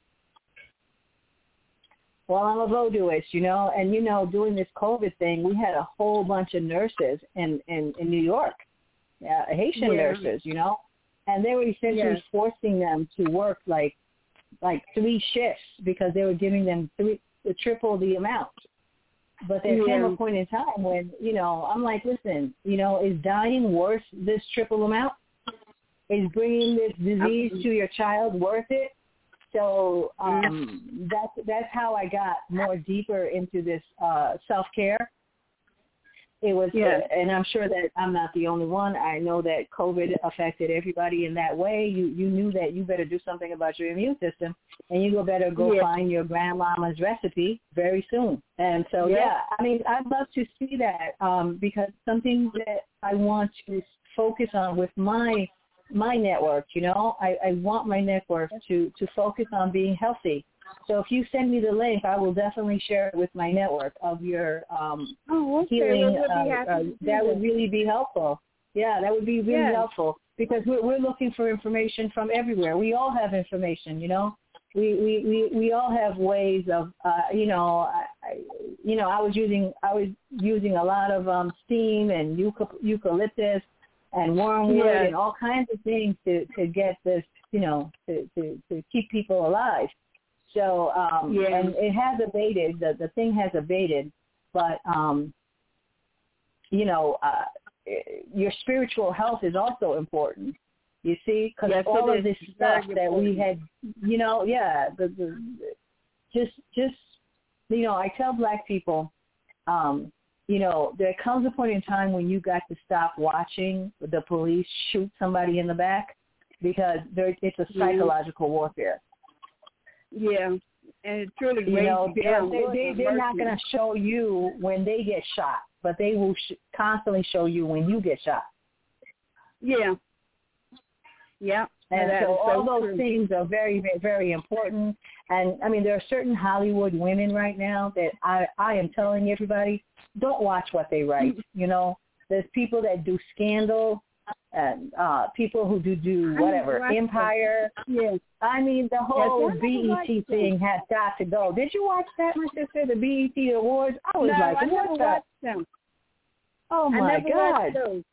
Well, I'm a voodooist, you know, and, you know, doing this COVID thing, we had a whole bunch of nurses in, in, in New York. Uh, Haitian Yeah. nurses, you know, and they were essentially Yeah. forcing them to work like like three shifts because they were giving them three triple the amount. But there Yeah. came a point in time when, you know, I'm like, listen, you know, is dying worth this triple amount? Is bringing this disease to your child worth it? So um, that's that's how I got more deeper into this uh, self-care. It was, Yeah. and I'm sure that I'm not the only one. I know that COVID affected everybody in that way. You you knew that you better do something about your immune system, and you go better go Yeah. find your grandmama's recipe very soon. And so, Yeah. yeah, I mean, I'd love to see that um, because something that I want to focus on with my my network, you know, I, I want my network to, to focus on being healthy. So if you send me the link, I will definitely share it with my network of your um, Oh, okay. healing. Well, we'll be uh, happy uh, to do that would that. really be helpful. Yeah, that would be really Yeah. helpful because we're, we're looking for information from everywhere. We all have information, you know. We we, we, we all have ways of, uh, you know, I, I, you know, I was using I was using a lot of um, steam and euca- eucalyptus and wormwood Yeah. and all kinds of things to, to get this, you know, to, to, to keep people alive. So, um, Yeah. and it has abated, the, the thing has abated, but, um, you know, uh, your spiritual health is also important, you see, because Yes, all it of is. this Very stuff that we important. had, you know, yeah, the, the, just, just, you know, I tell black people, um, you know, there comes a point in time when you got to stop watching the police shoot somebody in the back because there, it's a psychological warfare. Yeah, and it truly You weighs know, you down. they, they, they're not going to show you when they get shot, but they will sh- constantly show you when you get shot. Yeah. Yeah. And that so is all so those true. things are very, very, very important. And, I mean, there are certain Hollywood women right now that I, I am telling everybody, don't watch what they write, you know. There's people that do Scandal and uh, people who do, do whatever, watch Empire. Yes. I mean, the whole Yes, I B never E T watched thing has got to go. Did you watch that, my sister, the B E T Awards? I was No, like, I never what the? watched them. Oh, I my never God. watched those.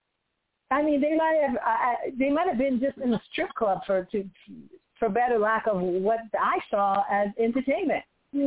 I mean, they might have I, they might have been just in a strip club for to for better lack of what I saw as entertainment.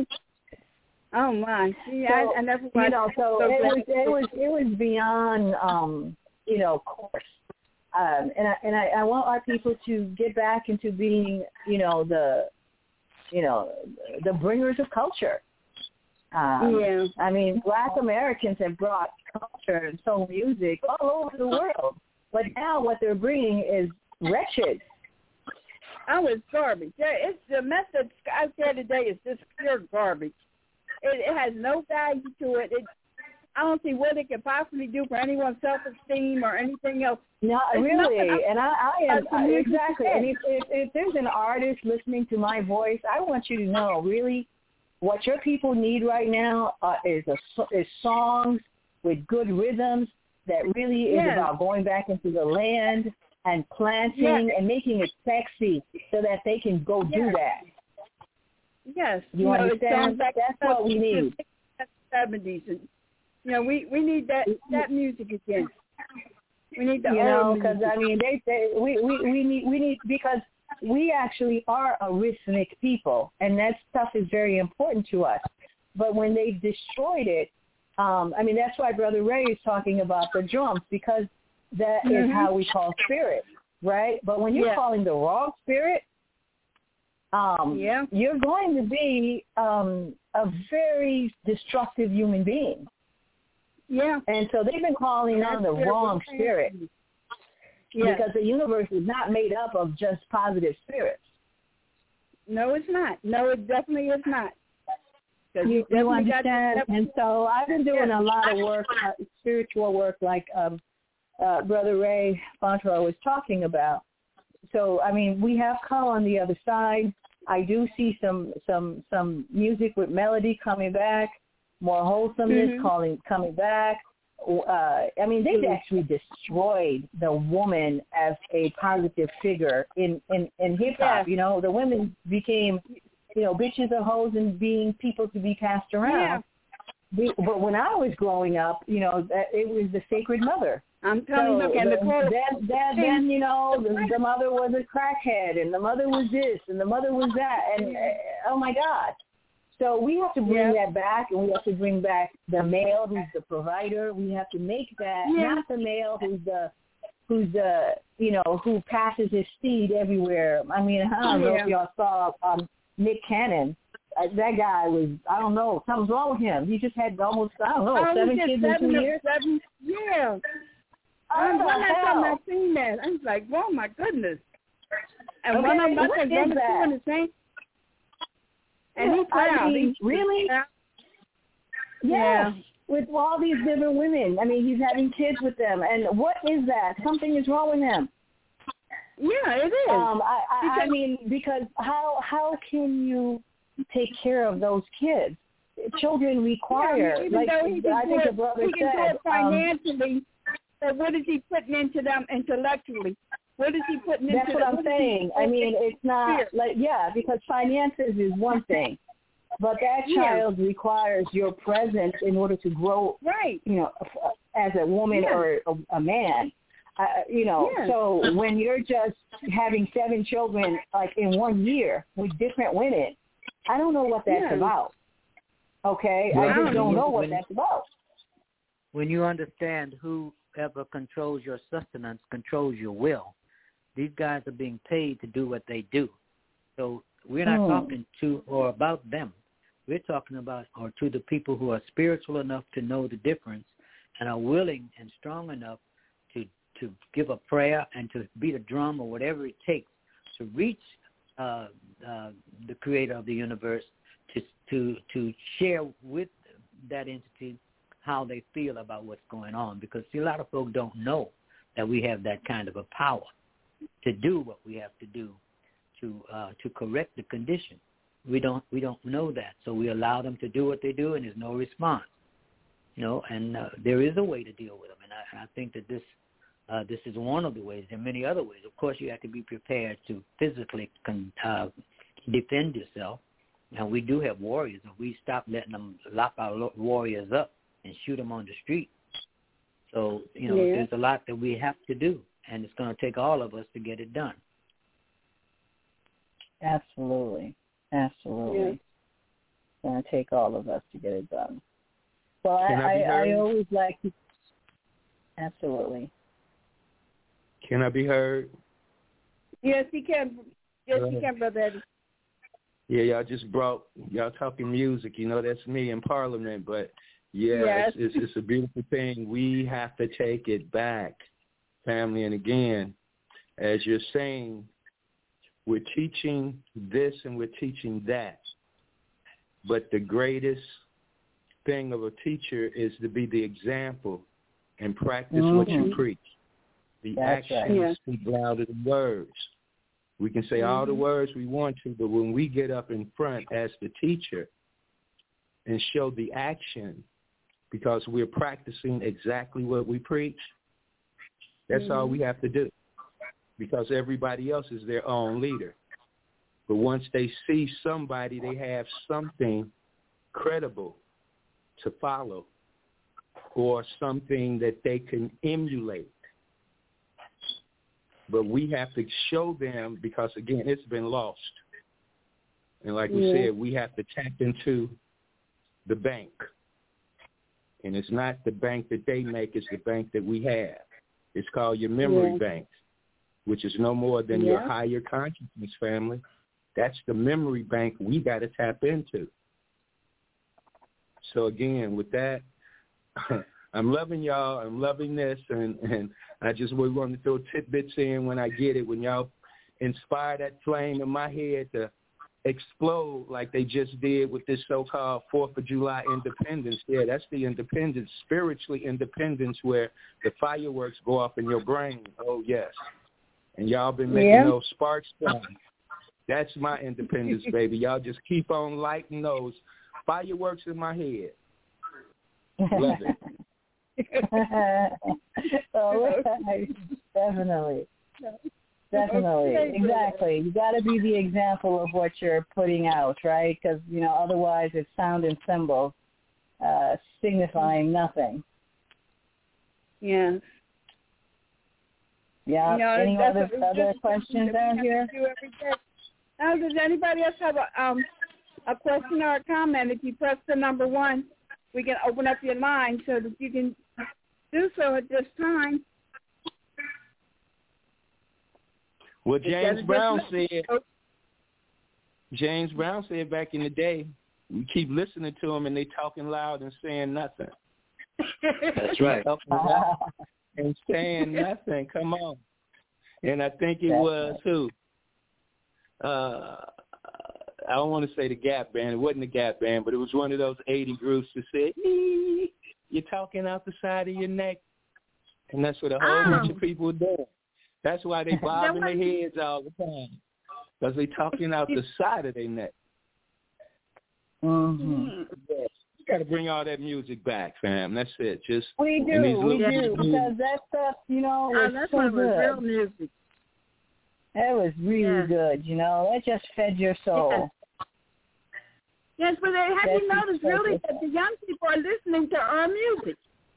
Oh my! See, So, I, I never watched. you know, so those it was episodes. it was it was beyond um, you know, course. Um, and I and I, I want our people to get back into being, you know, the you know the bringers of culture. Um, Yeah. I mean, Black Americans have brought culture and soul music all over the world. But now what they're bringing is wretched. Oh, it's garbage. Yeah, it's the message out there today is just pure garbage. It, it has no value to it. it. I don't see what it can possibly do for anyone's self-esteem or anything else. No, it's really, and I, I am uh, exactly. And if, if if there's an artist listening to my voice, I want you to know really what your people need right now uh, is a is songs with good rhythms that really is yes. about going back into the land and planting yes. and making it sexy so that they can go yes. do that. Yes, you, you know, understand? Like That's what we need. Seventies, and you know, we we need that that music again. We need the you old know, because music. I mean, they say we, we we need we need because we actually are a rhythmic people, and that stuff is very important to us. But when they destroyed it, um, I mean, that's why Brother Ray is talking about the drums, because that mm-hmm. is how we call spirit, right? But when you're yeah. calling the wrong spirit, um, yeah. you're going to be um, a very destructive human being. Yeah. And so they've been calling on the wrong spirit. Yeah. Because the universe is not made up of just positive spirits. No, it's not. No, it definitely is not. You, you understand? And so I've been doing a lot of work, uh, spiritual work, like um, uh, Brother Ray Fontra was talking about. So, I mean, we have come on the other side. I do see some some some music with melody coming back, more wholesomeness mm-hmm. calling coming back. Uh, I mean, they've mm-hmm. actually destroyed the woman as a positive figure in, in, in hip-hop. Yeah. You know, the women became, you know, bitches or hoes and being people to be passed around. Yeah. But when I was growing up, you know, it was the sacred mother. I'm telling so you, and the, the then, then, then, you know, the, the mother was a crackhead, and the mother was this, and the mother was that, and uh, oh my God. So we have to bring yeah. that back, and we have to bring back the male who's the provider. We have to make that yeah. not the male who's the who's the you know who passes his seed everywhere. I mean, I don't know yeah. if y'all saw um, Nick Cannon. Uh, that guy was, I don't know, something's wrong with him. He just had almost, I don't know, oh, seven kids seven in two years. Seven, yeah. Oh, I'm one hell? time I seen that. I was like, oh my goodness. And okay, one of them, what I is think, that? the same. And he's proud. I mean, he's really? Proud. Yeah. yeah. With all these different women. I mean, he's having kids with them. And what is that? Something is wrong with him. Yeah, it is. Um, I, I, I mean, because how how can you take care of those kids? Children require, yeah, even like though he can I do think it, the brother he can said, do it financially. Um, but what is he putting into them intellectually? What is he putting that's into what them? I'm saying. I mean, it's not like, yeah, because finances is one thing, but that yeah. child requires your presence in order to grow, right? You know, as a woman yeah. or a, a man. Uh, you know, yeah. so when you're just having seven children, like in one year with different women, I don't know what that's yeah. about. Okay, well, I just don't when, know what when, that's about. When you understand whoever controls your sustenance controls your will, these guys are being paid to do what they do. So we're not mm. talking to or about them. We're talking about or to the people who are spiritual enough to know the difference and are willing and strong enough to to give a prayer and to beat a drum or whatever it takes to reach uh, uh, the creator of the universe, to to to share with that entity how they feel about what's going on. Because see, a lot of folks don't know that we have that kind of a power to do what we have to do to uh, to correct the condition. We don't we don't know that, so we allow them to do what they do, and there's no response. You know, and uh, there is a way to deal with them, and I, I think that this. Uh, this is one of the ways. There are many other ways. Of course, you have to be prepared to physically con- uh, defend yourself. And we do have warriors. If we stop letting them lock our warriors up and shoot them on the street. So, you know, yeah. there's a lot that we have to do, and it's going to take all of us to get it done. Absolutely. Absolutely. Yeah. It's going to take all of us to get it done. Well, Can I, I, be I, heard? I always like to... Absolutely. Can I be heard? Yes, you can. Yes, Go you ahead. can, Brother Eddie. Yeah, y'all just brought, y'all talking music. You know, that's me in Parliament. But, yeah, yes. it's, it's, it's a beautiful thing. We have to take it back. family. And again, as you're saying, we're teaching this and we're teaching that. But the greatest thing of a teacher is to be the example and practice mm-hmm. what you preach. The That's actions right. speak louder than words. We can say mm-hmm. all the words we want to, but when we get up in front as the teacher and show the action, because we're practicing exactly what we preach, that's mm-hmm. all we have to do, because everybody else is their own leader. But once they see somebody, they have something credible to follow or something that they can emulate. But we have to show them, because, again, it's been lost. And like we yeah. said, we have to tap into the bank. And it's not the bank that they make, it's the bank that we have. It's called your memory yeah. bank, which is no more than yeah. your higher consciousness, family. That's the memory bank we got to tap into. So, again, with that, I'm loving y'all. I'm loving this. And, and I just we want to throw tidbits in when I get it, when y'all inspire that flame in my head to explode like they just did with this so-called fourth of July independence. Yeah, that's the independence, spiritually independence, where the fireworks go off in your brain. Oh, yes. And y'all been making yeah. those sparks fly. That's my independence, baby. Y'all just keep on lighting those fireworks in my head. Love it. Oh, definitely. Definitely. Exactly. You got to be the example of what you're putting out, right? Because, you know, otherwise it's sound and symbol uh, signifying nothing. Yes. Yeah. You know, Any other, other questions out here? Now, does anybody else have a, um, a question or a comment? If you press the number one, we can open up your line so that you can do so at this time. Well, James Brown said, James Brown said back in the day, we keep listening to them and they talking loud and saying nothing. That's right. And saying nothing. Come on. And I think it That's was right. who? Uh, I don't want to say the Gap Band. It wasn't the Gap Band, but it was one of those eighty groups that said, ee, you're talking out the side of your neck. And that's what a whole oh. bunch of people are doing. That's why they bobbing their heads all the time, because they talking out the side of their neck. Mm-hmm. Yes. You got to bring all that music back, fam. That's it. Just we do, we do, because that stuff, you know, was oh, so good. Was real music. That was really yeah. good, you know. That just fed your soul. Yes, yes, but they, have That's you noticed really that the young people are listening to our music?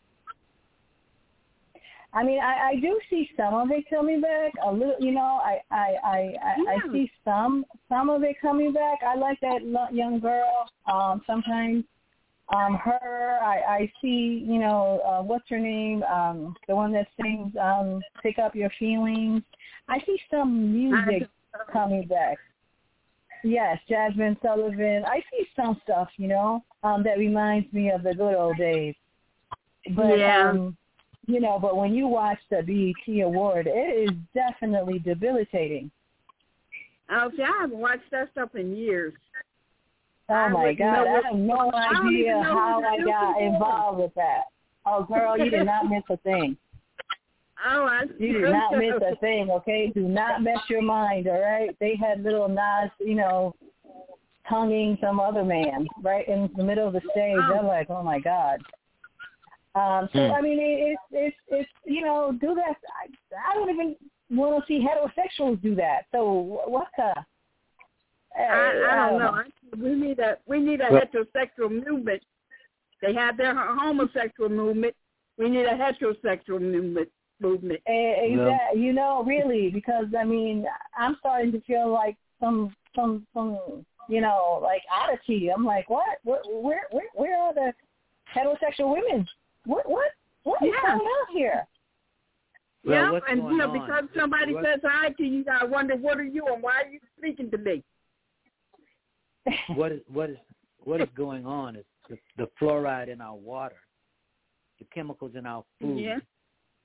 I mean, I, I do see some of it coming back a little. You know, I I I, I, yeah. I see some some of it coming back. I like that young girl. Um, sometimes, um, her. I, I see. You know, uh, what's her name? Um, the one that sings um, "Pick Up Your Feelings." I see some music coming back. Yes, Jasmine Sullivan. I see some stuff. You know, um, that reminds me of the good old days. But, yeah. Um, You know, but when you watch the B E T Award, it is definitely debilitating. Oh, see, I haven't watched that stuff in years. Oh, my God. I have no idea how I got involved with that. Oh, girl, you did not miss a thing. Oh, I see. You did not miss a thing, okay? Do not mess your mind, all right? They had little Nas, you know, tonguing some other man right in the middle of the stage. Oh. They're like, oh, my God. Um, so, hmm. I mean, it, it's, it's, it's, you know, do that. I, I don't even want to see heterosexuals do that. So what the? I, I, I don't know. know. We need a, we need a well, heterosexual movement. They have their homosexual movement. We need a heterosexual movement. movement. Exactly. Yeah. You know, really, because, I mean, I'm starting to feel like some, some, some, you know, like oddity. I'm like, what? Where, where, where, where are the heterosexual women? What what what is yeah. going on here? Well, yeah, and you know, on? because somebody what? says hi to you, I wonder what are you and why are you speaking to me? What is what is what is going on is the, the fluoride in our water, the chemicals in our food, yeah.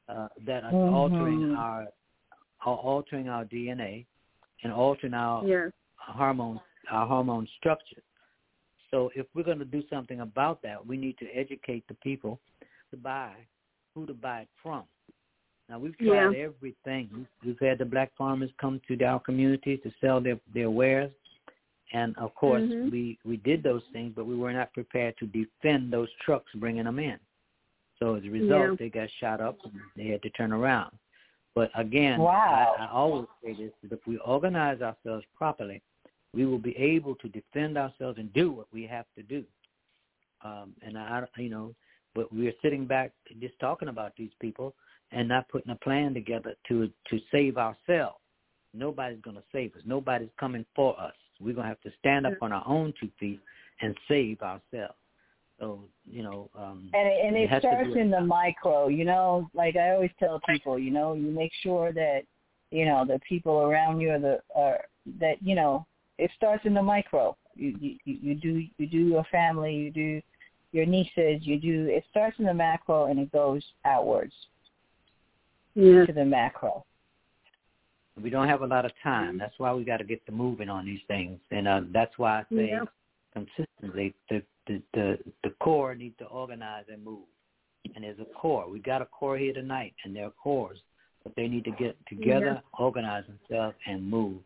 uh, that are mm-hmm. altering our altering our D N A and altering our yeah. hormone our hormone structure. So if we're going to do something about that, we need to educate the people to buy, who to buy it from. Now, we've tried yeah. everything. We've had the black farmers come to our community to sell their, their wares. And, of course, mm-hmm. we, we did those things, but we were not prepared to defend those trucks bringing them in. So as a result, yeah. they got shot up and they had to turn around. But, again, wow. I, I always say this, that if we organize ourselves properly, we will be able to defend ourselves and do what we have to do. Um, and, I, you know, but we're sitting back just talking about these people and not putting a plan together to to save ourselves. Nobody's going to save us. Nobody's coming for us. We're going to have to stand up on our own two feet and save ourselves. So, you know. Um, and it, and it, it starts in the now. micro, you know, like I always tell people, you know, you make sure that, you know, the people around you are the, are, that, you know, it starts in the micro. You, you you do you do your family, you do your nieces, you do. It starts in the macro and it goes outwards yeah. to the macro. We don't have a lot of time. That's why we got to get to moving on these things, and uh, that's why I say yeah. consistently the, the the the core needs to organize and move. And there's a core. We got a core here tonight, and there are cores, but they need to get together, yeah. organize themselves, and move.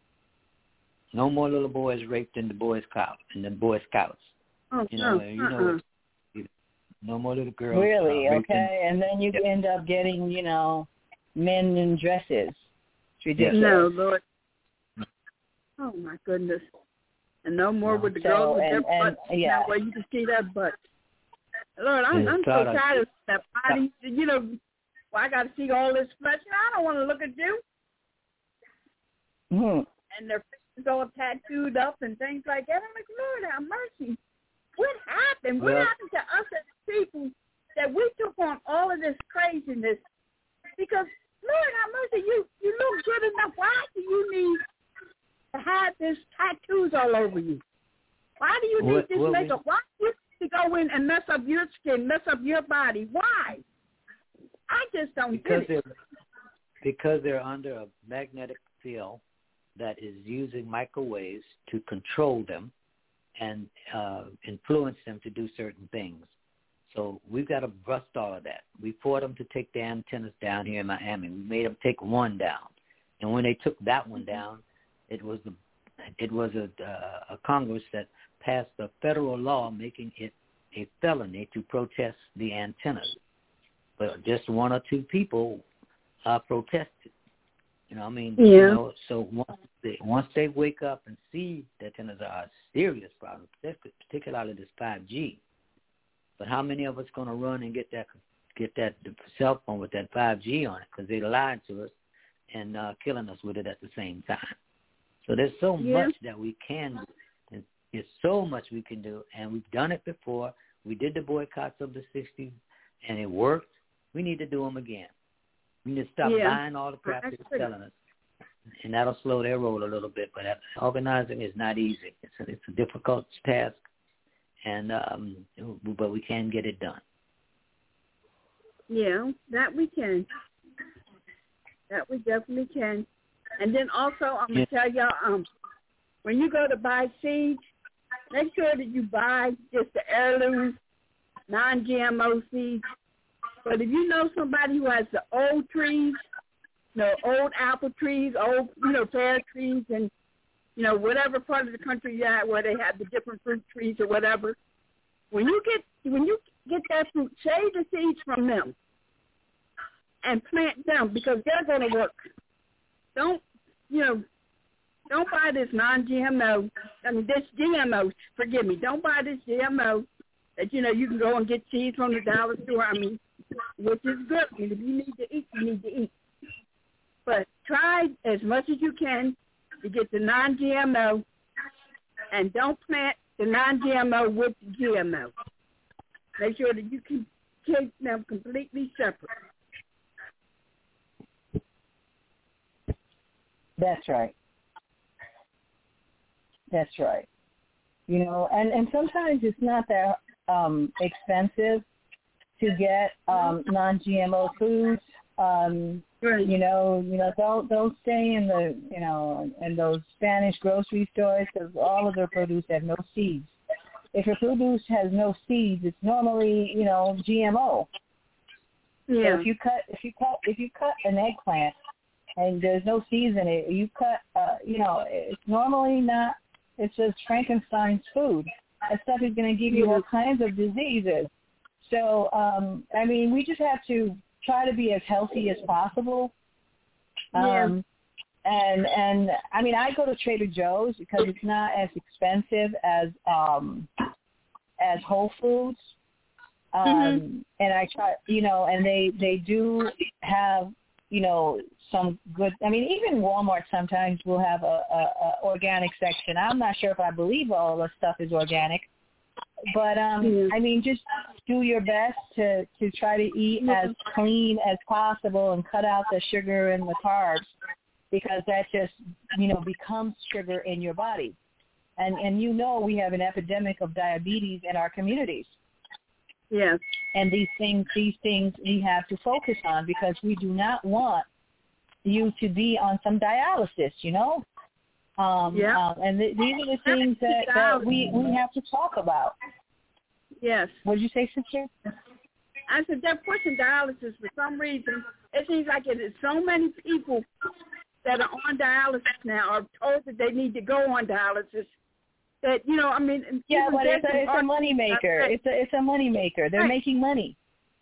No more little boys raped in the Boy Scouts in the Boy Scouts. Oh, you know, no, you uh-uh. know. No more little girls. Really? Uh, okay, in, and then you yep. end up getting, you know, men in dresses. It's ridiculous. No, Lord. Oh my goodness. And no more no. with the So, girls with and, their and, butts. yeah. Now where you can see that butt. Lord, I'm, I'm so of, tired of that body. You know, well, I got to see all this flesh. I don't want to look at you. Hmm. And their faces all tattooed up and things like that. I'm like, Lord, have mercy. What happened? What well, happened to us as people that we took on all of this craziness? Because, Lord, have mercy, you, you look good enough. Why do you need to have this tattoos all over you? Why do you need what, this what makeup? we, Why do you need to go in and mess up your skin, mess up your body? Why? I just don't because get it. They're, because they're under a magnetic field that is using microwaves to control them and uh, influence them to do certain things. So we've got to bust all of that. We fought them to take the antennas down here in Miami. We made them take one down, and when they took that one down, it was the it was a, uh, a Congress that passed a federal law making it a felony to protest the antennas. But just one or two people uh, protested. You know, I mean, yeah. you know, so once they, once they wake up and see that antennas are a serious problem, particularly this five G. But how many of us going to run and get that get that cell phone with that five G on it because they lied to us and uh, killing us with it at the same time? So there's so yeah. much that we can do. And there's so much we can do, and we've done it before. We did the boycotts of the sixties, and it worked. We need to do them again. We need to stop yeah. buying all the crap they're selling us, and that'll slow their roll a little bit. But organizing is not easy. It's a, it's a difficult task, and um, but we can get it done. Yeah, that we can. That we definitely can. And then also, I'm gonna yeah. tell y'all, um, when you go to buy seeds, make sure that you buy just the heirloom, non-G M O seeds. But if you know somebody who has the old trees, you know, old apple trees, old, you know, pear trees, and, you know, whatever part of the country you're at where they have the different fruit trees or whatever, when you get when you get that fruit, save the seeds from them and plant them because they're going to work. Don't, you know, don't buy this non-G M O, I mean, this G M O, forgive me, don't buy this G M O that, you know, you can go and get seeds from the dollar store, I mean, which is good. I mean, if you need to eat, you need to eat. But try as much as you can to get the non-G M O, and don't plant the non-G M O with the G M O. Make sure that you can keep them completely separate. That's right. That's right. You know, and, and sometimes it's not that um, expensive to get um, non-G M O foods. Um, right. You know, you know, don't don't stay in the you know in those Spanish grocery stores because all of their produce have no seeds. If your produce has no seeds, it's normally you know G M O. Yeah. So if you cut if you cut if you cut an eggplant and there's no seeds in it, you cut uh, you know it's normally not. It's just Frankenstein's food. That stuff is going to give you all kinds of diseases. So um, I mean, we just have to try to be as healthy as possible. Um, yeah. And and I mean, I go to Trader Joe's because it's not as expensive as um, as Whole Foods. Um, mm-hmm. And I try, you know, and they, they do have, you know, some good, I mean, even Walmart sometimes will have a, a, a organic section. I'm not sure if I believe all the stuff is organic, but, um, mm-hmm. I mean, just do your best to, to try to eat mm-hmm. as clean as possible and cut out the sugar and the carbs because that just, you know, becomes sugar in your body. And, and you know we have an epidemic of diabetes in our communities. Yes. And these things, these things we have to focus on because we do not want you to be on some dialysis, you know? Um, yeah. Um, and th- these are the things that, that we, we have to talk about. Yes. What did you say, sister? I said they're pushing dialysis for some reason. It seems like it is so many people that are on dialysis now are told that they need to go on dialysis. That you know, I mean, yeah, but it's a, it's a money maker. It's a it's a money maker. They're right. making money.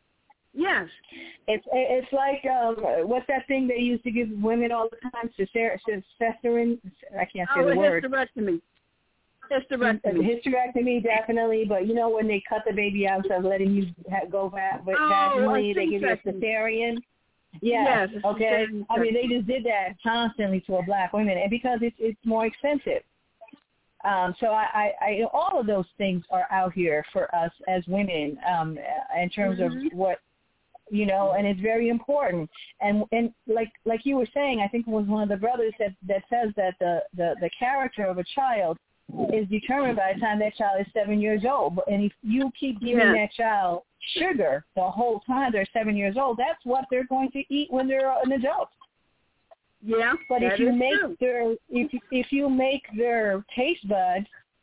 Yes, it's it's like um, what's that thing they used to give women all the time? Cesarean. I can't say oh, the word. Hysterectomy. Hysterectomy. Hysterectomy, definitely. But you know when they cut the baby out instead of letting you go back vaginally, oh, they give you a cesarean. Yes. yes okay. I mean, they just did that constantly to a black woman, and because it's it's more expensive. Um, so I, I, I, all of those things are out here for us as women um, in terms mm-hmm. of what, you know, and it's very important. And and like like you were saying, I think it was one of the brothers that, that says that the, the, the character of a child is determined by the time that child is seven years old. And if you keep giving yeah. that child sugar the whole time they're seven years old, that's what they're going to eat when they're an adult. Yeah, but if you make true. their if if you make their taste buds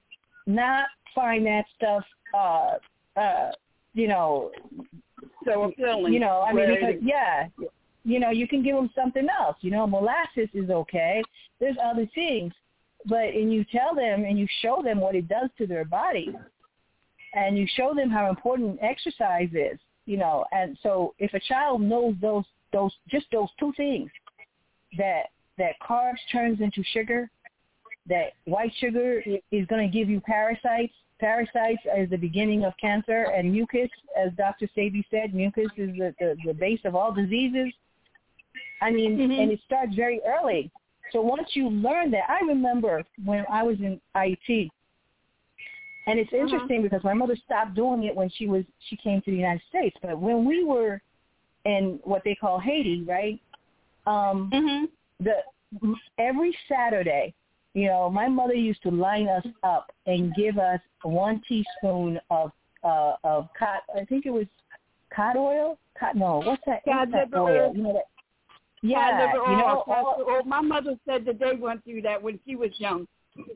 not find that stuff, uh, uh, you know, so appealing. You know, I mean, because, yeah, you know, you can give them something else. You know, molasses is okay. There's other things, but and you tell them and you show them what it does to their body, and you show them how important exercise is. You know, and so if a child knows those those just those two things. That that carbs turns into sugar, that white sugar is going to give you parasites. Parasites is the beginning of cancer, and mucus, as Doctor Sebi said, mucus is the, the, the base of all diseases. I mean, mm-hmm. and it starts very early. So once you learn that, I remember when I was in I T, and it's interesting uh-huh. because my mother stopped doing it when she was she came to the United States. But when we were in what they call Haiti, right? Um, mm-hmm. the every Saturday, you know, my mother used to line us up and give us one teaspoon of uh, of cod. I think it was cod oil. Cod, no, what's that? Cod what's that oil. oil? You know that? Yeah, cod you know. All, all, my mother said that they went through that when she was young.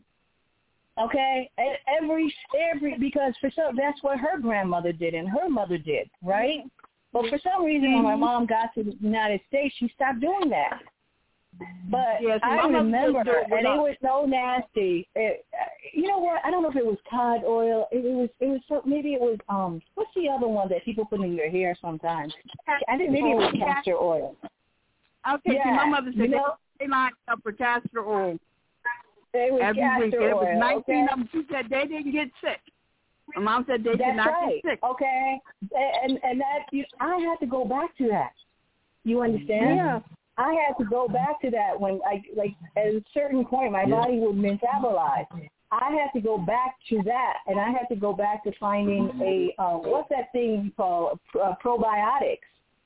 Okay, every every because for some that's what her grandmother did and her mother did, right? But for some reason, when my mom got to the United States, she stopped doing that. But yes, I remember, and it was so nasty. It, you know what? I don't know if it was cod oil. It, it was. It was. So, maybe it was. Um, what's the other one that people put in their hair sometimes? I think maybe it was castor oil. Okay, yeah, see, my mother said you know, they lined up for castor oil. It was every castor week. oil. It was nineteen okay? of them. She said they didn't get sick. My mom said they That's did not right. get sick. Okay, and and that you, I had to go back to that. You understand? Yeah. I had to go back to that when I like at a certain point my body would metabolize. I had to go back to that, and I had to go back to finding a um, what's that thing you call uh, probiotics.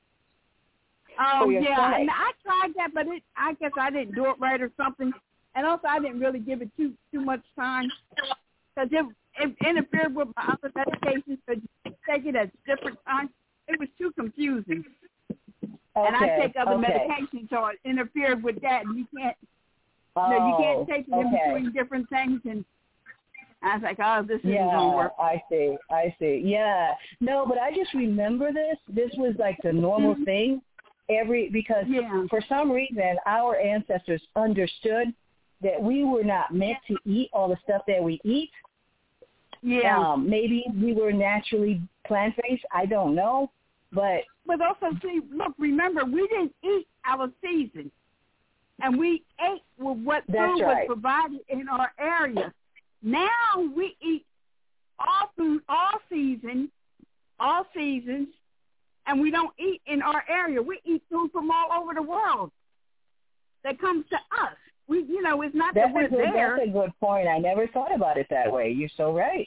Oh yeah, stomach. and I tried that, but it I guess I didn't do it right or something, and also I didn't really give it too too much time because it, it interfered with my other medications. So you take it at different times. It was too confusing. Okay, and I take other okay. medications, so it interfered with that. And you can't, oh, you know, you can't take it in okay. between different things. And I was like, oh, this isn't yeah, going to work. I see, I see. Yeah, no, but I just remember this. This was like the normal mm-hmm. thing. Every because yeah. for some reason our ancestors understood that we were not meant to eat all the stuff that we eat. Yeah. Um, maybe we were naturally plant-based. I don't know, but but also see, look, remember we didn't eat our season, and we ate with what that's food right. was provided in our area. Now we eat all food, all season, all seasons. And we don't eat in our area. We eat food from all over the world that comes to us. We, you know, it's not that's that we're a good, there. That's a good point. I never thought about it that way. You're so right.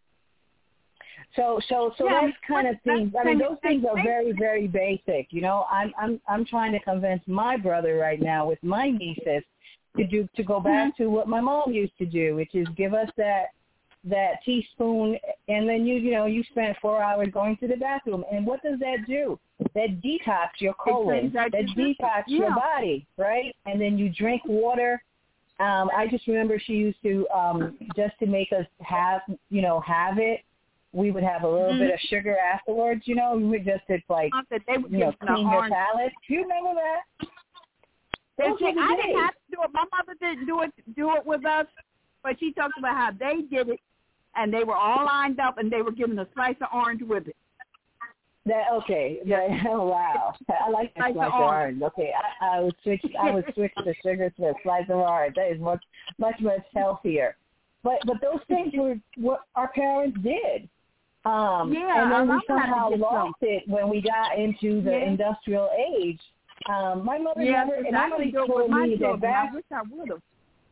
So, so, so yeah, that's kind of things. I mean, those things are very, very basic. You know, I'm, I'm, I'm trying to convince my brother right now with my nieces to do to go back mm-hmm. to what my mom used to do, which is give us that. that teaspoon, and then you, you know, you spend four hours going to the bathroom. And what does that do? That detox your colon. That detox yeah. your body, right? And then you drink water. Um, I just remember she used to, um, just to make us have, you know, have it, we would have a little mm-hmm. bit of sugar afterwards, you know. We would just, it's like, they would you know, clean your orange. palate. Do you remember that? Those see, I didn't have to do it. My mother didn't do it, do it with us, but she talked about how they did it. And they were all lined up, and they were given a slice of orange with it. That okay. That, oh wow, I like that slice, slice of orange. orange. Okay, I, I would switch. I would switch the sugar to a slice of orange. That is much, much, much healthier. But but those things were what our parents did. Um, yeah, and then I we somehow lost some. it when we got into the yeah. industrial age. Um, my mother yeah, never, and my mother told me that back. I wish I would have.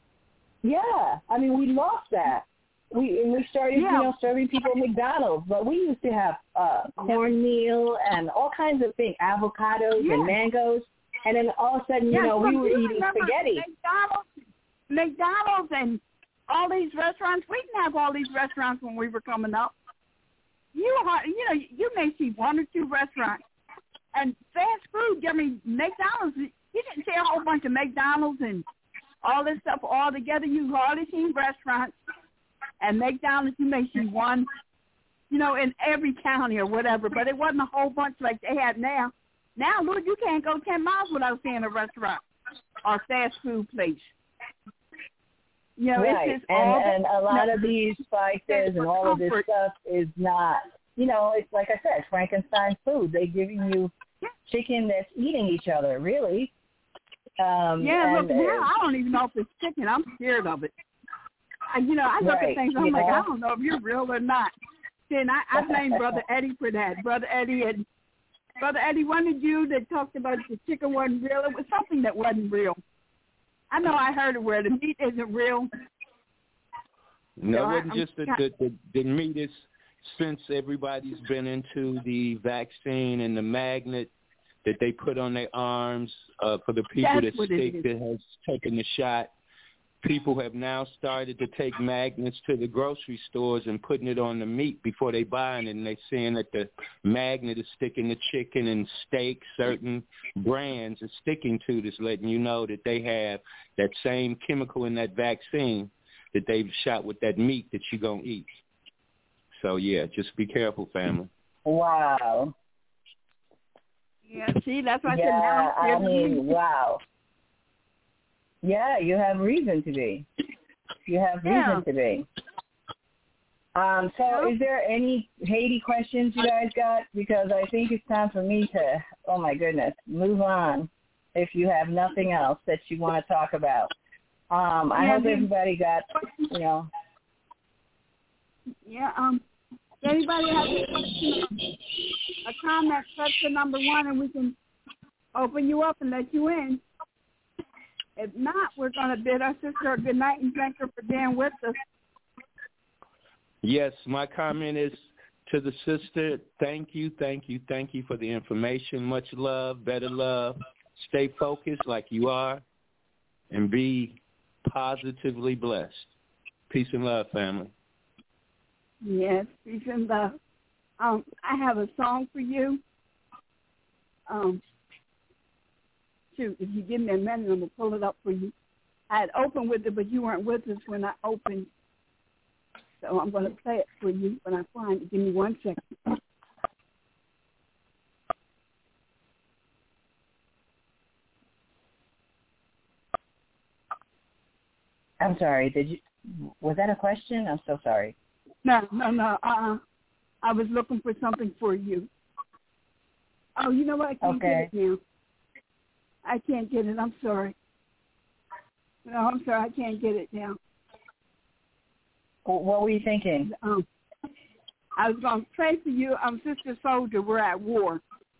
Yeah, I mean we lost that. We and we started, yeah. you know, serving people McDonald's, but we used to have uh, cornmeal and all kinds of things, avocados yeah. and mangoes, and then all of a sudden, yeah, you know, so we were you eating spaghetti. McDonald's, McDonald's, and all these restaurants. We didn't have all these restaurants when we were coming up. You, you know, you may see one or two restaurants, and fast food. I mean, McDonald's. You didn't see a whole bunch of McDonald's and all this stuff all together. You hardly seen restaurants. And McDonald's, you may see one, you know, in every county or whatever, but it wasn't a whole bunch like they have now. Now, Lord, you can't go ten miles without seeing a restaurant or fast food place. You know, right. it's just and, all and a lot you know, of these spices and all comfort. of this stuff is not, you know, it's like I said, Frankenstein food. They're giving you yeah. chicken that's eating each other, really. Um, yeah, and, look, now I don't even know if it's chicken. I'm scared of it. You know, I look right. at things, I'm you like, know? I don't know if you're real or not. Then I, I blame Brother Eddie for that. Brother Eddie and Brother Eddie, one of you that talked about the chicken wasn't real. It was something that wasn't real. I know I heard it where the meat isn't real. No, so it wasn't I, just the, the, the, the meat. Is since everybody's been into the vaccine and the magnet that they put on their arms uh, for the people That's that stick that has taken the shot. People have now started to take magnets to the grocery stores and putting it on the meat before they buying it, and they're seeing that the magnet is sticking to chicken and steak. Certain brands are sticking to this, letting you know that they have that same chemical in that vaccine that they've shot with that meat that you're going to eat. So, yeah, just be careful, family. Wow. Yeah, see, that's what yeah, I said. I mean, wow. Yeah, you have reason to be. You have reason yeah. to be. Um, so yeah. is there any Haiti questions you guys got? Because I think it's time for me to, oh my goodness, move on if you have nothing else that you want to talk about. Um, I yeah, hope everybody got, you know. Yeah, um, if anybody has a question or a comment, press the number one and we can open you up and let you in. If not, we're going to bid our sister a good night and thank her for being with us. Yes, my comment is to the sister, thank you, thank you, thank you for the information. Much love, better love. Stay focused like you are and be positively blessed. Peace and love, family. Yes, peace and love. Um, I have a song for you. Um, shoot. If you give me a minute, I'm going to pull it up for you. I had opened with it, but you weren't with us when I opened. So I'm going to play it for you when I find it. Give me one second. I'm sorry. Did you? Was that a question? I'm so sorry. No, no, no. Uh-uh. I was looking for something for you. Oh, you know what? I can't okay. get it now. I can't get it. I'm sorry. No, I'm sorry. I can't get it now. What were you thinking? Um, I was going to pray for you. I'm Sister Soldier. We're at war.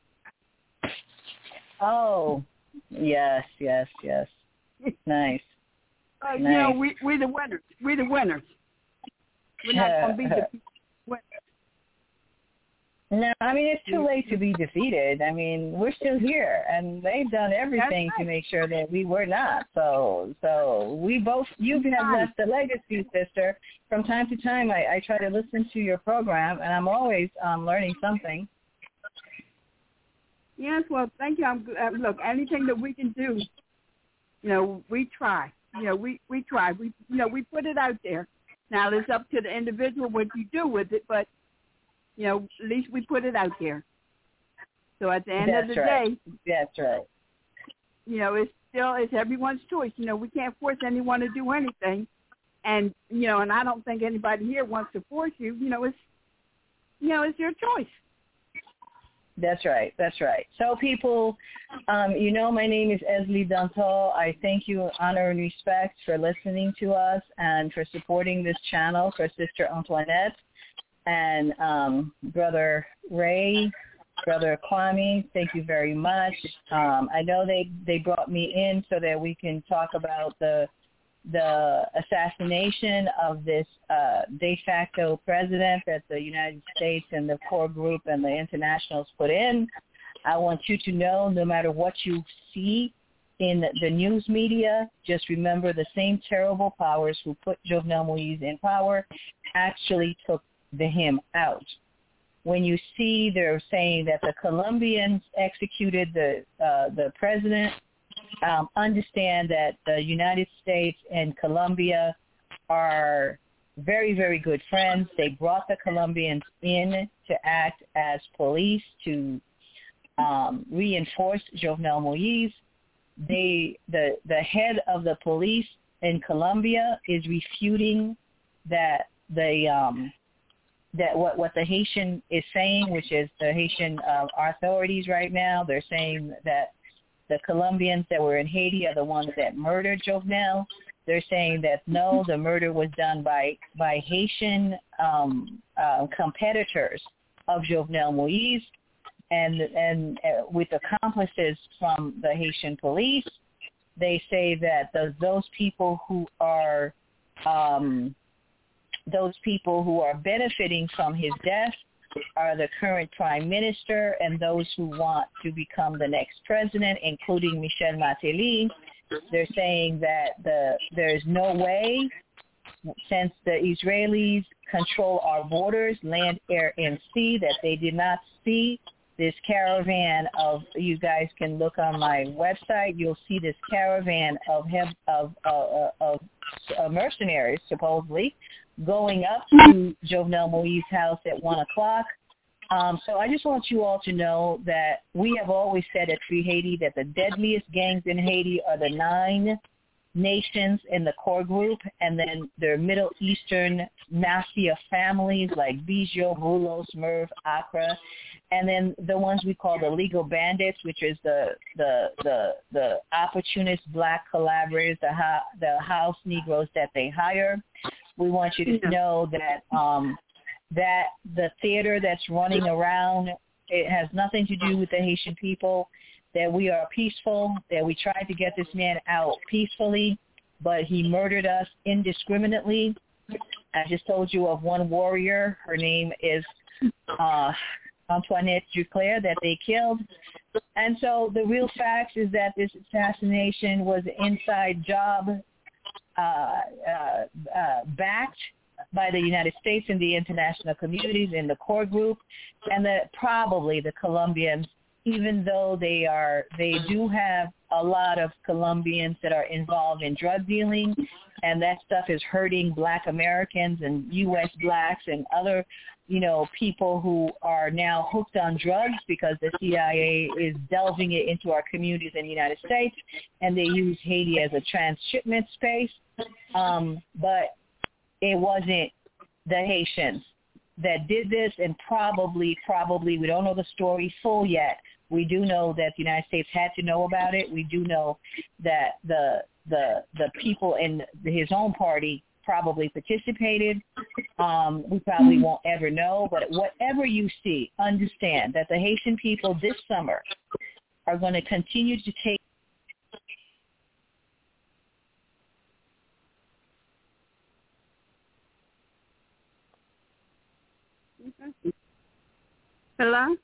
Oh, yes, yes, yes. Nice. Uh, nice. You know, we, we're the winners. We're the winners. We're not going to be the winners. No, I mean, it's too late to be defeated. I mean, we're still here, and they've done everything right. to make sure that we were not. So, so we both, you have left a legacy, sister. From time to time, I, I try to listen to your program, and I'm always um, learning something. Yes, well, thank you. I'm, uh, look, anything that we can do, you know, we try. You know, we, we try. We, you know, we put it out there. Now, it's up to the individual what you do with it, but you know, at least we put it out there. So at the end That's of the right. day, that's right. You know, it's still it's everyone's choice. You know, we can't force anyone to do anything, and you know, and I don't think anybody here wants to force you. You know, it's you know, it's your choice. That's right. That's right. So people, um, you know, my name is Esli Dantal. I thank you, honor and respect for listening to us and for supporting this channel for Sister Antoinette. And um, Brother Ray, Brother Kwame, thank you very much. Um, I know they, they brought me in so that we can talk about the the assassination of this uh, de facto president that the United States and the core group and the internationals put in. I want you to know, no matter what you see in the, the news media, just remember the same terrible powers who put Jovenel Moïse in power actually took the him out. When you see they're saying that the Colombians executed the uh, the president, um, understand that the United States and Colombia are very, very good friends. They brought the Colombians in to act as police to um, reinforce Jovenel Moïse. They the the head of the police in Colombia is refuting that the um, that what, what the Haitian is saying, which is the Haitian uh, authorities right now, they're saying that the Colombians that were in Haiti are the ones that murdered Jovenel. They're saying that, no, the murder was done by, by Haitian um, uh, competitors of Jovenel Moïse and, and uh, with accomplices from the Haitian police. They say that the, those people who are... Um, Those people who are benefiting from his death are the current prime minister and those who want to become the next president, including Michel Martelly. They're saying that the there is no way, since the Israelis control our borders, land, air, and sea, that they did not see this caravan of, you guys can look on my website, you'll see this caravan of of uh, of uh, mercenaries, supposedly, going up to Jovenel Moïse's house at one o'clock. Um, so I just want you all to know that we have always said at Free Haiti that the deadliest gangs in Haiti are the nine nations in the core group, and then their Middle Eastern mafia families like Bijou, Roulos, Merv, Accra, and then the ones we call the legal bandits, which is the the the, the opportunist black collaborators, the the house Negroes that they hire. We want you to know that um, that the theater that's running around, it has nothing to do with the Haitian people, that we are peaceful, that we tried to get this man out peacefully, but he murdered us indiscriminately. I just told you of one warrior. Her name is uh, Antoinette Duclair that they killed. And so the real fact is that this assassination was an inside job uh, uh, uh, backed by the United States and the international communities in the core group, and that probably the Colombians even though they are, they do have a lot of Colombians that are involved in drug dealing, and that stuff is hurting Black Americans and U S Blacks and other, you know, people who are now hooked on drugs because the C I A is delving it into our communities in the United States, and they use Haiti as a transshipment space. Um, but it wasn't the Haitians that did this, and probably, probably, we don't know the story full yet. We do know that the United States had to know about it. We do know that the the the people in his own party probably participated. Um, we probably won't ever know, but whatever you see, understand that the Haitian people this summer are going to continue to take Hello?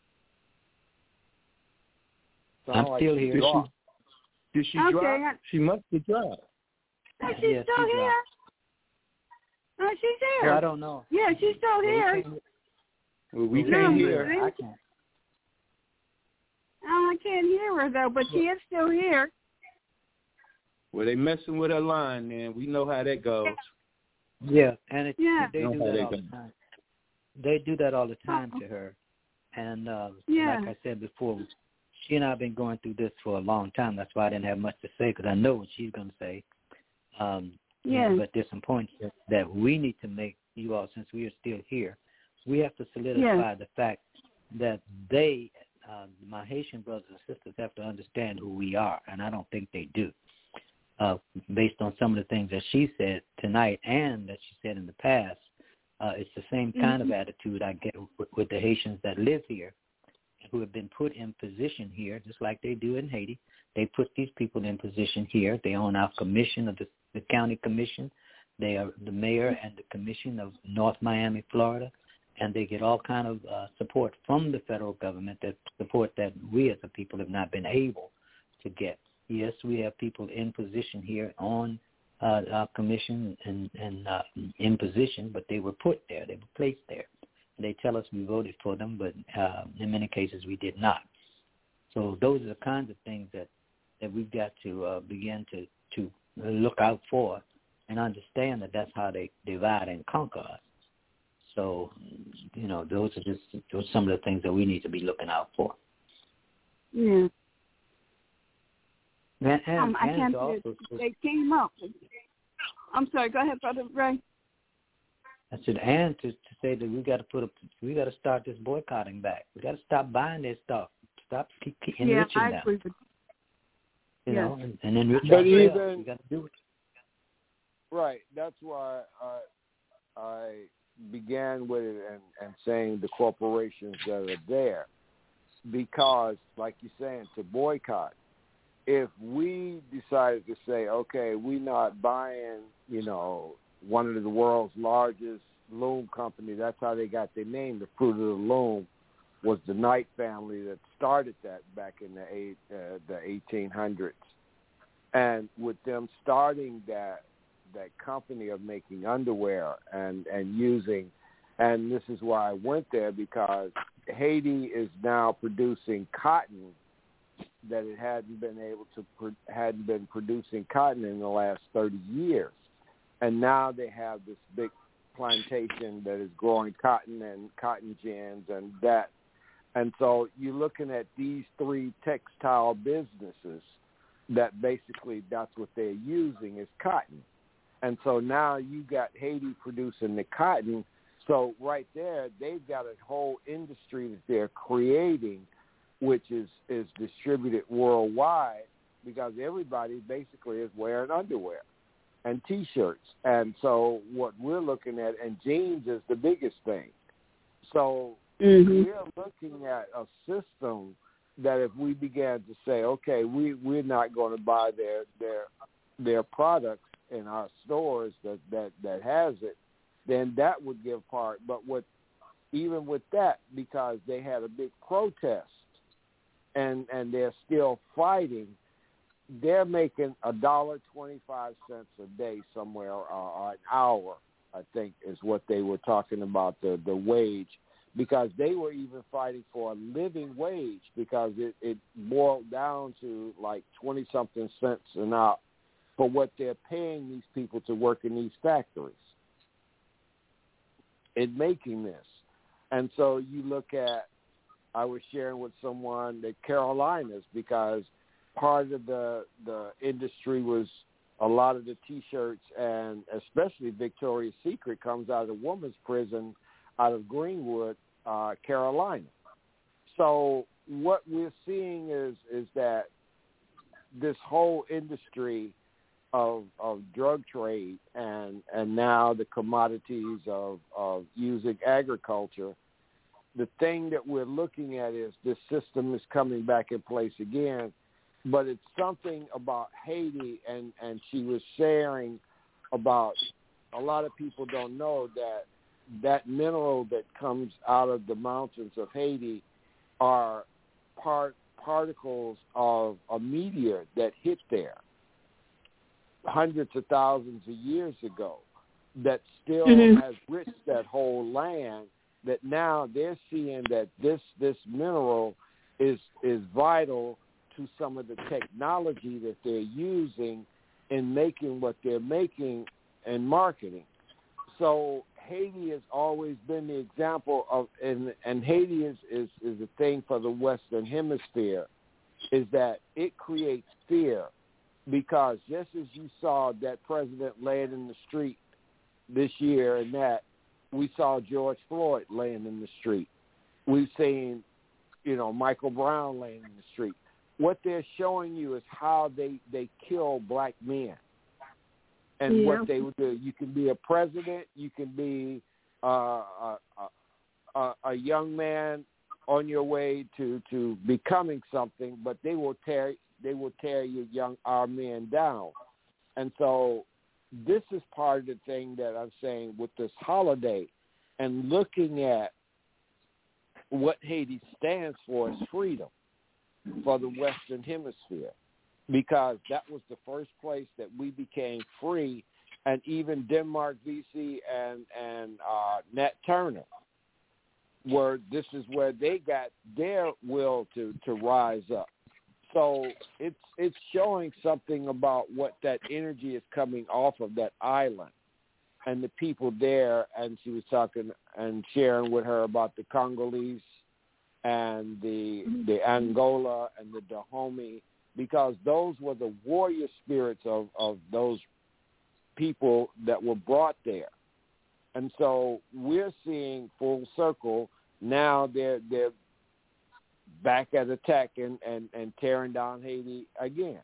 I'm still here. Did she, did she Okay, drop? I- She must have dropped. Oh, she's Yes, still she here. dropped. Oh, she's here. Well, I don't know. Yeah, she's still Well, we here. can't- Well, we we can't can't hear. hear. I can't. Oh, I can't hear her though, but she is still here. Well, they messing with her line, man. We know how that goes. Yeah, and it, Yeah. they Know do how that they all go. the time. They do that all the time to her. And uh, Yeah. like I said before, she and I have been going through this for a long time. That's why I didn't have much to say, because I know what she's going to say. Um, Yeah. But there's some points that, that we need to make, you all, since we are still here. We have to solidify Yeah. the fact that they, uh, my Haitian brothers and sisters, have to understand who we are, and I don't think they do. Uh, based on some of the things that she said tonight and that she said in the past, uh, it's the same kind Mm-hmm. of attitude I get with, with the Haitians that live here, who have been put in position here, just like they do in Haiti. They put these people in position here. They own our commission of the, the county commission. They are the mayor and the commission of North Miami, Florida, and they get all kind of uh, support from the federal government, that support that we as a people have not been able to get. Yes, we have people in position here on uh, our commission and, and uh, in position, but they were put there. They were placed there. They tell us we voted for them, but uh, in many cases we did not. So those are the kinds of things that, that we've got to uh, begin to, to look out for and understand that that's how they divide and conquer us. So, you know, those are just those are some of the things that we need to be looking out for. Yeah. And, and, Um, I and can't to believe also, they came up. I'm sorry. Go ahead, Brother Ray. I said, and to, to say that we got to put a, we got to start this boycotting back. We got to stop buying their stuff. Stop keep, keep Yeah, enriching I them. agree with You Yes. know, and, and enrich But ourselves. even- We got to do it. Right. That's why I I began with it and, and saying the corporations that are there, because, like you're saying, to boycott. If we decided to say, okay, we're not buying, you know, one of the world's largest loom company, that's how they got their name. The Fruit of the Loom was the Knight family that started that back in the eight, uh, the eighteen hundreds. And with them starting that that company of making underwear and, and using, and this is why I went there, because Haiti is now producing cotton that it hadn't been able to pro- hadn't been producing cotton in the last thirty years, and now they have this big plantation that is growing cotton and cotton gins and that, and so you're looking at these three textile businesses that basically that's what they're using is cotton, and so now you got Haiti producing the cotton, so right there they've got a whole industry that they're creating, which is, is distributed worldwide, because everybody basically is wearing underwear and T-shirts. And so what we're looking at, and jeans is the biggest thing. So Mm-hmm. we're looking at a system that if we began to say, okay, we, we're not going to buy their their their products in our stores that, that, that has it, then that would give part. But what even with that, because they had a big protest, and and they're still fighting, they're making a dollar twenty-five cents a day somewhere, or uh, an hour, I think is what they were talking about, the, the wage, because they were even fighting for a living wage because it, it boiled down to like twenty-something cents an hour for what they're paying these people to work in these factories in making this. And so you look at, I was sharing with someone the Carolinas, because part of the, the industry was a lot of the T-shirts, and especially Victoria's Secret comes out of the women's prison out of Greenwood, uh, Carolina. So what we're seeing is is that this whole industry of of drug trade and, and now the commodities of, of using agriculture, the thing that we're looking at is this system is coming back in place again. But it's something about Haiti, and, and she was sharing about, a lot of people don't know that that mineral that comes out of the mountains of Haiti are part particles of a meteor that hit there hundreds of thousands of years ago that still mm-hmm. has enriched that whole land, that now they're seeing that this this mineral is is vital to some of the technology that they're using in making what they're making and marketing. So Haiti has always been the example of, and, and Haiti is, is, is a thing for the Western Hemisphere, is that it creates fear, because just as you saw that president laying in the street this year and that, we saw George Floyd laying in the street. We've seen, you know, Michael Brown laying in the street. What they're showing you is how they, they kill black men and yeah. what they would do. You can be a president. You can be uh, a, a, a young man on your way to, to becoming something, but they will tear they will tear your young our men down. And so this is part of the thing that I'm saying with this holiday, and looking at what Haiti stands for is freedom for the Western Hemisphere, because that was the first place that we became free, and even Denmark Vesey and and uh, Nat Turner were. This is where they got their will to, to rise up. So it's it's showing something about what that energy is coming off of that island and the people there. And she was talking and sharing with her about the Congolese and the the Angola and the Dahomey, because those were the warrior spirits of, of those people that were brought there. And so we're seeing full circle now. They're they're back at attack and, and, and tearing down Haiti again.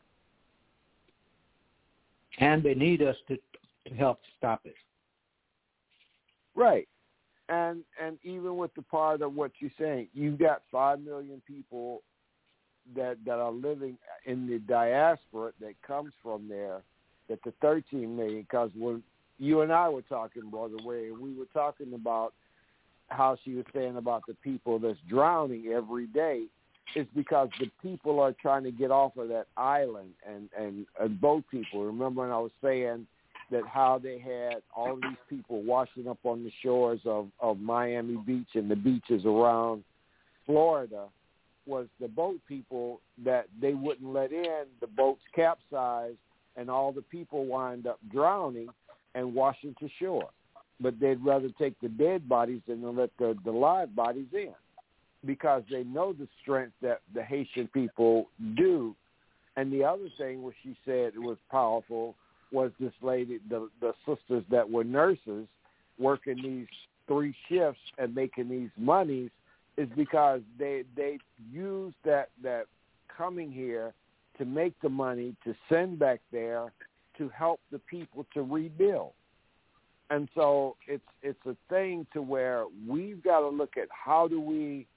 And they need us to, to help stop it. Right. And and even with the part of what you're saying, you've got five million people that that are living in the diaspora that comes from there, that the thirteen million, because when you and I were talking, Brother Way, we were talking about how she was saying about the people that's drowning every day, is because the people are trying to get off of that island, and, and, and boat people. Remember when I was saying that how they had all these people washing up on the shores of, of Miami Beach and the beaches around Florida, was the boat people that they wouldn't let in. The boats capsized, and all the people wind up drowning and washing to shore. But they'd rather take the dead bodies than to let the, the live bodies in, because they know the strength that the Haitian people do. And the other thing where she said it was powerful was this lady, the, the sisters that were nurses working these three shifts and making these monies, is because they they use that, that coming here to make the money to send back there to help the people to rebuild. And so it's it's a thing to where we've got to look at how do we,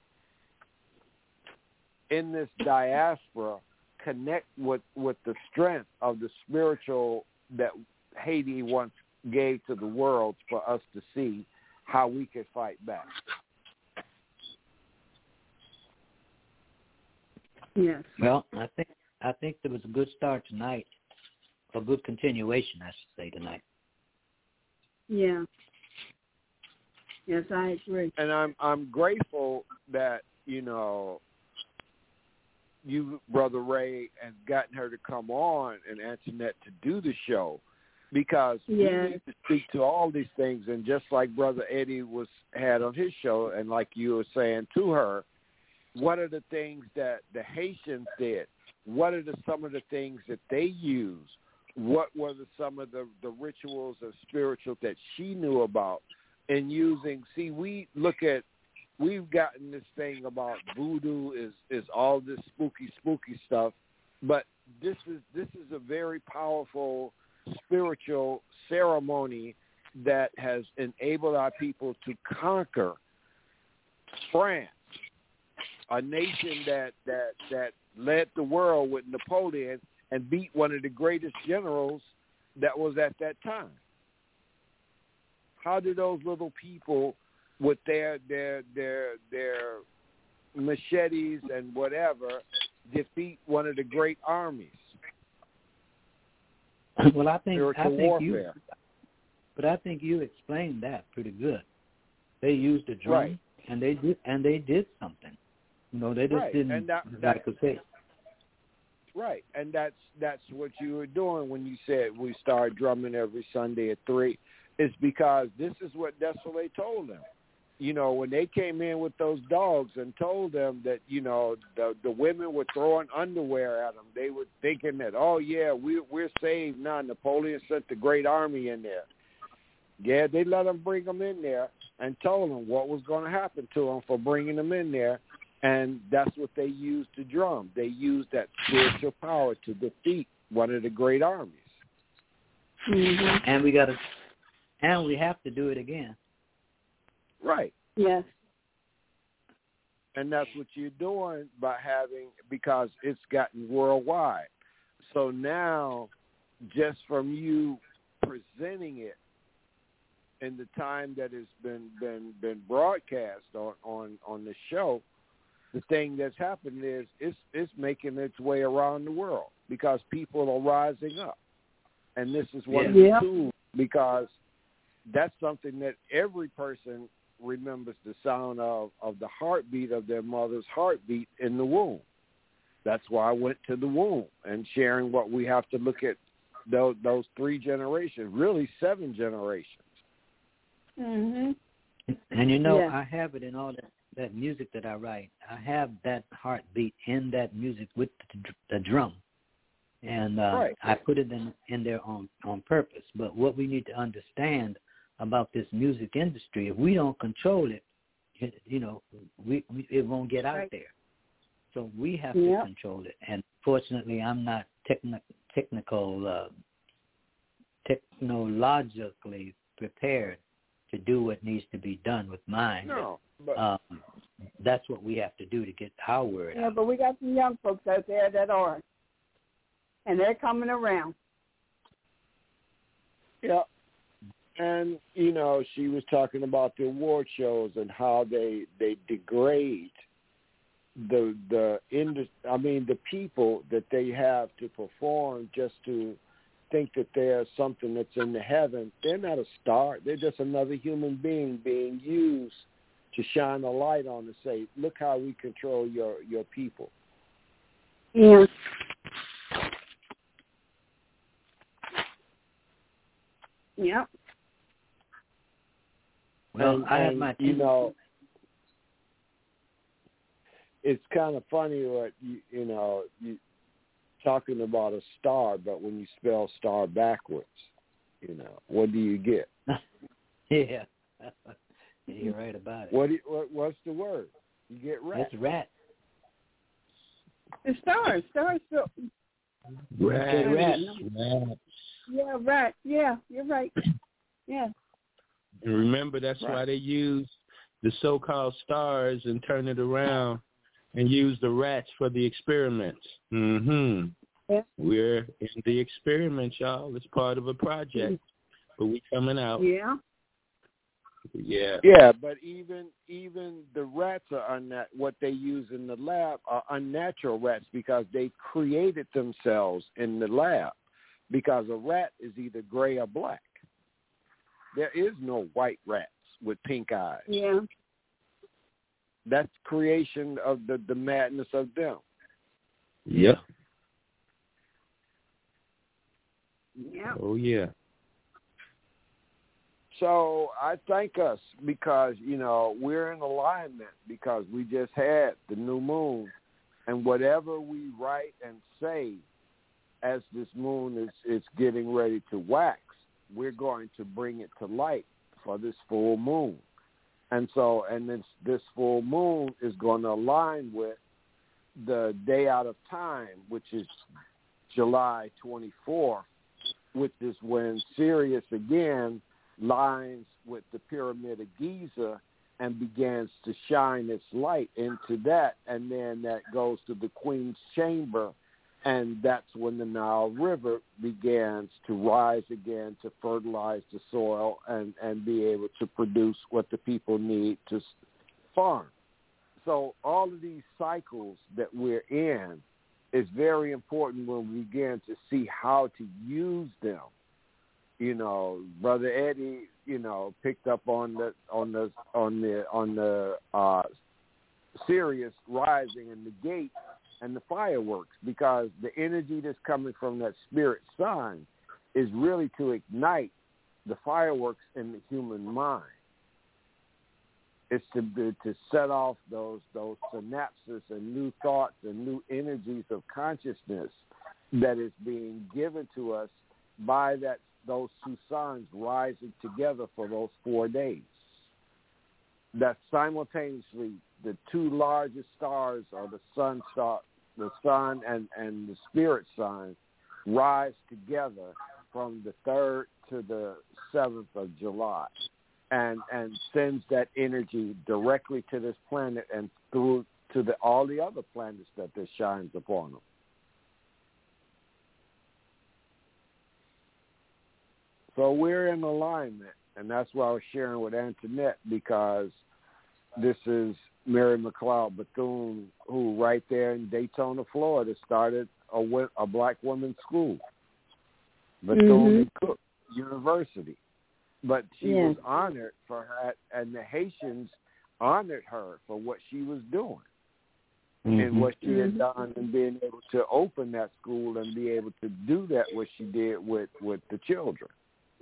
in this diaspora, connect with, with the strength of the spiritual that Haiti once gave to the world, for us to see how we could fight back. Yes. Well, I think I think there was a good start tonight, a good continuation, I should say, tonight. Yeah. Yes, I agree. And I'm I'm grateful that, you know, you, Brother Ray, has gotten her to come on and Antoinette to do the show, because yes. we need to speak to all these things. And just like Brother Eddie was had on his show, and like you were saying to her, what are the things that the Haitians did? What are the, some of the things that they used? What were the, some of the, the rituals or spiritual that she knew about? And using, see, we look at, we've gotten this thing about voodoo is, is all this spooky, spooky stuff, but this is this is a very powerful spiritual ceremony that has enabled our people to conquer France, a nation that, that, that led the world with Napoleon and beat one of the greatest generals that was at that time. How do those little people with their their their their machetes and whatever defeat one of the great armies? Well, I think Spiritual I think warfare. you, but I think you explained that pretty good. They used a drum, right. and they did and they did something. You know, they just right. didn't and that, like to say. Right, and that's that's what you were doing when you said we start drumming every Sunday at three. It's because this is what Desolé told them. You know, when they came in with those dogs and told them that, you know, the the women were throwing underwear at them, they were thinking that, oh, yeah, we, we're saved now. Napoleon sent the great army in there. Yeah, they let them bring them in there and told them what was going to happen to them for bringing them in there. And that's what they used to drum. They used that spiritual power to defeat one of the great armies. Mm-hmm. And we got to, and we have to do it again. Right. Yes. And that's what you're doing by having, because it's gotten worldwide. So now, just from you presenting it in the time that it's been been been broadcast on, on, on the show, the thing that's happened is it's it's making its way around the world because people are rising up. And this is one yeah. of the tools, because that's something that every person remembers, the sound of, of the heartbeat of their mother's heartbeat in the womb. That's why I went to the womb and sharing what we have to look at those, those three generations, really seven generations. Mm-hmm. And you know, yeah. I have it in all that, that music that I write. I have that heartbeat in that music with the, the drum. And uh, right. I put it in, in there on, on purpose. But what we need to understand about this music industry, if we don't control it, it you know, we, we it won't get out right. there. So we have yep. to control it. And fortunately, I'm not techni- technical, uh, technologically prepared to do what needs to be done with mine. No, but um, that's what we have to do to get our word yeah, out. but we got some young folks out there that are, and they're coming around. Yeah. And, you know, she was talking about the award shows and how they, they degrade the the indus- I mean the people that they have to perform just to think that they're something that's in the heaven. They're not a star. They're just another human being being used to shine a light on and say, look how we control your, your people. Yeah. Yep. Well, and, I have and, my you know, it's kind of funny what you, you know you talking about a star, but when you spell star backwards, you know, what do you get? Yeah, you're right about it. What, do you, what what's the word? You get rat. It's rat. The stars, stars. Rat. Rat. Rat. Yeah, right. Yeah, you're right. Yeah. And remember, that's right. why they use the so-called stars and turn it around and use the rats for the experiments. Mm-hmm. Yeah. We're in the experiment, y'all. It's part of a project, but we coming out. Yeah. Yeah. Yeah, but even even the rats are unnat- what they use in the lab are unnatural rats because they created themselves in the lab. Because a rat is either gray or black. There is no white rats. with pink eyes. Yeah. That's creation of the, the madness of them. Yeah. Yeah. Oh, yeah. So I thank us because, you know, we're in alignment because we just had the new moon. And whatever we write and say as this moon is, is getting ready to wax, we're going to bring it to light for this full moon. And so, and this, this full moon is going to align with the day out of time, which is July twenty-fourth, which is when Sirius again lines with the Pyramid of Giza and begins to shine its light into that, and then that goes to the Queen's Chamber, and that's when the Nile River begins to rise again to fertilize the soil and, and be able to produce what the people need to farm. So all of these cycles that we're in is very important when we begin to see how to use them. You know, Brother Eddie, you know, picked up on the on the on the on the uh, Sirius rising in the gate and the fireworks, because the energy that's coming from that spirit sign is really to ignite the fireworks in the human mind. It's to to set off those those synapses and new thoughts and new energies of consciousness that is being given to us by that those two suns rising together for those four days. That simultaneously the two largest stars are the sun star, the sun and, and the spirit sign rise together from the third to the seventh of July. And and sends that energy directly to this planet and through to the all the other planets that this shines upon them. So we're in alignment, and that's why I was sharing with Antoinette, because this is Mary McLeod Bethune, who right there in Daytona, Florida, started a, a black women's school, Bethune mm-hmm. and Cook University. But she yes. was honored for her, and the Haitians honored her for what she was doing mm-hmm. and what she mm-hmm. had done, and being able to open that school and be able to do that, what she did with, with the children.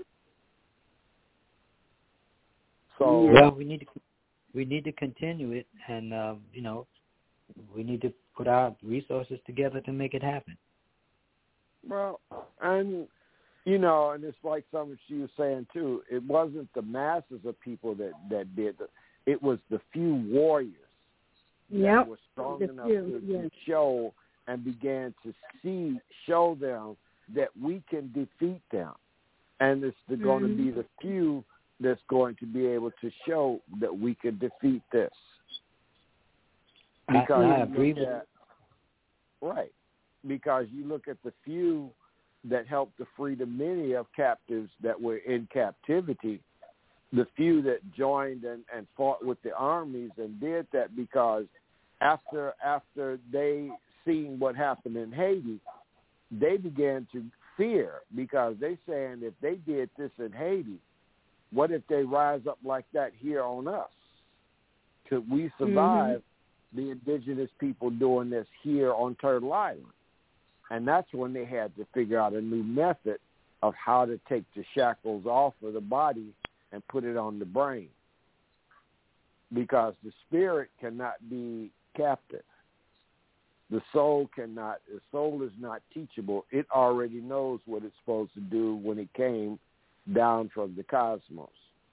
So well, we need to we need to continue it, and uh, you know, we need to put our resources together to make it happen. Well, and. You know, and it's like something she was saying, too, it wasn't the masses of people that, that did it. It was the few warriors yep. that were strong the enough few, to, yes. to show and began to see, show them that we can defeat them. And it's the, mm-hmm. going to be the few that's going to be able to show that we can defeat this. Because I, I agree with at, Right. Because you look at the few that helped to free the many of captives that were in captivity, the few that joined and, and fought with the armies and did that, because after after they seen what happened in Haiti, they began to fear, because they saying if they did this in Haiti, what if they rise up like that here on us? Could we survive mm-hmm. the indigenous people doing this here on Turtle Island? And that's when they had to figure out a new method of how to take the shackles off of the body and put it on the brain. Because the spirit cannot be captive. The soul cannot, the soul is not teachable. It already knows what it's supposed to do when it came down from the cosmos.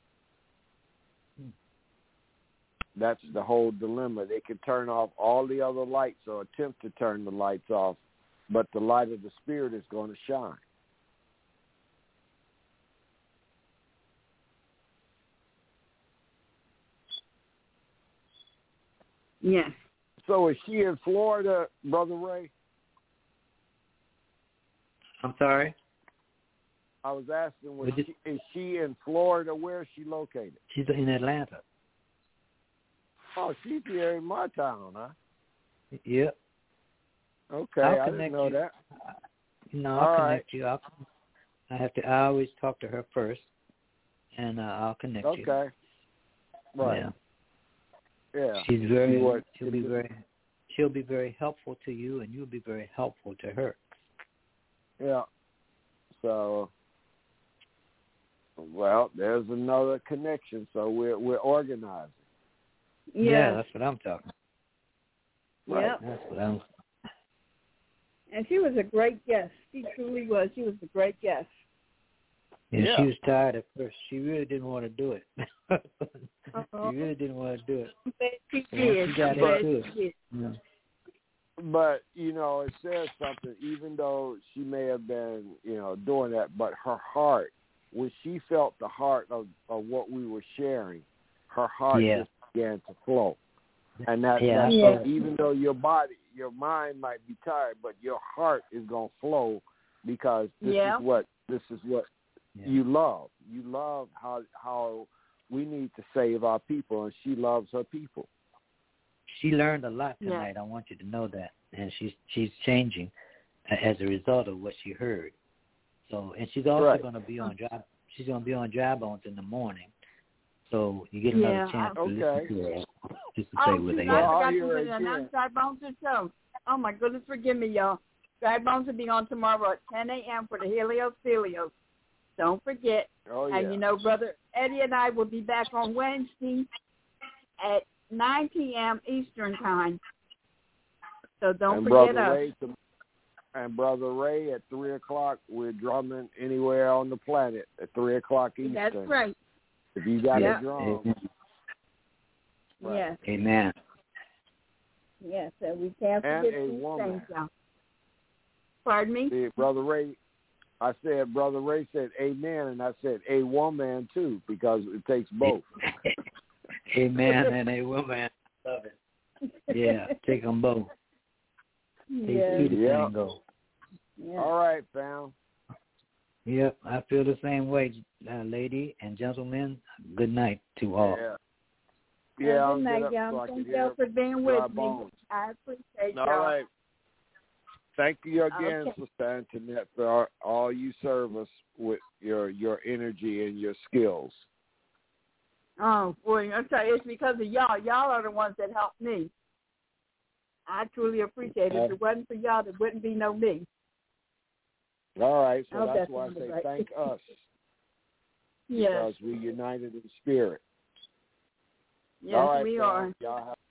That's the whole dilemma. They can turn off all the other lights or attempt to turn the lights off, but the light of the spirit is going to shine. Yes. So is she in Florida, Brother Ray? I'm sorry? I was asking, was she, is she in Florida? Where is she located? She's in Atlanta. Oh, she's here in my town, huh? Yep. Okay, I'll I didn't know you. that. No, I'll All connect right. you. I'll, I have to. I always talk to her first, and uh, I'll connect okay. you. Okay. Right. Yeah. Yeah. She's very. What, she'll be very. She'll be very helpful to you, and you'll be very helpful to her. Yeah. So, well, there's another connection. So we're we're organizing. Yeah, yeah that's what I'm talking. Right. Yep. That's what I'm. And she was a great guest. She truly was. She was a great guest. And yeah. she was tired at first. She really didn't want to do it. Uh-huh. She really didn't want to do it. She So did. She got but, into it. Yeah. But, you know, it says something, even though she may have been, you know, doing that, but her heart, when she felt the heart of, of what we were sharing, her heart Yeah. just began to flow. And that, Yeah. that Yeah. even though your body, your mind might be tired, but your heart is going to flow because this Yeah. is what, this is what Yeah. you love. You love how how we need to save our people, and she loves her people. She learned a lot Yeah. tonight. I want you to know that, and she's she's changing as a result of what she heard. So, and she's also Right. going to be on dry. She's going to be on Dry Bones in the morning. So you get another Yeah, chance to okay. listen to her. Just to Oh, say what shoot, they I Well, I'll forgot hear to it announce again. Dry Bones the show. Oh, my goodness, forgive me, y'all. Dry Bones will be on tomorrow at ten a.m. for the Helios Filios. Don't forget. Oh, yeah. And, you know, Brother Eddie and I will be back on Wednesday at nine p.m. Eastern Time. So don't and forget Brother us. Ray to, and Brother Ray at three o'clock. We're drumming anywhere on the planet at three o'clock Eastern. That's right. If you got Yeah. a drum. Amen. Right. Yes. Amen. Yes. So we can't And forget a these woman. things, y'all. Pardon me? See, Brother Ray, I said, Brother Ray said amen, and I said a woman too, because it takes both. Amen and a woman. Love it. Yeah, take them both. They Yes. see the Yeah. thing go. Yeah. All right, fam. Yep, I feel the same way, uh, lady and gentlemen. Good night to all. Yeah. Well, Yeah, I'll good get night, up y'all. so I Thank can y'all hear for being Dry with me. Bones. I appreciate All y'all. right. Thank you again, Okay. Sister Antoinette, for all, all you serve us with your your energy and your skills. Oh, boy, I'm sorry. It's because of y'all. Y'all are the ones that helped me. I truly appreciate it. If it wasn't for y'all, there wouldn't be no me. All right, so Oh, that's that's why I say right. thank us, Yes. because we're united in spirit. Yes, All right, we fam. are. Y'all have